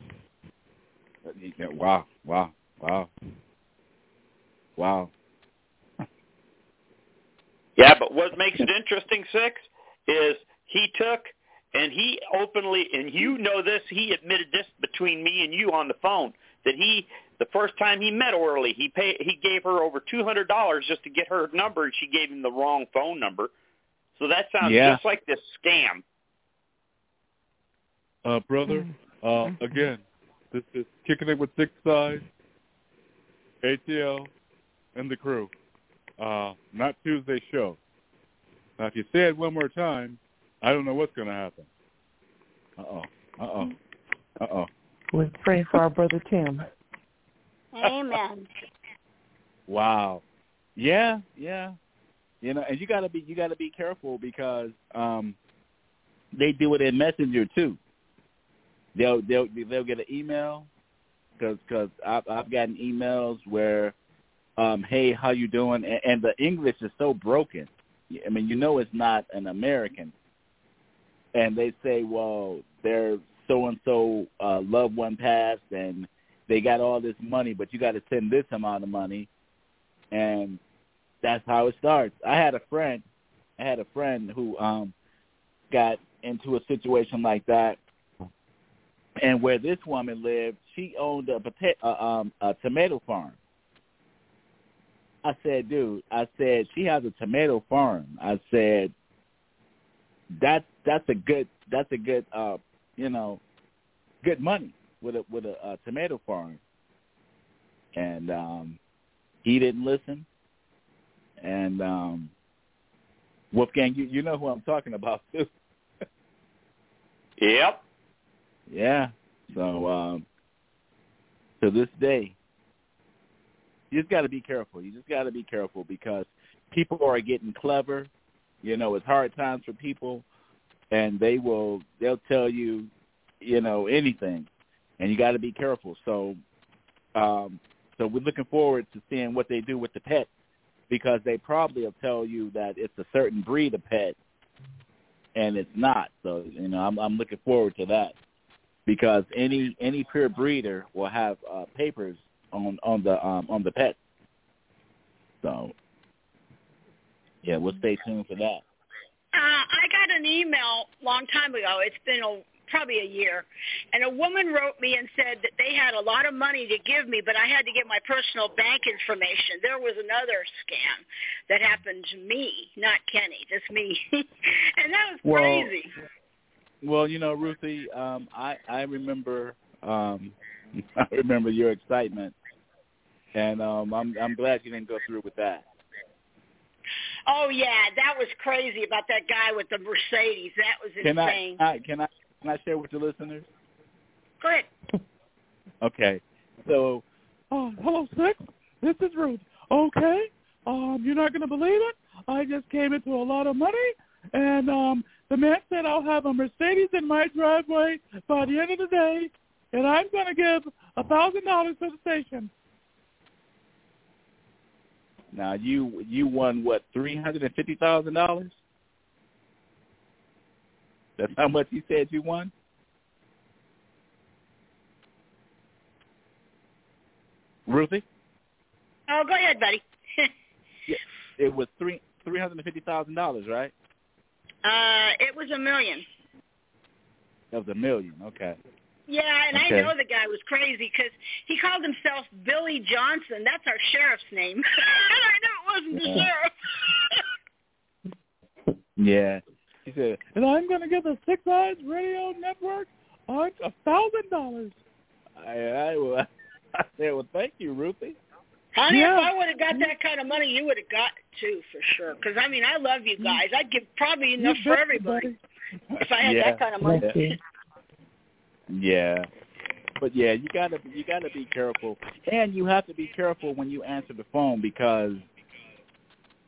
Wow. Yeah, but what makes it interesting, Six, is he took and he openly, and you know this, he admitted this between me and you on the phone, that the first time he met Orly, he gave her over $200 just to get her number, and she gave him the wrong phone number. So that sounds just like this scam. Brother, again, this is Kicking It with Six Eyes, ATL, and the Crew. Not Tuesday's show. Now, if you say it one more time, I don't know what's going to happen. We're praying for our brother Tim. Amen. Wow. Yeah. You know, and you gotta be careful because they do it in Messenger too. They'll get an email because I've gotten emails where, hey, how you doing? And the English is so broken. I mean, you know, it's not an American. And they say, well, their so-and-so loved one passed and they got all this money, but you got to send this amount of money. And that's how it starts. I had a friend who got into a situation like that. And where this woman lived, she owned a tomato farm. I said, dude, she has a tomato farm. I said, that's a good good money with a tomato farm. And he didn't listen. And Wolfgang, you know who I'm talking about too. Yep. Yeah. So to this day, you just got to be careful. You just got to be careful because people are getting clever. You know, it's hard times for people, and they'll tell you, you know, anything, and you got to be careful. So, so we're looking forward to seeing what they do with the pet, because they probably will tell you that it's a certain breed of pet, and it's not. So, you know, I'm looking forward to that, because any pure breeder will have papers on the pet. So, yeah, we'll stay tuned for that. I got an email a long time ago. It's been probably a year. And a woman wrote me and said that they had a lot of money to give me, but I had to get my personal bank information. There was another scam that happened to me, not Kenny, just me. And that was crazy. Well, you know, Ruthie, I remember I remember your excitement, and I'm glad you didn't go through with that. Oh yeah, that was crazy about that guy with the Mercedes. That was insane. Can I share with the listeners? Go ahead. Okay. So, hello, Six. This is Ruth. Okay. You're not going to believe it. I just came into a lot of money, and the man said I'll have a Mercedes in my driveway by the end of the day, and I'm going to give $1,000 to the station. Now you won what, $350,000? That's how much you said you won? Ruthie? Oh, go ahead, buddy. Yeah, it was $350,000, right? It was $1 million. That was $1 million. Okay. Yeah, and okay. I know the guy was crazy because he called himself Billy Johnson. That's our sheriff's name. And I knew it wasn't the sheriff. Yeah. He said, and I'm going to give the Six Eyes Radio Network $1,000. I said, well, thank you, Ruthie. Honey, if I would have got that kind of money, you would have got it too, for sure. Because, I mean, I love you guys. I'd give probably enough for everybody if I had that kind of money. Yeah. But yeah, you gotta be careful. And you have to be careful when you answer the phone, because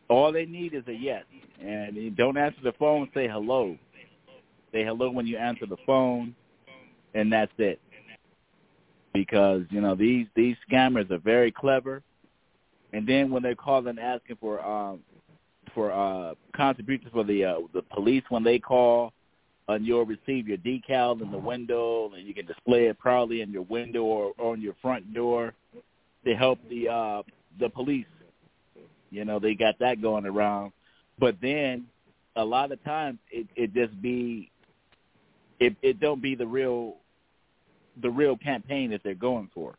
all they need is a yes. And you don't answer the phone, say hello. Say hello when you answer the phone, and that's it. Because, you know, these scammers are very clever. And then when they're calling asking for contributions for the police when they call, and you'll receive your decal in the window, and you can display it proudly in your window or on your front door to help the police. You know, they got that going around. But then a lot of times it don't be the real campaign that they're going for.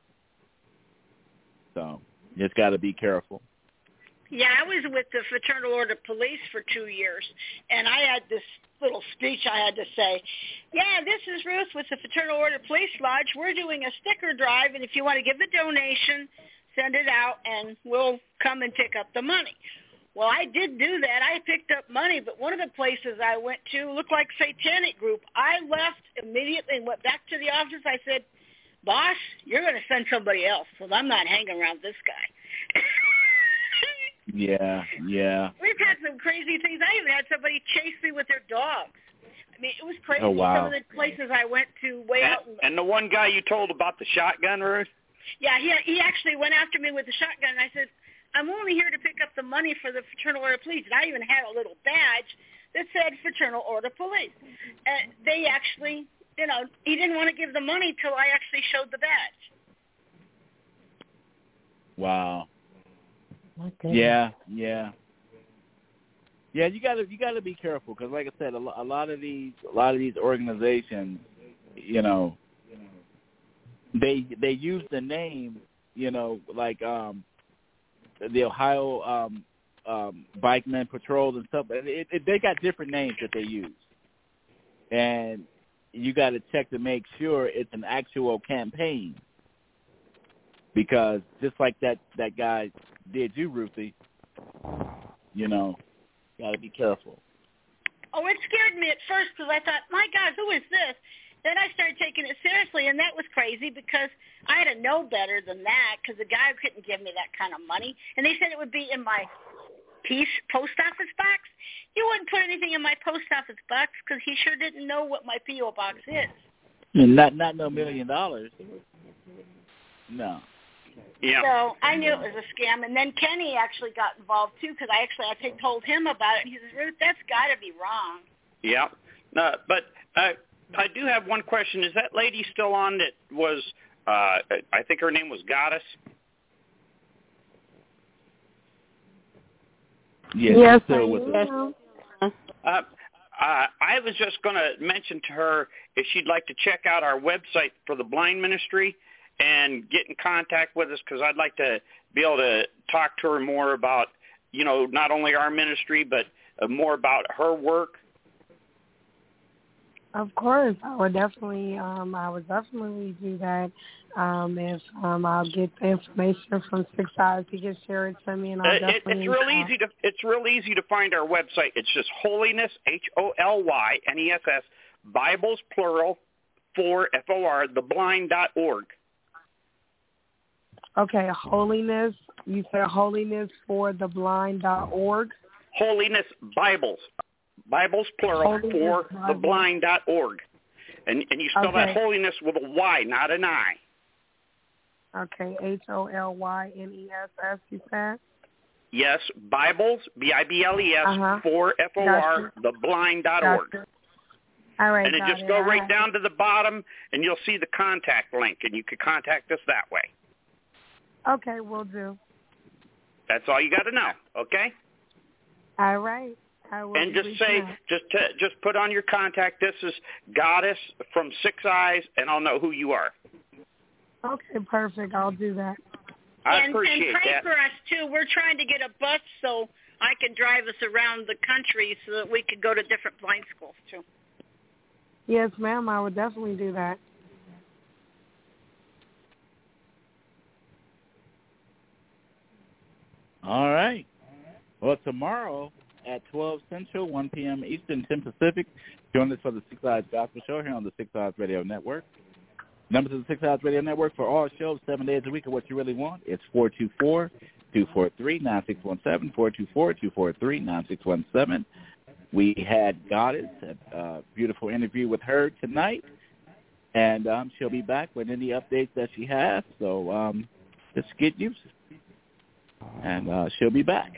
So you just got to be careful. Yeah, I was with the Fraternal Order Police for 2 years, and I had this little speech I had to say. Yeah, this is Ruth with the Fraternal Order Police Lodge. We're doing a sticker drive, and if you want to give a donation, send it out, and we'll come and pick up the money. Well, I did do that. I picked up money, but one of the places I went to looked like Satanic Group. I left immediately and went back to the office. I said, boss, you're going to send somebody else, because I'm not hanging around this guy. Yeah. We've had some crazy things. I even had somebody chase me with their dogs. I mean, it was crazy. Oh, wow. Some of the places I went to way out. And the one guy you told about the shotgun, Ruth? Yeah, he actually went after me with the shotgun. And I said, I'm only here to pick up the money for the Fraternal Order Police. And I even had a little badge that said Fraternal Order Police. They actually, you know, he didn't want to give the money till I actually showed the badge. Wow. Yeah. You gotta be careful, because, like I said, a lot of these organizations, you know, they use the name, you know, like the Ohio Bikeman Patrol and stuff. They got different names that they use, and you got to check to make sure it's an actual campaign. Because just like that guy did you, Ruthie, you know, got to be careful. Oh, it scared me at first, because I thought, my God, who is this? Then I started taking it seriously, and that was crazy, because I had to know better than that, because the guy couldn't give me that kind of money. And they said it would be in my post office box. He wouldn't put anything in my post office box, because he sure didn't know what my P.O. box is. Not no $1 million. No. Yeah. So I knew it was a scam, and then Kenny actually got involved too, because I told him about it, and he says, Ruth, that's got to be wrong. Yeah. But I do have one question. Is that lady still on that was, I think her name was Goddess? Yes, I was just going to mention to her if she'd like to check out our website for the blind ministry and get in contact with us, because I'd like to be able to talk to her more about, you know, not only our ministry, but more about her work. Of course, I would definitely do that. If I'll get the information from Six Eyes, he can share it to me, and I'll definitely. It's real easy to find our website. It's just Holiness, HOLYNESS, Bibles plural, FOR theblind.org. Okay, Holiness. You said Holiness for theblind.org. Holiness Bibles plural, for theblind.org. And you spell that holiness with a Y, not an I. Okay, HOLYNESS, you said? Yes, Bibles, BIBLES, for FOR, theblind.org. All right, and then just go right down to the bottom, and you'll see the contact link, and you can contact us that way. Okay, will do. That's all you got to know, okay? All right. I will. And just say, just put on your contact, this is Goddess from Six Eyes, and I'll know who you are. Okay, perfect. I'll do that. I appreciate and pray that. for us, too. We're trying to get a bus so I can drive us around the country so that we could go to different blind schools, too. Yes, ma'am. I would definitely do that. All right. Well, tomorrow at 12 Central, 1 p.m. Eastern, 10 Pacific, join us for the Six Eyes Gospel Show here on the Six Eyes Radio Network. Numbers of the Six Eyes Radio Network for all shows 7 days a week of what you really want. It's 243-9617, 424-243-9617. We had Goddess, a beautiful interview with her tonight, and she'll be back with any updates that she has. So just get used to it. And she'll be back.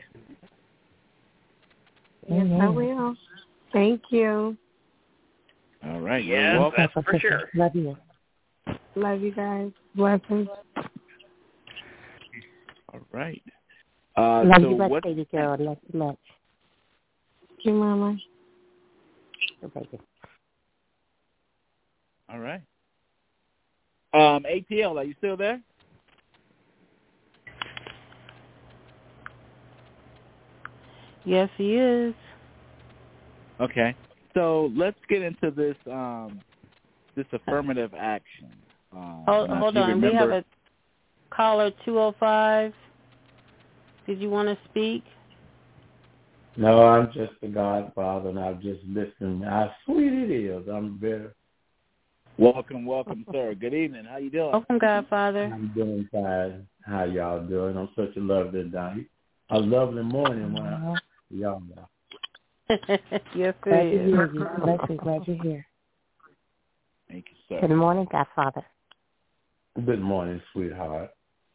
Yes, I will. Thank you. All right. Yeah, that's for sure. Love you. Love you guys. Blessings. All right. Love so you, what? baby girl. Love you much. Thank you, Mama. Okay. All right. ATL, are you still there? Yes, he is. Okay. So let's get into this this affirmative action. Hold on. We have a caller 205. Did you want to speak? No, I'm just the godfather, and I'm just listening. How sweet it is. I'm very... Welcome, sir. Good evening. How you doing? Welcome, Godfather. I'm doing fine. How y'all doing on such a lovely night? A lovely morning when y'all know. Yes, glad it to is. hear you. Glad you're here. Thank you, sir. Good morning, Godfather. Good morning, sweetheart.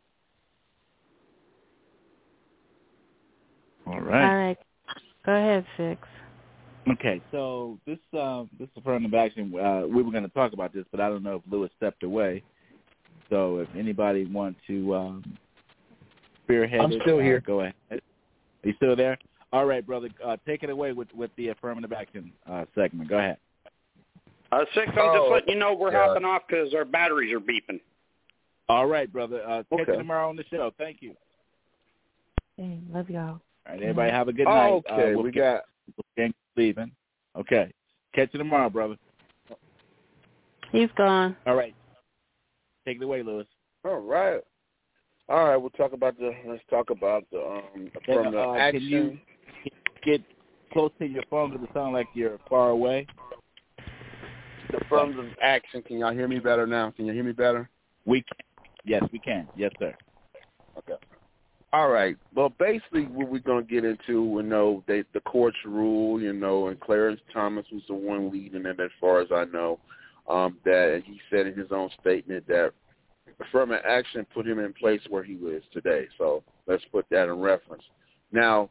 All right. All right. Go ahead, Six. Okay, so this affirmative action, we were going to talk about this, but I don't know if Lewis stepped away. So if anybody wants to spearhead I'm still here. Go ahead. Are you still there? All right, brother. Take it away with the affirmative action segment. Go ahead. Six, I'm just letting you know we're hopping off because our batteries are beeping. All right, brother. Catch you Okay. tomorrow on the show. Thank you. Hey, love y'all. All right, everybody have a good night. Okay, we got... leaving. Okay. Catch you tomorrow, brother. He's gone. All right. Take it away, Lewis. All right. Let's talk about the affirmative action. Can you get close to your phone because it sounds like you're far away? The affirmative action. Can y'all hear me better now? Can you hear me better? We can. Yes, we can. Yes, sir. Okay. All right. Well, basically, what we're going to get into, the courts rule, and Clarence Thomas was the one leading it as far as I know, that he said in his own statement that affirmative action put him in place where he is today. So let's put that in reference. Now,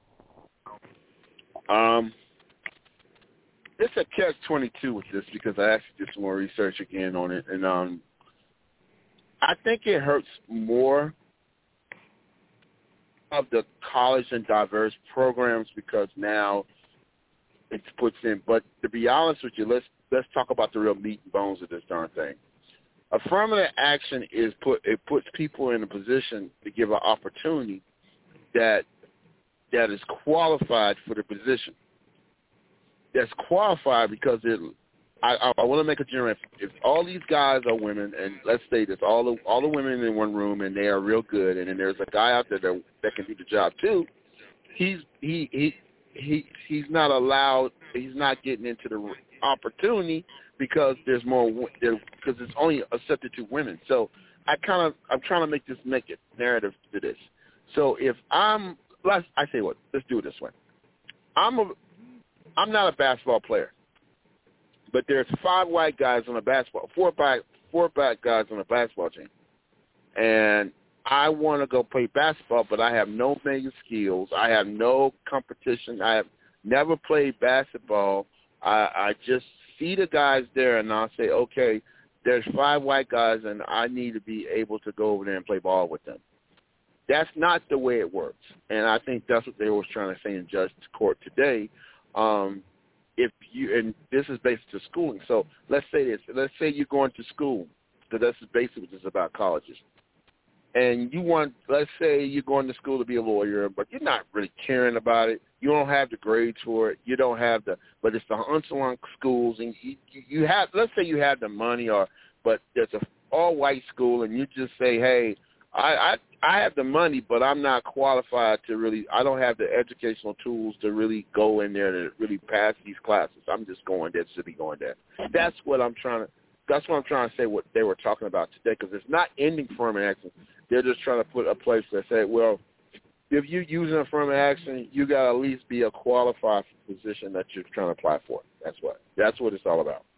it's a catch-22 with this because I actually did some more research again on it, and I think it hurts more of the college and diverse programs because now it puts in. But to be honest with you, let's talk about the real meat and bones of this darn thing. Affirmative action puts people in a position to give an opportunity that is qualified for the position. That's qualified because I want to make a general. If all these guys are women, and let's say this, all the women in one room, and they are real good, and then there's a guy out there that can do the job too, he's not allowed. He's not getting into the opportunity because there's more because it's only accepted to women. So I'm trying to make it narrative to this. So if let's do it this way. I'm not a basketball player. But there's 5 white guys on a basketball, four black guys on a basketball team, and I want to go play basketball, but I have no major skills. I have no competition. I have never played basketball. I just see the guys there, and I'll say, okay, there's 5 white guys, and I need to be able to go over there and play ball with them. That's not the way it works, and I think that's what they were trying to say in Judge Court today. And this is based to schooling. So let's say this. Let's say you're going to school, because that's basically what this is about, colleges. And let's say you're going to school to be a lawyer, but you're not really caring about it. You don't have the grades for it. You don't have but it's the Unsalon schools, and you have, let's say you have the money, but there's a all-white school, and you just say, hey, I have the money, but I'm not qualified to really, I don't have the educational tools to really go in there to really pass these classes. I'm just going there to be going there. That's what I'm trying to say what they were talking about today, because it's not ending affirmative action. They're just trying to put a place that say, well, if you're using affirmative action, you got to at least be a qualified position that you're trying to apply for. That's what it's all about.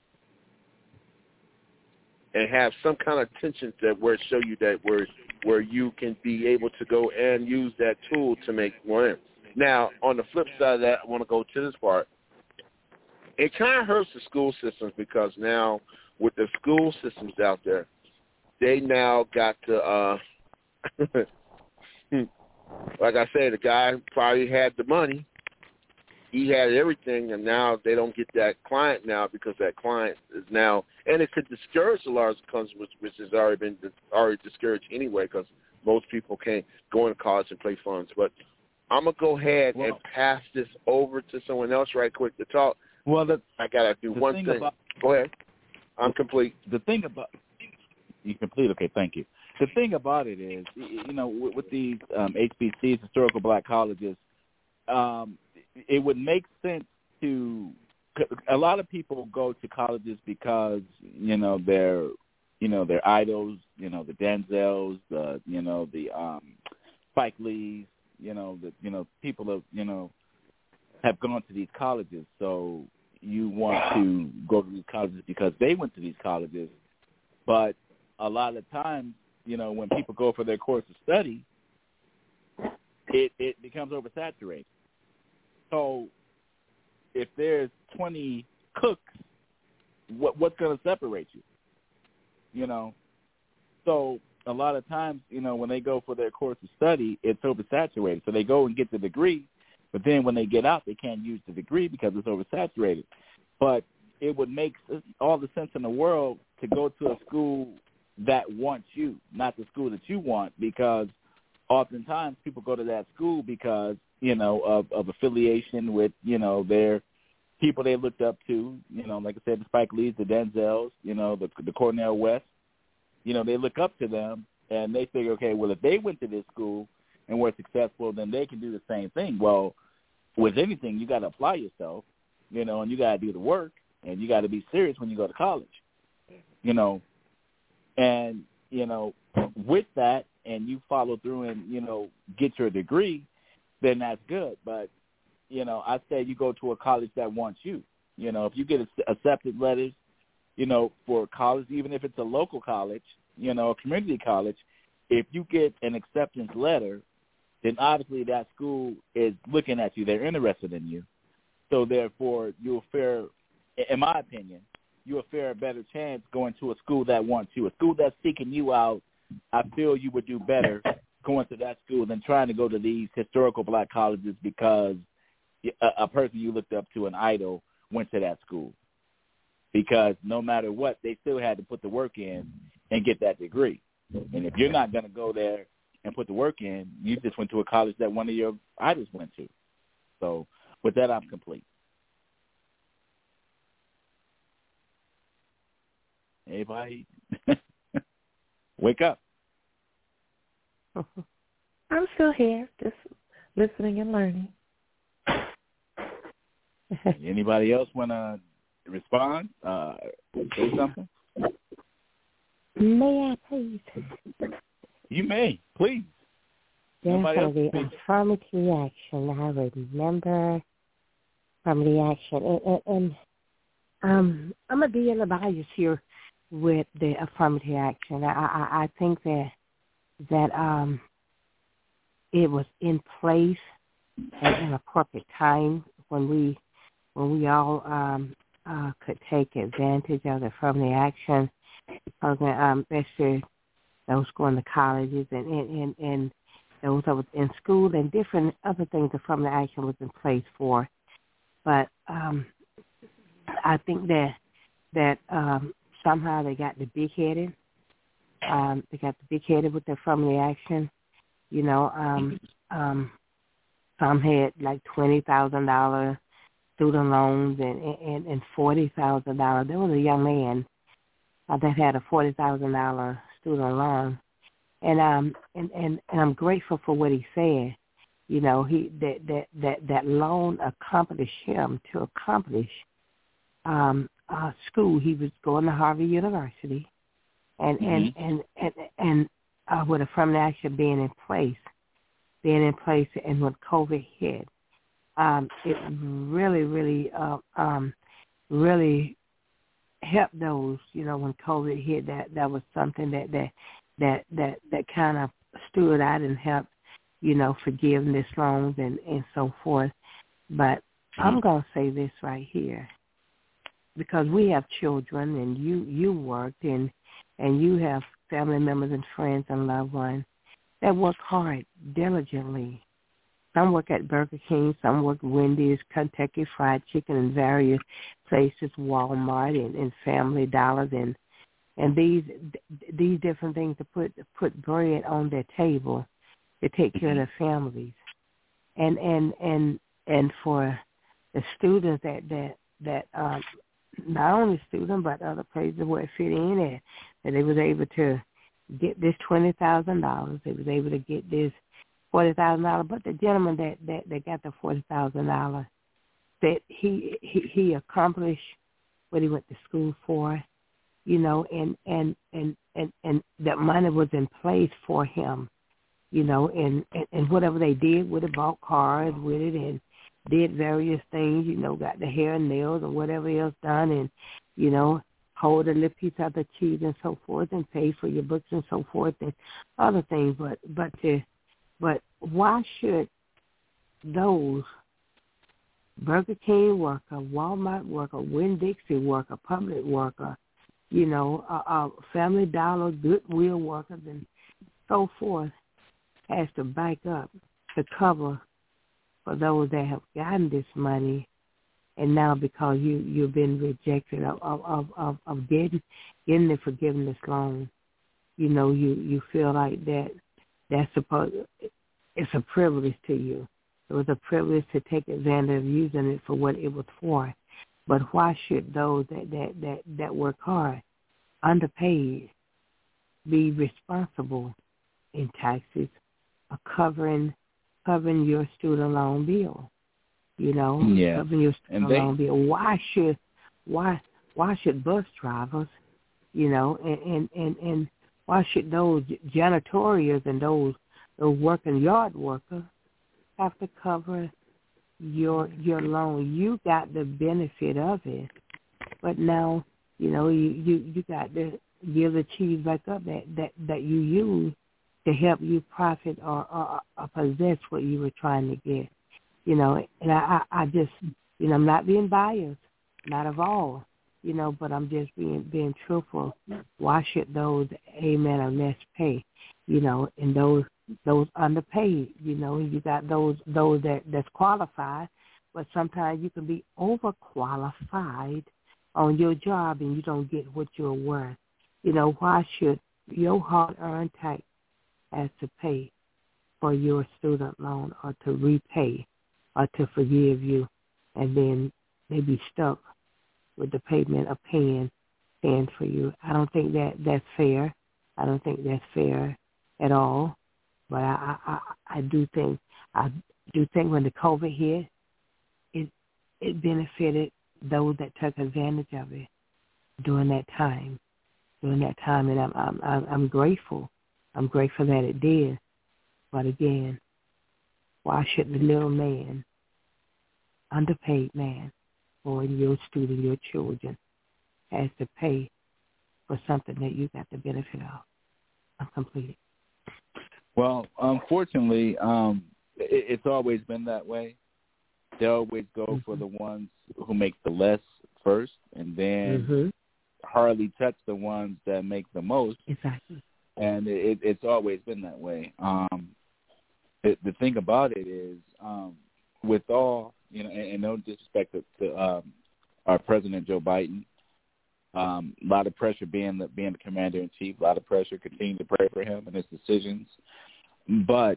And have some kind of tension that where it show you that where you can be able to go and use that tool to make more in. Now, on the flip side of that, I want to go to this part. It kind of hurts the school systems because now with the school systems out there, they now got to, like I said, the guy probably had the money. He had everything, and now they don't get that client now because that client is now, and it could discourage a lot of customers, which has already discouraged anyway because most people can't go into college and play funds. But I'm going to go ahead and pass this over to someone else right quick to talk. Well, I got to do one thing. Go ahead. I'm complete. The thing about you complete. Okay, thank you. The thing about it is, you know, with these HBCs, historical black colleges, it would make sense to. A lot of people go to colleges because they're idols. You know, the Denzels, the Spike Lees. People have gone to these colleges, so you want to go to these colleges because they went to these colleges. But a lot of times, when people go for their course of study, it becomes oversaturated. So if there's 20 cooks, what's going to separate you? So a lot of times, when they go for their course of study, it's oversaturated. So they go and get the degree, but then when they get out, they can't use the degree because it's oversaturated. But it would make all the sense in the world to go to a school that wants you, not the school that you want, because oftentimes people go to that school because, of affiliation with, their people they looked up to, like I said, the Spike Lees, the Denzels, the Cornel West. They look up to them and they figure, okay, well, if they went to this school and were successful, then they can do the same thing. Well, with anything, you got to apply yourself, and you got to do the work, and you got to be serious when you go to college, and, with that, and you follow through and, get your degree, then that's good. But, I say you go to a college that wants you. If you get accepted letters, for college, even if it's a local college, a community college, if you get an acceptance letter, then obviously that school is looking at you. They're interested in you. So therefore, you'll fare, in my opinion, you'll fare a better chance going to a school that wants you. A school that's seeking you out, I feel you would do better going to that school than trying to go to these historical black colleges because a person you looked up to, an idol, went to that school. Because no matter what, they still had to put the work in and get that degree. And if you're not going to go there and put the work in, you just went to a college that one of your idols went to. So with that, I'm complete. Everybody, wake up. I'm still here, just listening and learning. Anybody else want to respond? Say something? May I please? You may, please. Definitely affirmative action. I remember affirmative action. And I'm going to be in the bias here with the affirmative action. I think that it was in place at an appropriate time when we all could take advantage of the affirmative action program, especially those going to colleges and those that was in school and different other things affirmative action was in place for. But I think that somehow they got the big-headed. They got the big-headed with the affirmative action. Some had like $20,000 student loans and $40,000. There was a young man that had a $40,000 student loan, and I'm grateful for what he said. That loan accomplished him to accomplish school. He was going to Harvard University, and with affirmative action being in place, being in place. And when COVID hit, it really, really helped those. When COVID hit, that was something that kind of stood out and helped, forgiveness loans and so forth. But I'm going to say this right here, because we have children and you worked and you have family members and friends and loved ones that work hard, diligently. Some work at Burger King, some work at Wendy's, Kentucky Fried Chicken, and various places, Walmart and Family Dollars, and these different things to put bread on their table to take care of their families, and for the students that not only students but other places where it fit in at, that they was able to get this $20,000, they was able to get this $40,000. But the gentleman that got the $40,000, that he accomplished what he went to school for, and that money was in place for him, and whatever they did with it, bought cars with it and did various things, got the hair and nails or whatever else done, and, hold a little piece of the cheese and so forth, and pay for your books and so forth and other things. But why should those Burger King worker, Walmart worker, Winn-Dixie worker, public worker, Family Dollar, Goodwill workers, and so forth, has to back up to cover for those that have gotten this money, and now because you've been rejected of getting the forgiveness loan, you feel like that's it's a privilege to you. It was a privilege to take advantage of using it for what it was for. But why should those that work hard, underpaid, be responsible in taxes of covering your student loan bill? Covering your student loan bill. Why should bus drivers, and why should those janitorials and those working yard workers have to cover your loan? You got the benefit of it, but now you got to give the cheese back up that you use to help you profit or possess what you were trying to get. And I just, I'm not being biased, not at all, but I'm just being truthful. Why should those amen or less pay, and those underpaid, you got those that's qualified, but sometimes you can be overqualified on your job and you don't get what you're worth. Why should your hard-earned tax has to pay for your student loan or to repay or to forgive you, and then they be stuck with the payment of paying for you? I don't think that's fair. I don't think that's fair at all. But I do think when the COVID hit, it benefited those that took advantage of it during that time, and I'm grateful. I'm grateful that it did. But again, why should the little man, underpaid man, or your student, your children, has to pay for something that you got the benefit of? I'm completed. Well, unfortunately, it's always been that way. They always go for the ones who make the less first, and then hardly touch the ones that make the most. Exactly. And it's always been that way. The thing about it is, with all, and no disrespect to our President Joe Biden, a lot of pressure being the commander-in-chief, a lot of pressure, continue to pray for him and his decisions. But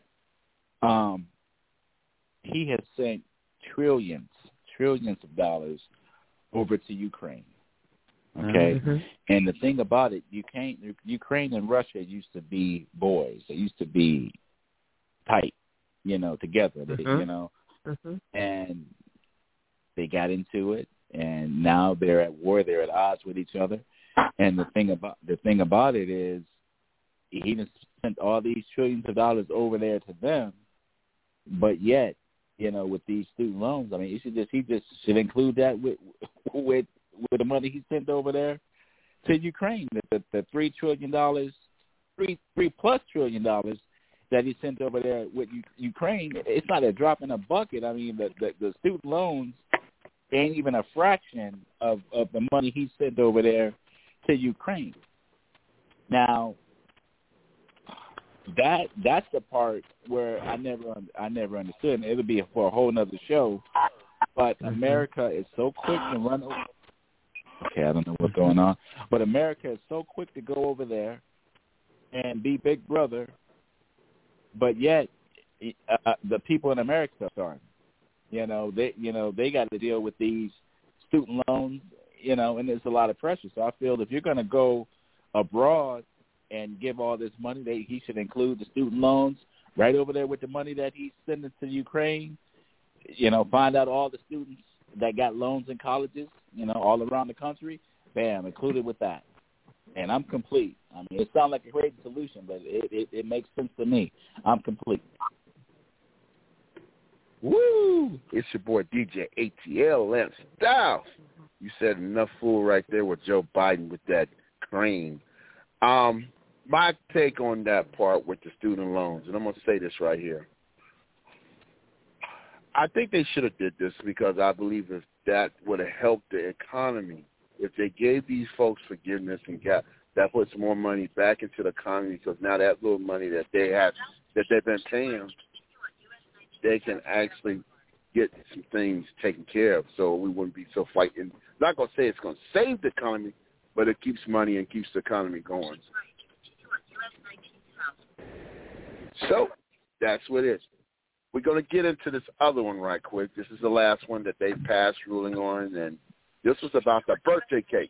he has sent trillions of dollars over to Ukraine. Okay? And the thing about it, Ukraine and Russia used to be boys. They used to be tight, together, and they got into it, and now they're at war. They're at odds with each other. And the thing about it is, he just sent all these trillions of dollars over there to them, But yet, with these student loans, I mean, he just should include that with the money he sent over there to Ukraine, the $3 trillion, $3+ trillion that he sent over there with Ukraine. It's not a drop in a bucket. I mean, the student loans ain't even a fraction of the money he sent over there to Ukraine. Now, that's the part where I never understood, and it'll be for a whole nother show. But America is so quick to run over. Okay, I don't know what's going on, but America is so quick to go over there and be Big Brother, but yet the people in America aren't. They got to deal with these student loans, and there's a lot of pressure. So I feel if you're going to go abroad and give all this money, he should include the student loans right over there with the money that he's sending to Ukraine. Find out all the students that got loans in colleges, all around the country. Bam, included with that. And I'm complete. I mean, it sounds like a great solution, but it makes sense to me. I'm complete. Woo! It's your boy DJ ATL Lance Styles. You said enough fool right there with Joe Biden with that cream. My take on that part with the student loans, and I'm going to say this right here. I think they should have did this because I believe if that would have helped the economy, if they gave these folks forgiveness and that puts more money back into the economy, because now that little money that they have, that they've been paying, they can actually get some things taken care of, so we wouldn't be so fighting. Not going to say it's going to save the economy, but it keeps money and keeps the economy going. So that's what it is. We're going to get into this other one right quick. This is the last one that they passed ruling on, and this was about the birthday cake.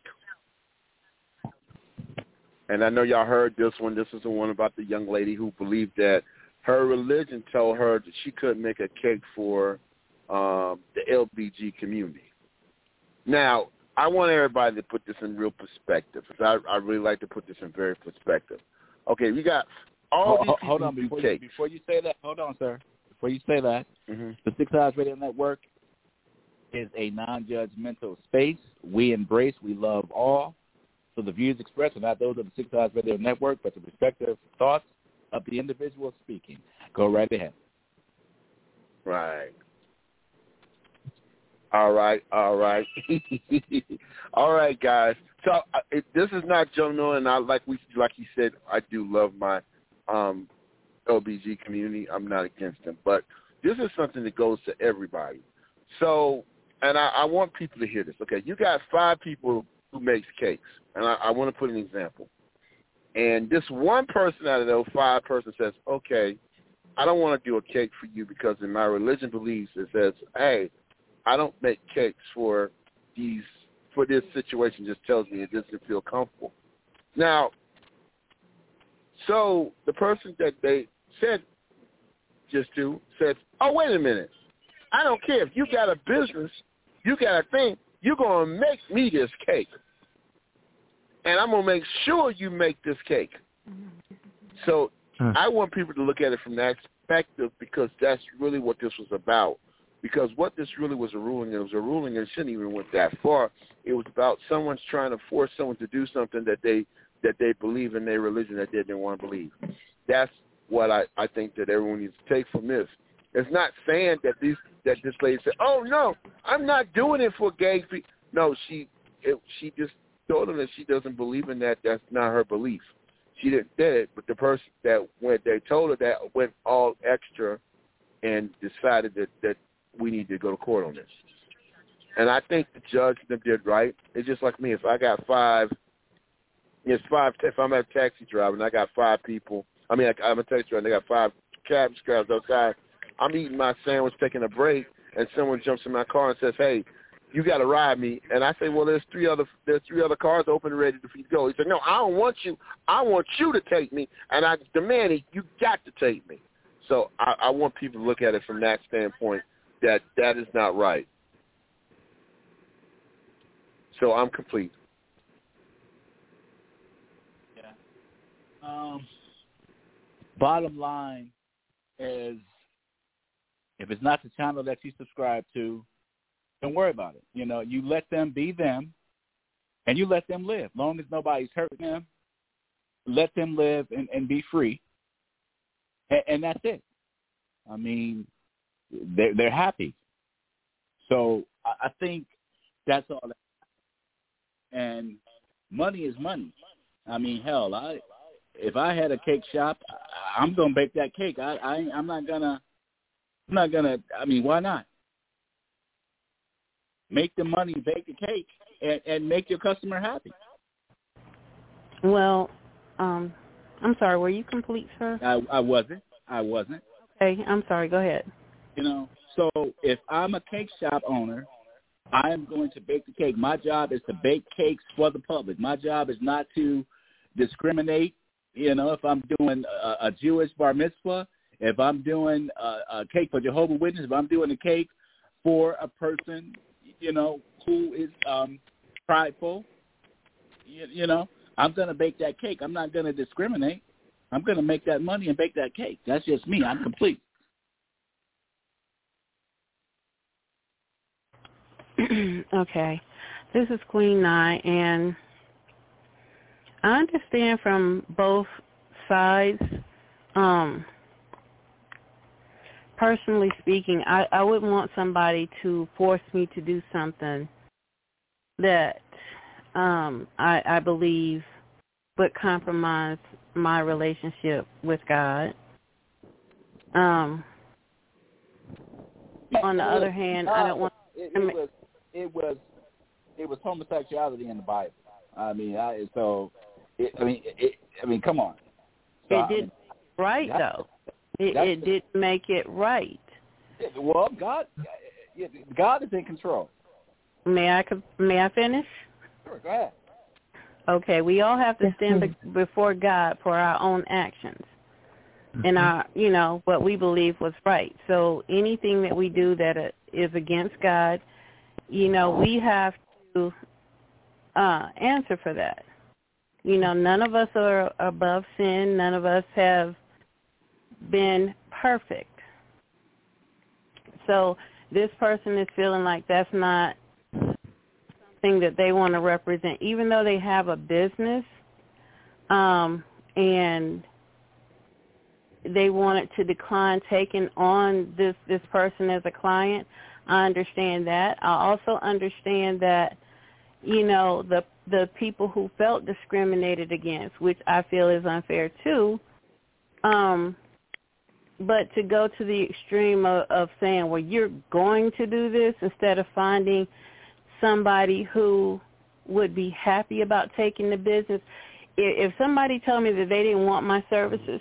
And I know y'all heard this one. This is the one about the young lady who believed that her religion told her that she couldn't make a cake for the LBG community. Now, I want everybody to put this in real perspective, because I really like to put this in very perspective. Okay, we got all these people. Hold on, before you say that, hold on, sir. Before you say that, the 6 Hours Radio Network is a non-judgmental space. We embrace, we love all. So the views expressed are not those of the 6 Hours Radio Network, but the respective thoughts of the individual speaking. Go right ahead. Right. All right. All right, guys. So this is not Joe Noah, and like you said, I do love my LBG community. I'm not against them, but this is something that goes to everybody. So, and I want people to hear this. Okay, you got 5 people who makes cakes, and I want to put an example. And this one person out of those 5 persons says, okay, I don't want to do a cake for you because in my religion beliefs it says, hey, I don't make cakes for this situation. Just tells me it doesn't feel comfortable. Now, so the person that they said said, oh, wait a minute. I don't care. If you got a business, you got a thing, you're going to make me this cake. And I'm going to make sure you make this cake. So I want people to look at it from that perspective, because that's really what this was about. Because what this really was a ruling, it was a ruling, and it shouldn't even went that far. It was about someone's trying to force someone to do something that they believe in their religion that they didn't want to believe. That's what I think that everyone needs to take from this. It's not saying that this lady said, oh, no, I'm not doing it for gay people. No, she just told them that she doesn't believe in that. That's not her belief. She didn't say it, but the person that they told her that went all extra and decided that we need to go to court on this. And I think the judge did right. It's just like me. If I got 5, if I'm a taxi driver and I got 5 people, I'm a taxi driver and I got 5 cab drivers outside, I'm eating my sandwich, taking a break, and someone jumps in my car and says, hey, you got to ride me. And I say, well, there's 3 other cars open and ready for you to go. He said, no, I don't want you. I want you to take me, and I demand it. You got to take me. So I want people to look at it from that standpoint, that is not right. So I'm complete. Yeah. Bottom line is If it's not the channel that you subscribe to, don't worry about it. You know, you let them be them, and you let them live. Long as nobody's hurting them, let them live and be free, and that's it. I mean, they're happy. So I think that's all. And money is money. I mean, hell, if I had a cake shop, I'm gonna bake that cake. I'm not gonna. I mean, why not? Make the money, bake the cake, and make your customer happy. Well, I'm sorry. Were you complete, sir? I wasn't. Okay, I'm sorry. Go ahead. You know, so if I'm a cake shop owner, I am going to bake the cake. My job is to bake cakes for the public. My job is not to discriminate. You know, if I'm doing a Jewish bar mitzvah, if I'm doing a cake for Jehovah's Witness, if I'm doing a cake for a person, you know, who is prideful, you know, I'm going to bake that cake. I'm not going to discriminate. I'm going to make that money and bake that cake. That's just me. I'm complete. Okay. This is Queen Nye, and I understand from both sides. Personally speaking, I wouldn't want somebody to force me to do something that I believe would compromise my relationship with God. On the other hand, I don't want. It was homosexuality in the Bible. I mean, come on. So, it did right though. It did make it right. Well, God is in control. May I finish? Sure, go ahead. Okay, we all have to stand before God for our own actions and our, you know, what we believe was right. So anything that we do that is against God, you know, we have to answer for that. You know, none of us are above sin. None of us have been perfect. So this person is feeling like that's not something that they want to represent, even though they have a business and they wanted to decline taking on this person as a client. I understand that. I also understand that, you know, the people who felt discriminated against, which I feel is unfair too, but to go to the extreme of saying, well, you're going to do this instead of finding somebody who would be happy about taking the business. If somebody told me that they didn't want my services,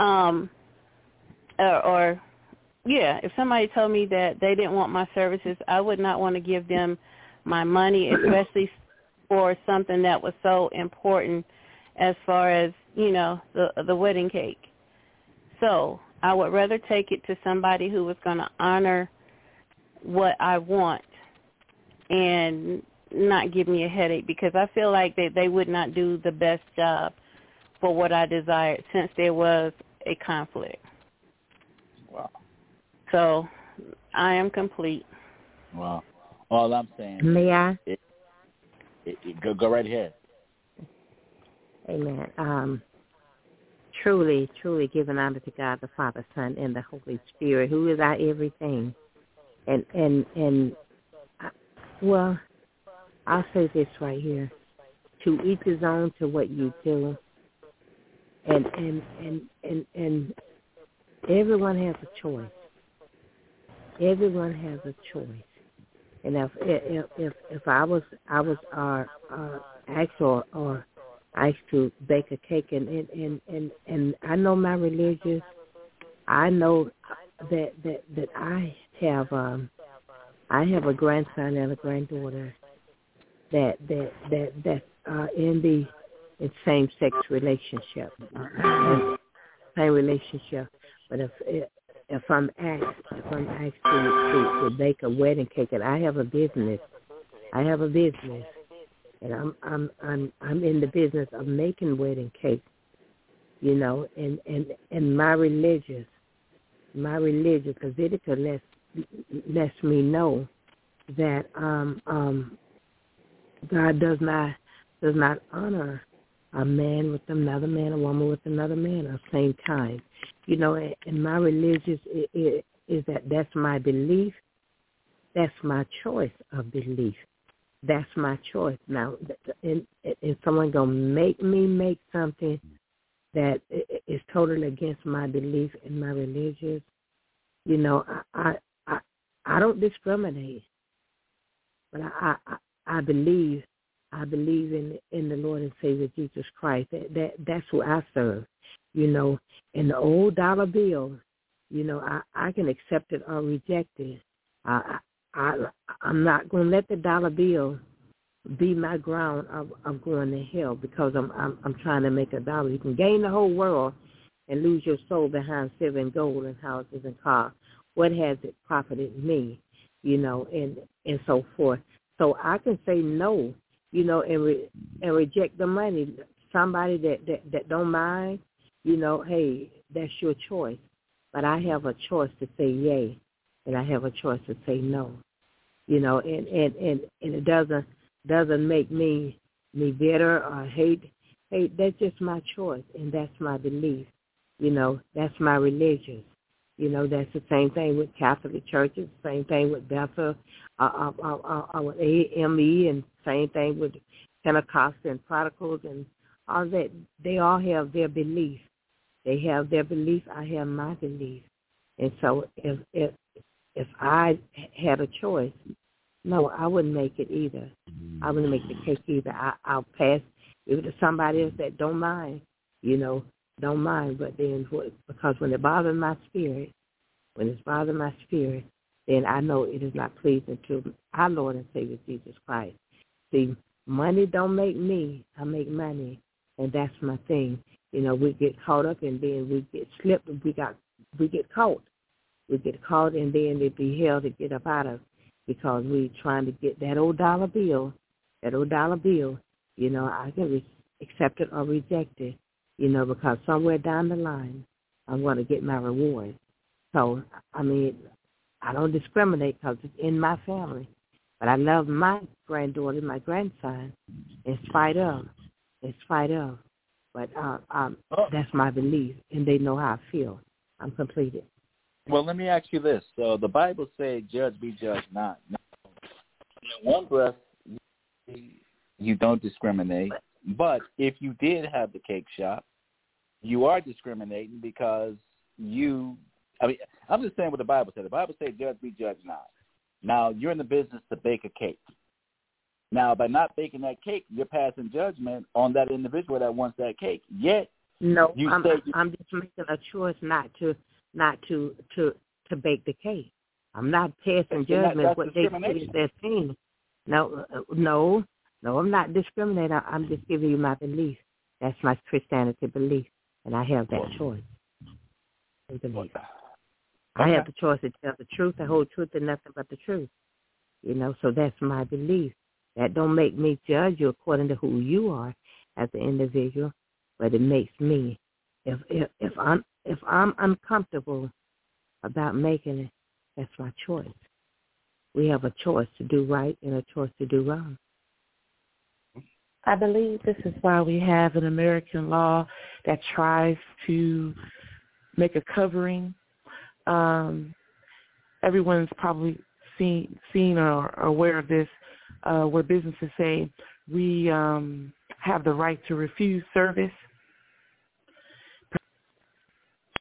if somebody told me that they didn't want my services, I would not want to give them my money, especially for something that was so important as far as, you know, the wedding cake. So I would rather take it to somebody who was going to honor what I want and not give me a headache, because I feel like they would not do the best job for what I desired since there was a conflict. Wow. So I am complete. Wow. All I'm saying. May I? Go right ahead. Amen. Truly, truly giving honor to God, the Father, Son, and the Holy Spirit, who is our everything. And well, I'll say this right here: to each his own to what you do, and everyone has a choice. Everyone has a choice. And if I was asked or asked to bake a cake, and I know my religious, I know that I have a grandson and a granddaughter that are in the same-sex relationship, same relationship. But if I'm asked to bake a wedding cake, and I have a business, and I'm in the business of making wedding cakes, you know, and my religious, my religious Leviticus lets me know that God does not honor a man with another man, a woman with another man at the same time. You know, and my religious is that's my belief. That's my choice of belief. That's my choice. Now, and someone going to make me make something that is totally against my belief and my religious, you know, I don't discriminate. But I believe in the Lord and Savior Jesus Christ. That's who I serve. You know, and the old dollar bill, you know, I can accept it or reject it. I'm not going to let the dollar bill be my ground of going to hell because I'm trying to make a dollar. You can gain the whole world and lose your soul behind silver and gold and houses and cars. What has it profited me? You know, and so forth. So I can say no, you know, and reject the money. Somebody that don't mind, you know, hey, that's your choice. But I have a choice to say yay, and I have a choice to say no. You know, and it doesn't make me bitter or hate. Hey, that's just my choice, and that's my belief. You know, that's my religion. You know, that's the same thing with Catholic churches, same thing with Bethel, with AME, and same thing with Pentecostal and Prodigals and all that. They all have their belief. They have their belief. I have my belief. And so if I had a choice, no, I wouldn't make it either. I wouldn't make the cake either. I'll pass it to somebody else that don't mind, you know, don't mind. But then because when it bothers my spirit, then I know it is not pleasing to our Lord and Savior Jesus Christ. See, money don't make me. I make money, and that's my thing. You know, we get caught up and then we get slipped. We get caught. We get caught and then it be hell to get up out of because we trying to get that old dollar bill. You know, I can accept it or reject it. You know, because somewhere down the line, I'm going to get my reward. So, I mean, I don't discriminate because it's in my family. But I love my granddaughter, my grandson, in spite of. But that's my belief, and they know how I feel. I'm completed. Well, let me ask you this. So the Bible says, judge be judged not. Now, in one breath, you don't discriminate. But if you did have the cake shop, you are discriminating because I'm just saying what the Bible said. The Bible says, judge be judged not. Now, you're in the business to bake a cake. Now, by not baking that cake, you're passing judgment on that individual that wants that cake. Yet, no, I'm just making a choice not to bake the cake. I'm not passing judgment what they say is their thing. No, I'm not discriminating. I'm just giving you my belief. That's my Christianity belief, and I have that choice. I have the choice to tell the truth, the whole truth, and nothing but the truth. You know, so that's my belief. That don't make me judge you according to who you are as an individual, but it makes me, if I'm uncomfortable about making it, that's my choice. We have a choice to do right and a choice to do wrong. I believe this is why we have an American law that tries to make a covering. Everyone's probably seen or aware of this, where businesses say we have the right to refuse service